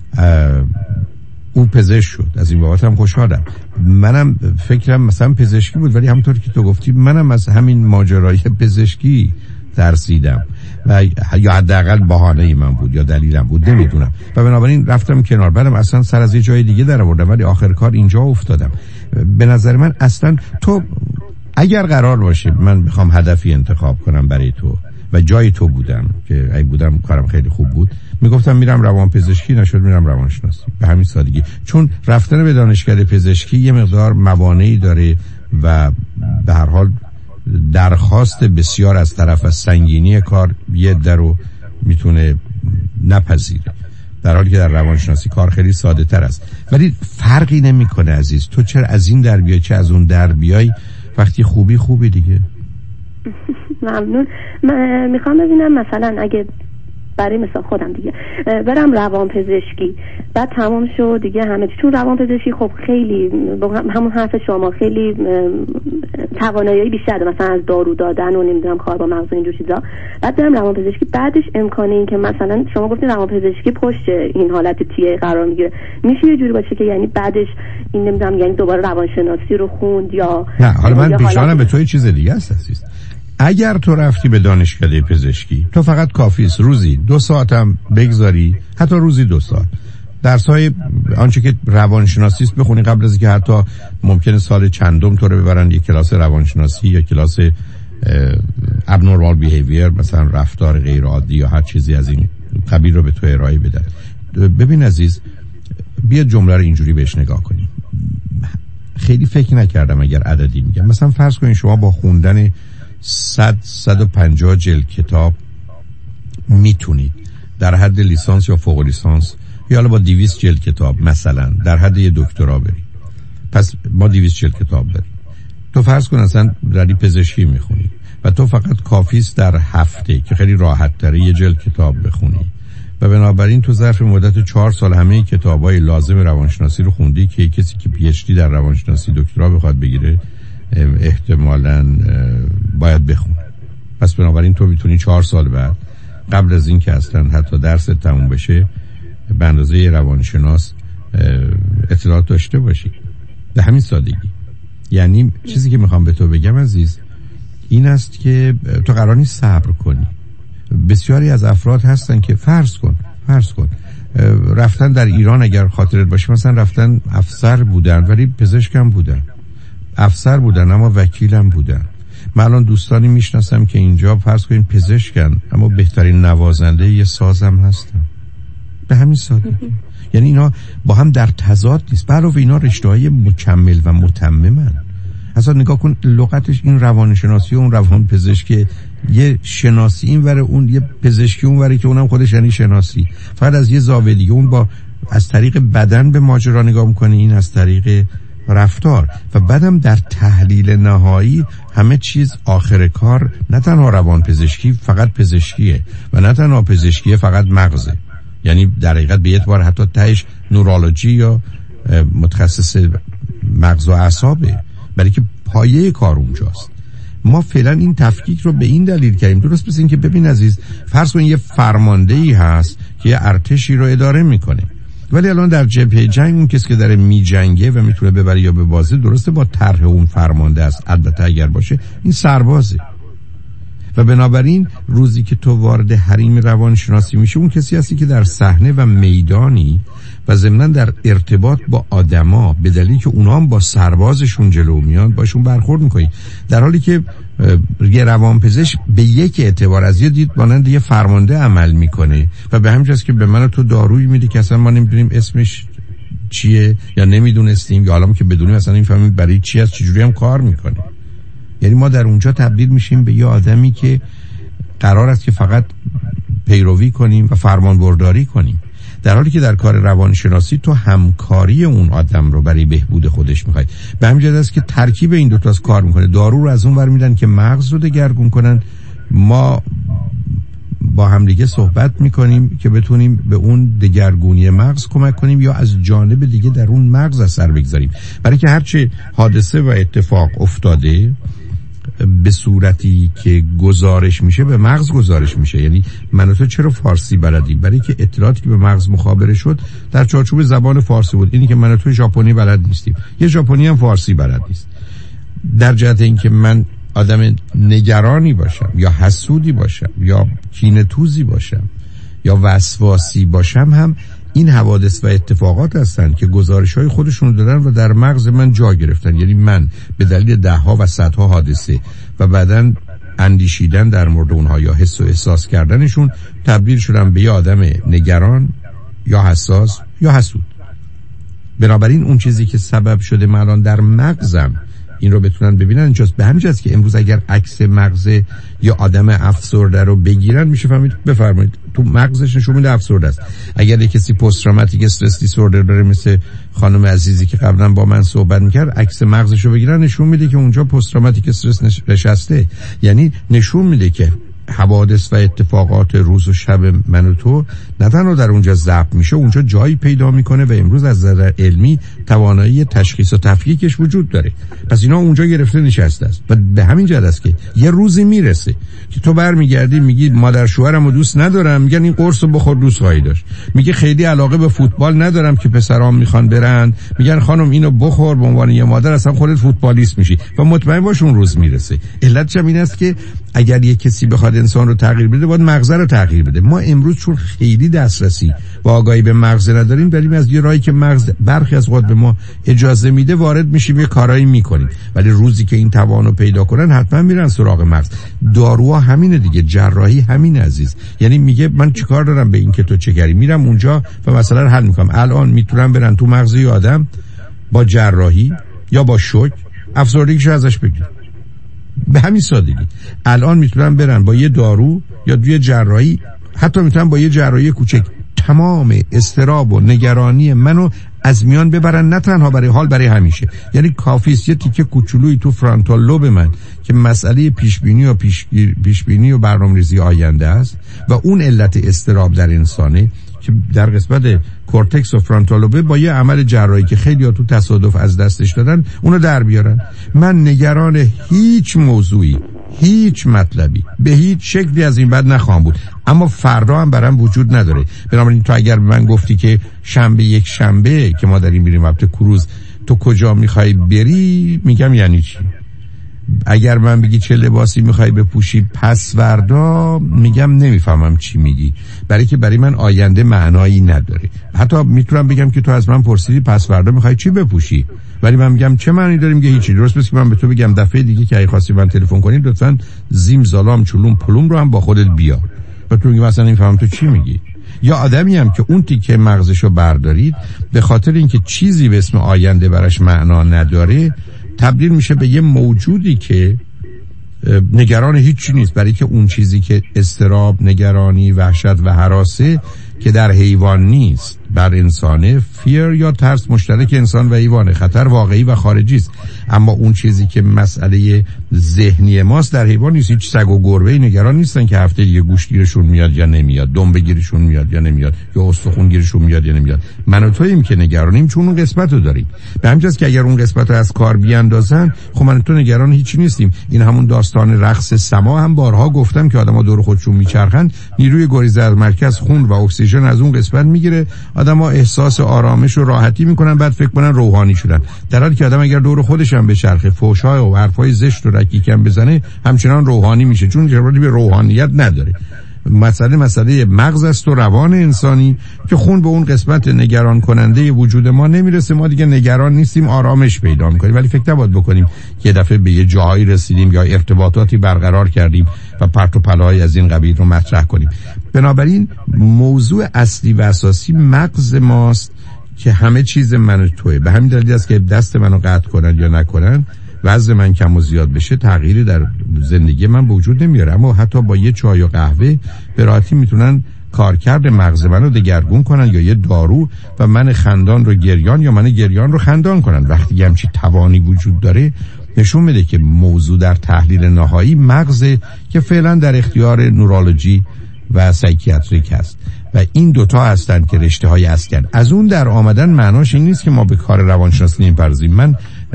او پزشک شد. از این بابت هم خوشحالم. منم فکرم مثلا پزشکی بود، ولی همونطور که تو گفتی منم از همین ماجرای پزشکی ترسیدم و یا حداقل بهانه من بود یا دلیلم بود، نمیدونم. و بنابراین رفتم کنار. بعدم اصلا سر از یه جای دیگه در آوردم، ولی آخر کار اینجا افتادم. به نظر من اصلا تو اگر قرار باشه من میخوام هدفی انتخاب کنم برای تو و جای تو بودم که ای بودم کارم خیلی خوب بود، میگفتم میرم روان پزشکی، نشد میرم روانشناسی. به همین سادگی. چون رفتن به دانشکده پزشکی یه مقدار موانعی داره و به هر حال درخواست بسیار از طرف از سنگینی کار یه درو میتونه نپذیره، در حالی که در روانشناسی کار خیلی ساده تر است. ولی فرقی نمیکنه عزیز، تو چرا از این در بیای چه از اون در بیای، وقتی خوبی خوبی دیگه. ممنون. من میخوام ببینم مثلا اگه برای مثلا خودم دیگه برم روان پزشکی، بعد تمام شد دیگه همه چی، چون روان پزشکی خب خیلی همون حرف شما خیلی توانایی بیشتر داره، مثلا از دارو دادن و نمیدونم کار با مغز و اینجور چیزا. بعد برم روان پزشکی، بعدش امکانه این که مثلا شما گفتین روان پزشکی پشت این حالت تیه قرار میگیره، میشه یه جوری باشه که یعنی بعدش این نمیدونم یعنی دوباره روانشناسی رو خوند یا نه؟ حالا من پیشنهادم به تو یه چیز دیگه است عزیز. اگر تو رفتی به دانشکده پزشکی، تو فقط کافی است روزی دو ساعت هم بگذاری، حتی روزی دو ساعت درس‌های آنچه که روانشناسی است بخونی، قبل از اینکه حتی ممکنه سال چندم تو رو ببرن یک کلاس روانشناسی یا کلاس abnormal behavior، مثلا رفتار غیر عادی یا هر چیزی از این قبیل رو به تو ارائه بدن. ببین عزیز، بیا جمله رو اینجوری بهش نگاه کنیم. خیلی فکر نکردم اگر عددی میگم، مثلا فرض کنین شما با خوندن صد صد و پنجاه جلد کتاب میتونید در حد لیسانس یا فوق لیسانس، یا حالا با دویست جلد کتاب مثلا در حد یه دکترا برید. پس ما دویست جلد کتاب داریم. تو فرض کن اصلا داری پزشکی میخونی و تو فقط کافیست در هفته که خیلی راحت تره یه جلد کتاب بخونی و بنابراین تو ظرف مدت چهار سال همه کتابای لازم روانشناسی رو خوندی که کسی که پی اچ دی در روانشناسی دکترا بخواد بگیره احتمالاً باید بخونه. پس بنابراین تو میتونی چهار سال بعد قبل از این که اصلا حتی درس تموم بشه به اندازه روانشناس اطلاعات داشته باشی. به همین سادگی. یعنی چیزی که میخوام به تو بگم عزیز این است که تو قرار نیست صبر کنی. بسیاری از افراد هستن که فرض کن فرض کن رفتن در ایران، اگر خاطرت باشه مثلا رفتن افسر بودن ولی پزشکم بودن، افسر بودن اما وکیلم بودن. من الان دوستانی میشناسم که اینجا فرض کنین پزشکن اما بهترین نوازنده یه سازم هستن. به همین سادگی. یعنی اینا با هم در تضاد نیست، به علاوه اینا رشته‌های مکمل و متممن. اصلا نگاه کن لغتش این روانشناسی و اون روان پزشکی، یه شناسی این وره اون یه پزشکی اون وره که اونم خودش یعنی شناسی، فقط از یه زاویه دیگه. اون با از طریق بدن به ماجرا نگاه میکنه، این از طریق رفتار. و بعدم در تحلیل نهایی همه چیز آخر کار نه تنها روان پزشکی فقط پزشکیه و نه تنها پزشکیه فقط مغزه. یعنی در حقیقت به اعتبار حتی تهش نورولوژی یا متخصص مغز و اعصابه، برای که پایه کار اونجاست. ما فعلا این تفکیک رو به این دلیل کردیم، درست مثل این که ببین عزیز، فرض کن یه فرماندهی هست که یه ارتشی رو اداره میکنه. ولی الان در جبهه جنگ اون کسی که داره میجنگه و میتونه ببره یا ببازه، درسته با طرح اون فرمانده است، البته اگر باشه این سربازه. و بنابراین روزی که تو وارد حریم روانشناسی میشه، اون کسی هستی که در صحنه و میدانی و ضمناً در ارتباط با آدما، به دلیلی که اونا هم با سربازشون جلو میان باشون برخورد میکنی، در حالی که یه روانپزشک به یک اعتبار از یه دید مانند یه فرمانده عمل میکنه و به همین جاست که به من تو دارویی میده که اصلا ما نمیدونیم اسمش چیه یا نمیدونستیم، یا حالا که بدونیم اصلا نمیفهمیم برای چی است، چجوری هم کار میکنه. یعنی ما در اونجا تبدیل میشیم به یه آدمی که قرار است که فقط پیروی کنیم و فرمانبرداری کنیم، در حالی که در کار روانشناسی تو همکاری اون آدم رو برای بهبود خودش میخوای. به همین جهت است که ترکیب این دو تا کار میکنه. دارو رو از اون ور میدن که مغز رو دگرگون کنن، ما با همدیگه صحبت میکنیم که بتونیم به اون دگرگونی مغز کمک کنیم یا از جانب دیگه در اون مغز اثر بگذاریم. برای که هرچه حادثه و اتفاق افتاده به صورتی که گزارش میشه به مغز گزارش میشه. یعنی من و تو چرا فارسی بلدیم؟ برای که اطلاعاتی که به مغز مخابره شد در چارچوب زبان فارسی بود. اینی که من و تو ژاپنی بلد نیستیم، یه ژاپنی هم فارسی بلد نیست. در جهت اینکه من آدم نگرانی باشم یا حسودی باشم یا کینه‌توزی باشم یا وسواسی باشم، هم این حوادث و اتفاقات هستن که گزارش‌های خودشون دادن و در مغز من جا گرفتن. یعنی من به دلیل ده‌ها و صدها حادثه و بعداً اندیشیدن در مورد اونها یا حس و احساس کردنشون تبدیل شدم به یه آدم نگران یا حساس یا حسود. بنابراین اون چیزی که سبب شده من الان در مغزم این رو بتونن ببینن اینجاست. به همین جاست که امروز اگر عکس مغز یا آدم افسرده رو بگیرن میشه فهمید، بفرمایید تو مغزش نشون میده افسرده است. اگر کسی پست تروماتیک استرس دیسوردر داره مثل خانم عزیزی که قبلا با من صحبت میکرد، عکس مغزش رو بگیرن نشون میده که اونجا پست تروماتیک استرس نشسته. یعنی نشون میده که حوادث و اتفاقات روز و شب من و تو نه تنها در اونجا ضبط میشه، اونجا جایی پیدا میکنه و امروز از نظر علمی توانایی تشخیص و تفکیکش وجود داره. پس اینا اونجا گرفته نشسته است و به همین جهت است که یه روزی میرسه که تو برمیگردی میگی مادر شوهرمو دوست ندارم، میگن این قرصو بخور دوست خواهی داشت. میگه خیلی علاقه به فوتبال ندارم که پسرام میخوان برن، میگن خانم اینو بخور، به عنوان یه مادر اصلا خودت فوتبالیست میشی و مطمئن باش اون روز میرسه. علتش این است که اگر یک کسی بخواد انسان رو تغییر بده باید مغز رو تغییر بده. ما امروز چون خیلی دسترسی و آگاهی به مغز نداریم، بریم از یه راهی که مغز برخی از وقت به ما اجازه میده وارد میشیم، یه کارایی میکنیم. ولی روزی که این توانو پیدا کنن حتما میرن سراغ مغز. داروها همینه دیگه، جراحی همینه عزیز. یعنی میگه من چیکار دارم به این که تو چه کاری، میرم اونجا و مسئله رو حل میکنم. الان میتونم برن تو مغز یه آدم با جراحی یا با شوک افسردگیشو ازش بگیرن. به همین سادگی. الان میتونن برن با یه دارو یا یه جراحی، حتی میتونن با یه جراحی کوچک تمام اضطراب و نگرانی منو از میان ببرن، نه تنها برای حال، برای همیشه. یعنی کافیست یه تیکه کوچولویی تو فرانتال لوب من که مسئله پیشبینی و پیشبینی و برنامه‌ریزی آینده است و اون علت اضطراب در انسانه که در قسمت کورتکس و فرانتال لوب با یه عمل جراحی که خیلی ها تو تصادف از دستش دادن اونو در بیارن. من نگران هیچ موضوعی، هیچ مطلبی، به هیچ شکلی از این بعد نخواهم بود، اما فردا هم برام وجود نداره. بنابراین تو اگر به من گفتی که شنبه یک شنبه که ما داریم میریم وقت کروز، تو کجا میخوای بری؟ میگم یعنی چی؟ اگر من بگی چه لباسی میخوای بپوشی پس فردا، میگم نمیفهمم چی میگی، برای که برای من آینده معنایی نداره. حتی میتونم بگم که تو از من پرسیدی پس فردا میخوای چی بپوشی، ولی من میگم چه معنی داره؟ میگه هیچی. درست بس که من به تو بگم دفعه دیگه که اگه خواستی من تلفن کنی لطفاً زیم زالام چلوم پلوم رو هم با خودت بیار. و تو میگی مثلا نمیفهمم تو چی میگی. یا آدمی هم که اون تیکه مغزشو بردارید به خاطر اینکه چیزی به اسم آینده براش معنا نداره، تبدیل میشه به یه موجودی که نگران هیچی نیست، برای که اون چیزی که اضطراب، نگرانی، وحشت و هراسه که در حیوان نیست بر انسانه، فیر یا ترس مشترک انسان و حیوانه، خطر واقعی و خارجی است. اما اون چیزی که مسئله ذهنی ماست در حیوان نیست. هیچ سگ و گربه‌ای نگران نیستن که هفته دیگه گوشت گیرشون میاد یا نمیاد، دنبه گیرشون میاد یا نمیاد، یا استخوان گیرشون میاد یا نمیاد. من و توییم که نگرانیم چون اون قسمت رو داریم. به همین جاست که اگر اون قسمت رو از کار بیاندازن، خب من و تو نگران هیچی نیستیم. این همون داستان رقص سما هم بارها گفتم که آدم‌ها دور خودشون میچرخن، نیروی گریز از مرکز خون و اکسیژن از اون قسمت میگیره، آدم‌ها احساس آرامش و راحتی میکنن بعد فکر کنن روحانی شدن، در حالی که آدم اگر دور خودش هم بچرخه فحش‌های و حرفای زشت و رکیکم بزنه همچنان روحانی میشه، چون جوابی به روحانیت نداره. مسئله مسئله مغز است و روان انسانی که خون به اون قسمت نگران کننده وجود ما نمیرسه، ما دیگه نگران نیستیم، آرامش پیدا میکنیم. ولی فکر نباید بکنیم که یه دفعه به یه جایی رسیدیم یا ارتباطاتی برقرار کردیم و پرت و پلای از این قبیل رو مطرح کنیم. بنابراین موضوع اصلی و اساسی مغز ماست که همه چیز من و توئه. به همین دلیل است که دست منو قطع کنن یا نکنن، وزن من کم و زیاد بشه، تغییری در زندگی من به وجود نمیاره، اما حتی با یه چای و قهوه به راحتی میتونن کارکرد مغز منو دگرگون کنن، یا یه دارو و من خندان رو گریان یا من گریان رو خندان کنن. وقتی همچی توانی وجود داره نشون میده که موضوع در تحلیل نهایی مغزه که فعلا در اختیار نورولوژی و سایکیاتریک هست و این دوتا هستن که رشته های اسکن. از اون در آمدن معناش این نیست که ما به کار روانشناسی نمی‌پردازیم. من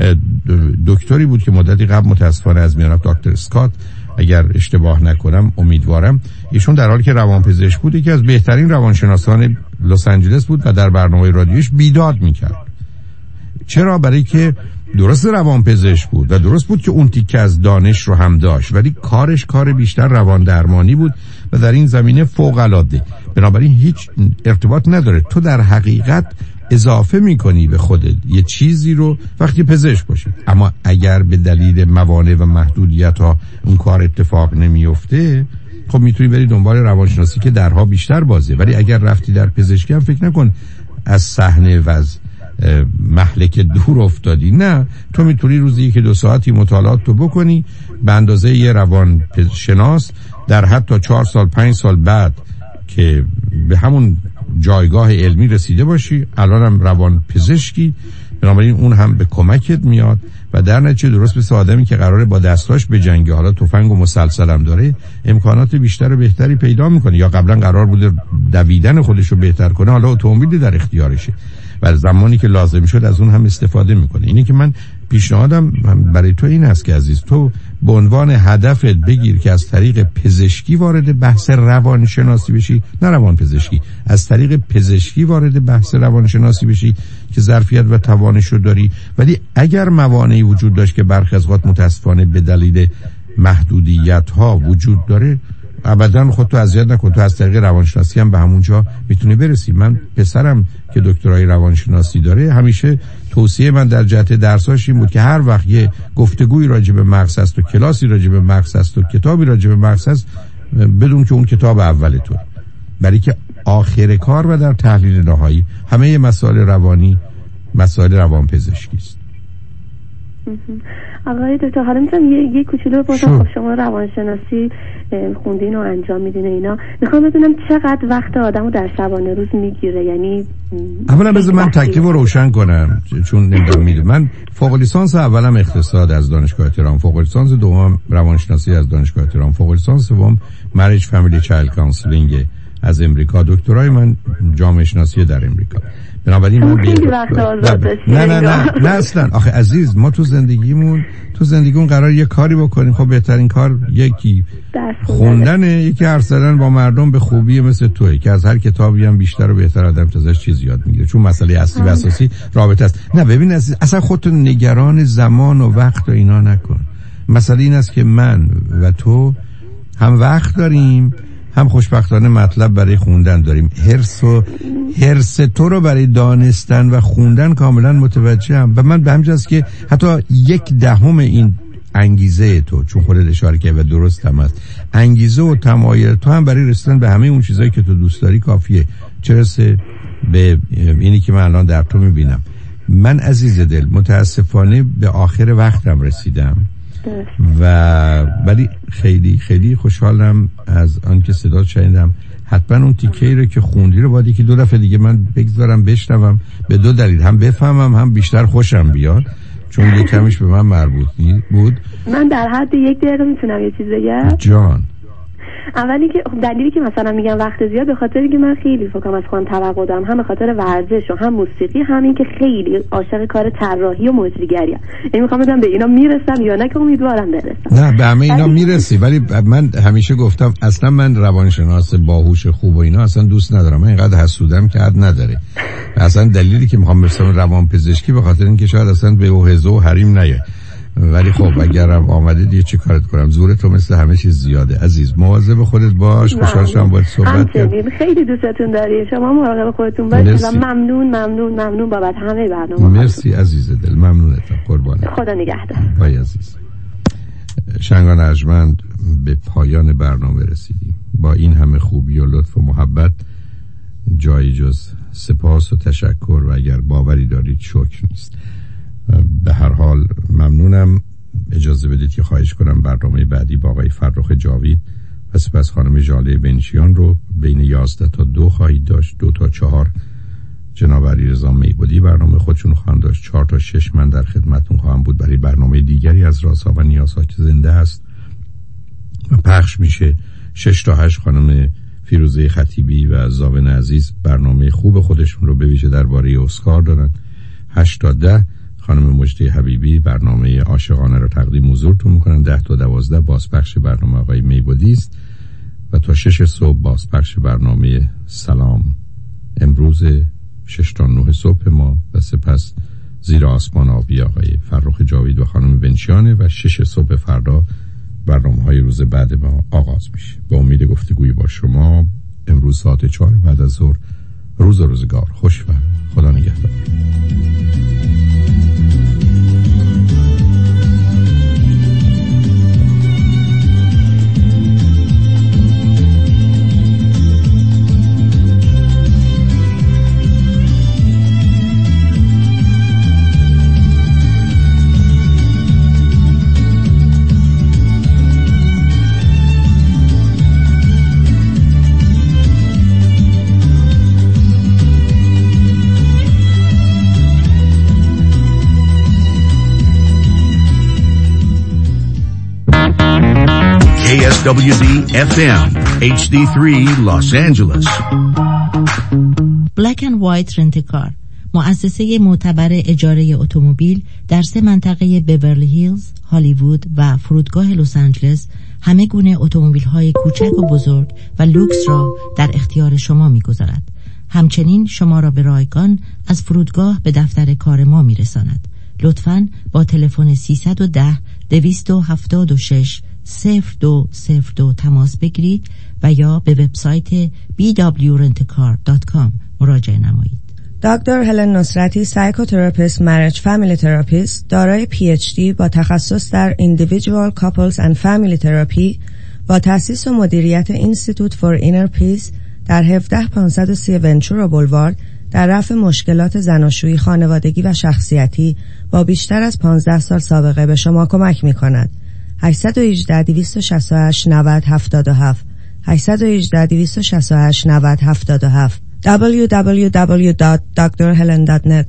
دکتری بود که مدتی قبل متاسفانه از میان رفت، دکتر اسکات اگر اشتباه نکنم، امیدوارم، ایشون در حالی که روانپزشک بود یکی از بهترین روانشناسان لس آنجلس بود و در برنامه رادیویش بیداد میکرد. چرا؟ برای که درست روانپزشک بود و درست بود که اون تیکه از دانش رو هم داشت، ولی کارش کار بیشتر روان درمانی بود و در این زمینه فوق العاده. بنابراین هیچ ارتباط نداره، تو در حقیقت اضافه میکنی به خودت یه چیزی رو وقتی پزشک باشی. اما اگر به دلیل موانع و محدودیت ها اون کار اتفاق نمیفته، خب میتونی بری دنبال روانشناسی که درها بیشتر بازه. ولی اگر رفتی در پزشکی هم فکر نکن از صحنه و از محلک دور افتادی، نه، تو میتونی روزی یک دو ساعتی مطالعات تو بکنی به اندازه یه روان شناس در حتی چهار سال پنج سال بعد که به همون جایگاه علمی رسیده باشی، الان هم روان پزشکی، بنابراین اون هم به کمکت میاد و در نتیجه درست مثل آدمی که قراره با دستاش به جنگه، حالا تفنگ و مسلسل هم داره، امکانات بیشتر و بهتری پیدا میکنه، یا قبلا قرار بوده دویدن خودش رو بهتر کنه، حالا اتومبیلی در اختیارشه و زمانی که لازم شد از اون هم استفاده میکنه. اینی که من پیشنهادم برای تو این است که عزیز، تو به عنوان هدفت بگیر که از طریق پزشکی وارد بحث روانشناسی بشی، نه روان پزشکی، از طریق پزشکی وارد بحث روانشناسی بشی که ظرفیت و توانش رو داری. ولی اگر موانعی وجود داشت که برخی از اوقات متاسفانه به دلیل محدودیت ها وجود داره، ابدا خودتو اذیت نکن، تو از طریق روانشناسی هم به همونجا میتونی برسی. من پسرم که دکترای روانشناسی داره، همیشه توصیه من در جهت درساش این بود که هر وقت یه گفتگوی راجع به مغز است و کلاسی راجع به مغز است و کتابی راجع به مغز است، بدون که اون کتاب اول تو، برای که آخر کار و در تحلیل نهایی همه مسائل روانی مسائل روانپزشکی است. آقای دکتر، حالا میتونم یه, یه کوچولو بپرسم؟ خب شما روانشناسی خوندین و انجام میدین اینا، میخوام بدونم چقدر وقت آدمو در شبانه روز میگیره؟ یعنی اولا بذار من تکلیف رو روشن کنم، چون نمیدونم میدونم من فوق لیسانس اولم اقتصاد از دانشگاه تهران، فوق لیسانس دوم روانشناسی از دانشگاه تهران، فوق لیسانس سوم مریج فامیلی چایلد کانسلینگ از امریکا، دکترای من جامعه شناسی در امریکا. بنابراین من خیلی وقت آزاد داشتیم. نه نه نه نه اصلا. آخه عزیز، ما تو زندگیمون تو زندگیمون قرار یه کاری بکنیم، خب بهترین کار یکی خوندنه، یکی حرف زدن با مردم به خوبی مثل توئه که از هر کتابی هم بیشتر و بهتر آدم ازش چیز یاد میگیره، چون مسئله اصلی و اساسی رابطه است. نه ببین عزیز، اصلا خودت نگران زمان و وقت و اینا نکن. مسئله این است که من و تو هم وقت داریم، هم خوشبختانه مطلب برای خوندن داریم. هرس و هرس تو رو برای دانستن و خوندن کاملا متوجهم و من به همجاست که حتی یک دهم این انگیزه تو، چون خودت اشاره کردی و درست هم است، انگیزه و تمایل تو هم برای رسیدن به همه اون چیزایی که تو دوست داری کافیه. چه رسه به اینی که من الان در تو میبینم. من عزیز دل متاسفانه به آخر وقتم رسیدم و ولی خیلی خیلی خوشحالم از آن که صدا شنیدم. حتما اون تیکه‌ای رو که خوندی رو باید که دو دفعه دیگه من بگذارم بشنوم، به دو دلیل، هم بفهمم هم بیشتر خوشم بیاد، چون یک کمیش به من مربوط بود. من در حد یک دقیقه میتونم یه چیز بگم؟ جان اولی که دلیلی که مثلا میگم وقت زیاد به خاطر اینکه من خیلی فکرم از خودم توقع دارم، هم به خاطر ورزش و هم موسیقی، هم این که خیلی عاشق کار طراحی و مجریگری ام. یعنی میخوام بدونم به اینا میرسم یا نه، که امیدوارم برسم. نه به همه اینا میرسی، ولی من همیشه گفتم اصلا من روانشناس باهوش خوب و اینا اصلا دوست ندارم. من اینقدر حسودم که حد نداره. اصلا دلیلی که میخوام برسم روانپزشکی به خاطر اینکه شاید اصلا به اوهزه و حریم نیه. ولی خب اگرم آمده دیگه چی کارت کنم؟ زور تو مثل همه چیز زیاده. عزیز مواظب خودت باش. خوشحال شدم باهات صحبت کردم. خیلی دوستتون داری. شما مراقب خودتون باشید و ممنون ممنون ممنون بابت همه برنامه. مرسی عزیز دل، ممنونتم. قربانت. خدا نگهدار. وای عزیز. شنگان ارجمند به پایان برنامه رسیدیم. با این همه خوبی و لطف و محبت جایی جز سپاس و تشکر و اگر باوری دارید شکر نیست. به هر حال ممنونم. اجازه بدید که خواهش کنم برنامه بعدی با آقای فرخ جاوید و سپس خانم ژاله بنچیان رو بین یازده تا دو خواهید داشت. دو تا چهار جناب علیرضا میبودی برنامه خودشون خواهند داشت. چهار تا شش من در خدمتون خواهم بود برای برنامه دیگری از رازها و نیازها که زنده است و پخش میشه. شش تا هشت خانم فیروزه خطیبی و زاون عزیز برنامه خوب خودشون رو به ویژه درباره اسکار دارن. هشت تا ده خانم مجدی حبیبی برنامه عاشقانه رو تقدیم حضورتون میکنن. ده تا دوازده بازپخش برنامه آقای میبودی است و تا شش صبح بازپخش برنامه سلام امروز شش تا نه صبح ما و سپس زیر آسمان آبی آقای فرخ جاوید و خانم بنچیانه و شش صبح فردا برنامه های روز بعد ما آغاز میشه. به امید گفتگوی با شما امروز ساعت چهار بعد از ظهر. روز و روزگار خوش و خدا نگهدار. K S W D F M H D three Los Angeles. Black and White رنتکار، مؤسسه معتبر اجاره اتومبیل در سه منطقه بیورلی هیلز، هالیوود و فرودگاه لس آنجلس همه گونه اتومبیل‌های کوچک و بزرگ و لوکس را در اختیار شما می‌گذارد. همچنین شما را به رایگان از فرودگاه به دفتر کار ما می‌رساند. لطفاً با تلفن سیصد و ده دویست و هفتاد و شش صفر دو صفر دو تماس بگیرید و یا به وبسایت بی دبلیو رنت کار دات کام مراجعه نمایید. دکتر هلن نصرتی، سایکوتراپیست، مریج فامیلی تراپیست، دارای پی اچ دی با تخصص در Individual Couples and Family Therapy با تأسیس و مدیریت اینستیتوت فور اینر پیس در هفده پانصد و سی ونچورا بولوارد در رفع مشکلات زناشویی، خانوادگی و شخصیتی با بیشتر از پانزده سال سابقه به شما کمک می کند. هشت یک هشت دویست و شصت و هشت نود هفتاد و هفت هشت یک هشت دویست و شصت و هشت نود هفتاد و هفت دبلیو دبلیو دبلیو دات دکتر هلن دات نت.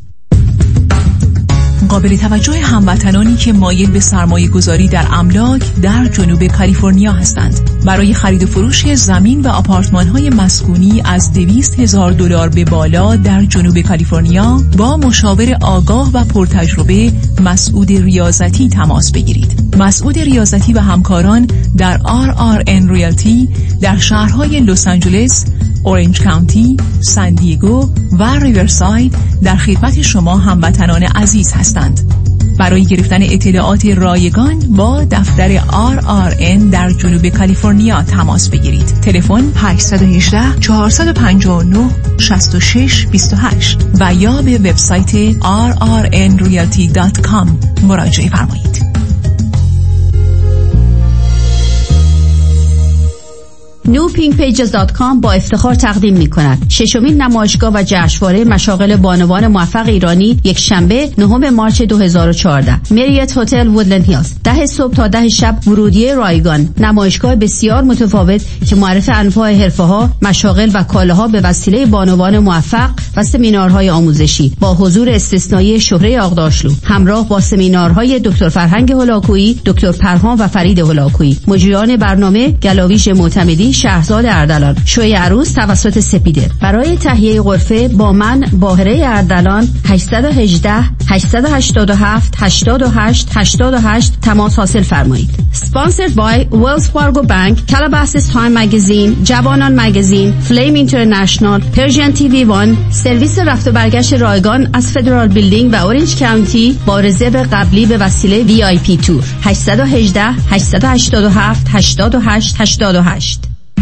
قابل توجه هموطنانی که مایل به سرمایه گذاری در املاک در جنوب کالیفرنیا هستند. برای خرید و فروش زمین و آپارتمان های مسکونی از دویست هزار دلار به بالا در جنوب کالیفرنیا با مشاور آگاه و پرتجربه مسعود ریاضتی تماس بگیرید. مسعود ریاضتی و همکاران در آر آر ان ریالتی در شهرهای لس آنجلس، اورنج کانتی، سان دیگو و ریورساید در خدمت شما هموطنان عزیز هستند. برای گرفتن اطلاعات رایگان با دفتر آر آر ان در جنوب کالیفرنیا تماس بگیرید. تلفن هشت یک هشت چهار پنج نه شش شش دو هشت و یا به وبسایت آر آر ان ریالتی دات کام مراجعه فرمایید. new pink pages dot com با افتخار تقدیم می‌کند. ششمین نمایشگاه و جشنواره مشاغل بانوان موفق ایرانی یک شنبه نهم مارس دو هزار و چهارده. مریت هتل وودلند هیلز. ده صبح تا ده شب ورودی رایگان. نمایشگاه بسیار متفاوت که معرف انواع حرفه‌ها، مشاغل و کالاها به وسیله بانوان موفق و سمینارهای آموزشی با حضور استثنایی شهره آقداشلو، همراه با سمینارهای دکتر فرهنگ هولاکویی، دکتر پرهام و فرید هولاکویی. مجریان برنامه گلاویش معتمدی، شهرزاد اردلان. شوی عروس توسط سپیده. برای تهیه غرفه با من باهره اردلان هشت یک هشت هشت هشت هفت هشت هشت هشت هشت تماس حاصل فرمایید. Sponsored by Wells Fargo Bank, Calabasas Time Magazine, جوانان مگزین، فلیم اینترنشنال، پرژن تی وی وان، سرویس رفت و برگشت رایگان از فدرال بیلدینگ و اورنج کانتی با رزرو قبلی به وسیله وی آی پی تور. هشت یک هشت هشت هشت هفت هشت هشت هشت هشت.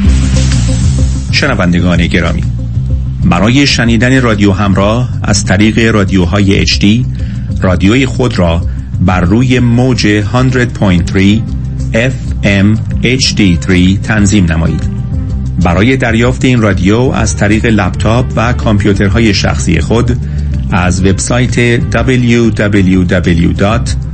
شنوندگان گرامی، برای شنیدن رادیو همراه از طریق رادیوهای اچ دی، رادیوی خود را بر روی موج صد و سه اف ام اچ دی سه تنظیم نمایید. برای دریافت این رادیو از طریق لپتاپ و کامپیوترهای شخصی خود از وبسایت دبلیو دبلیو دبلیو دات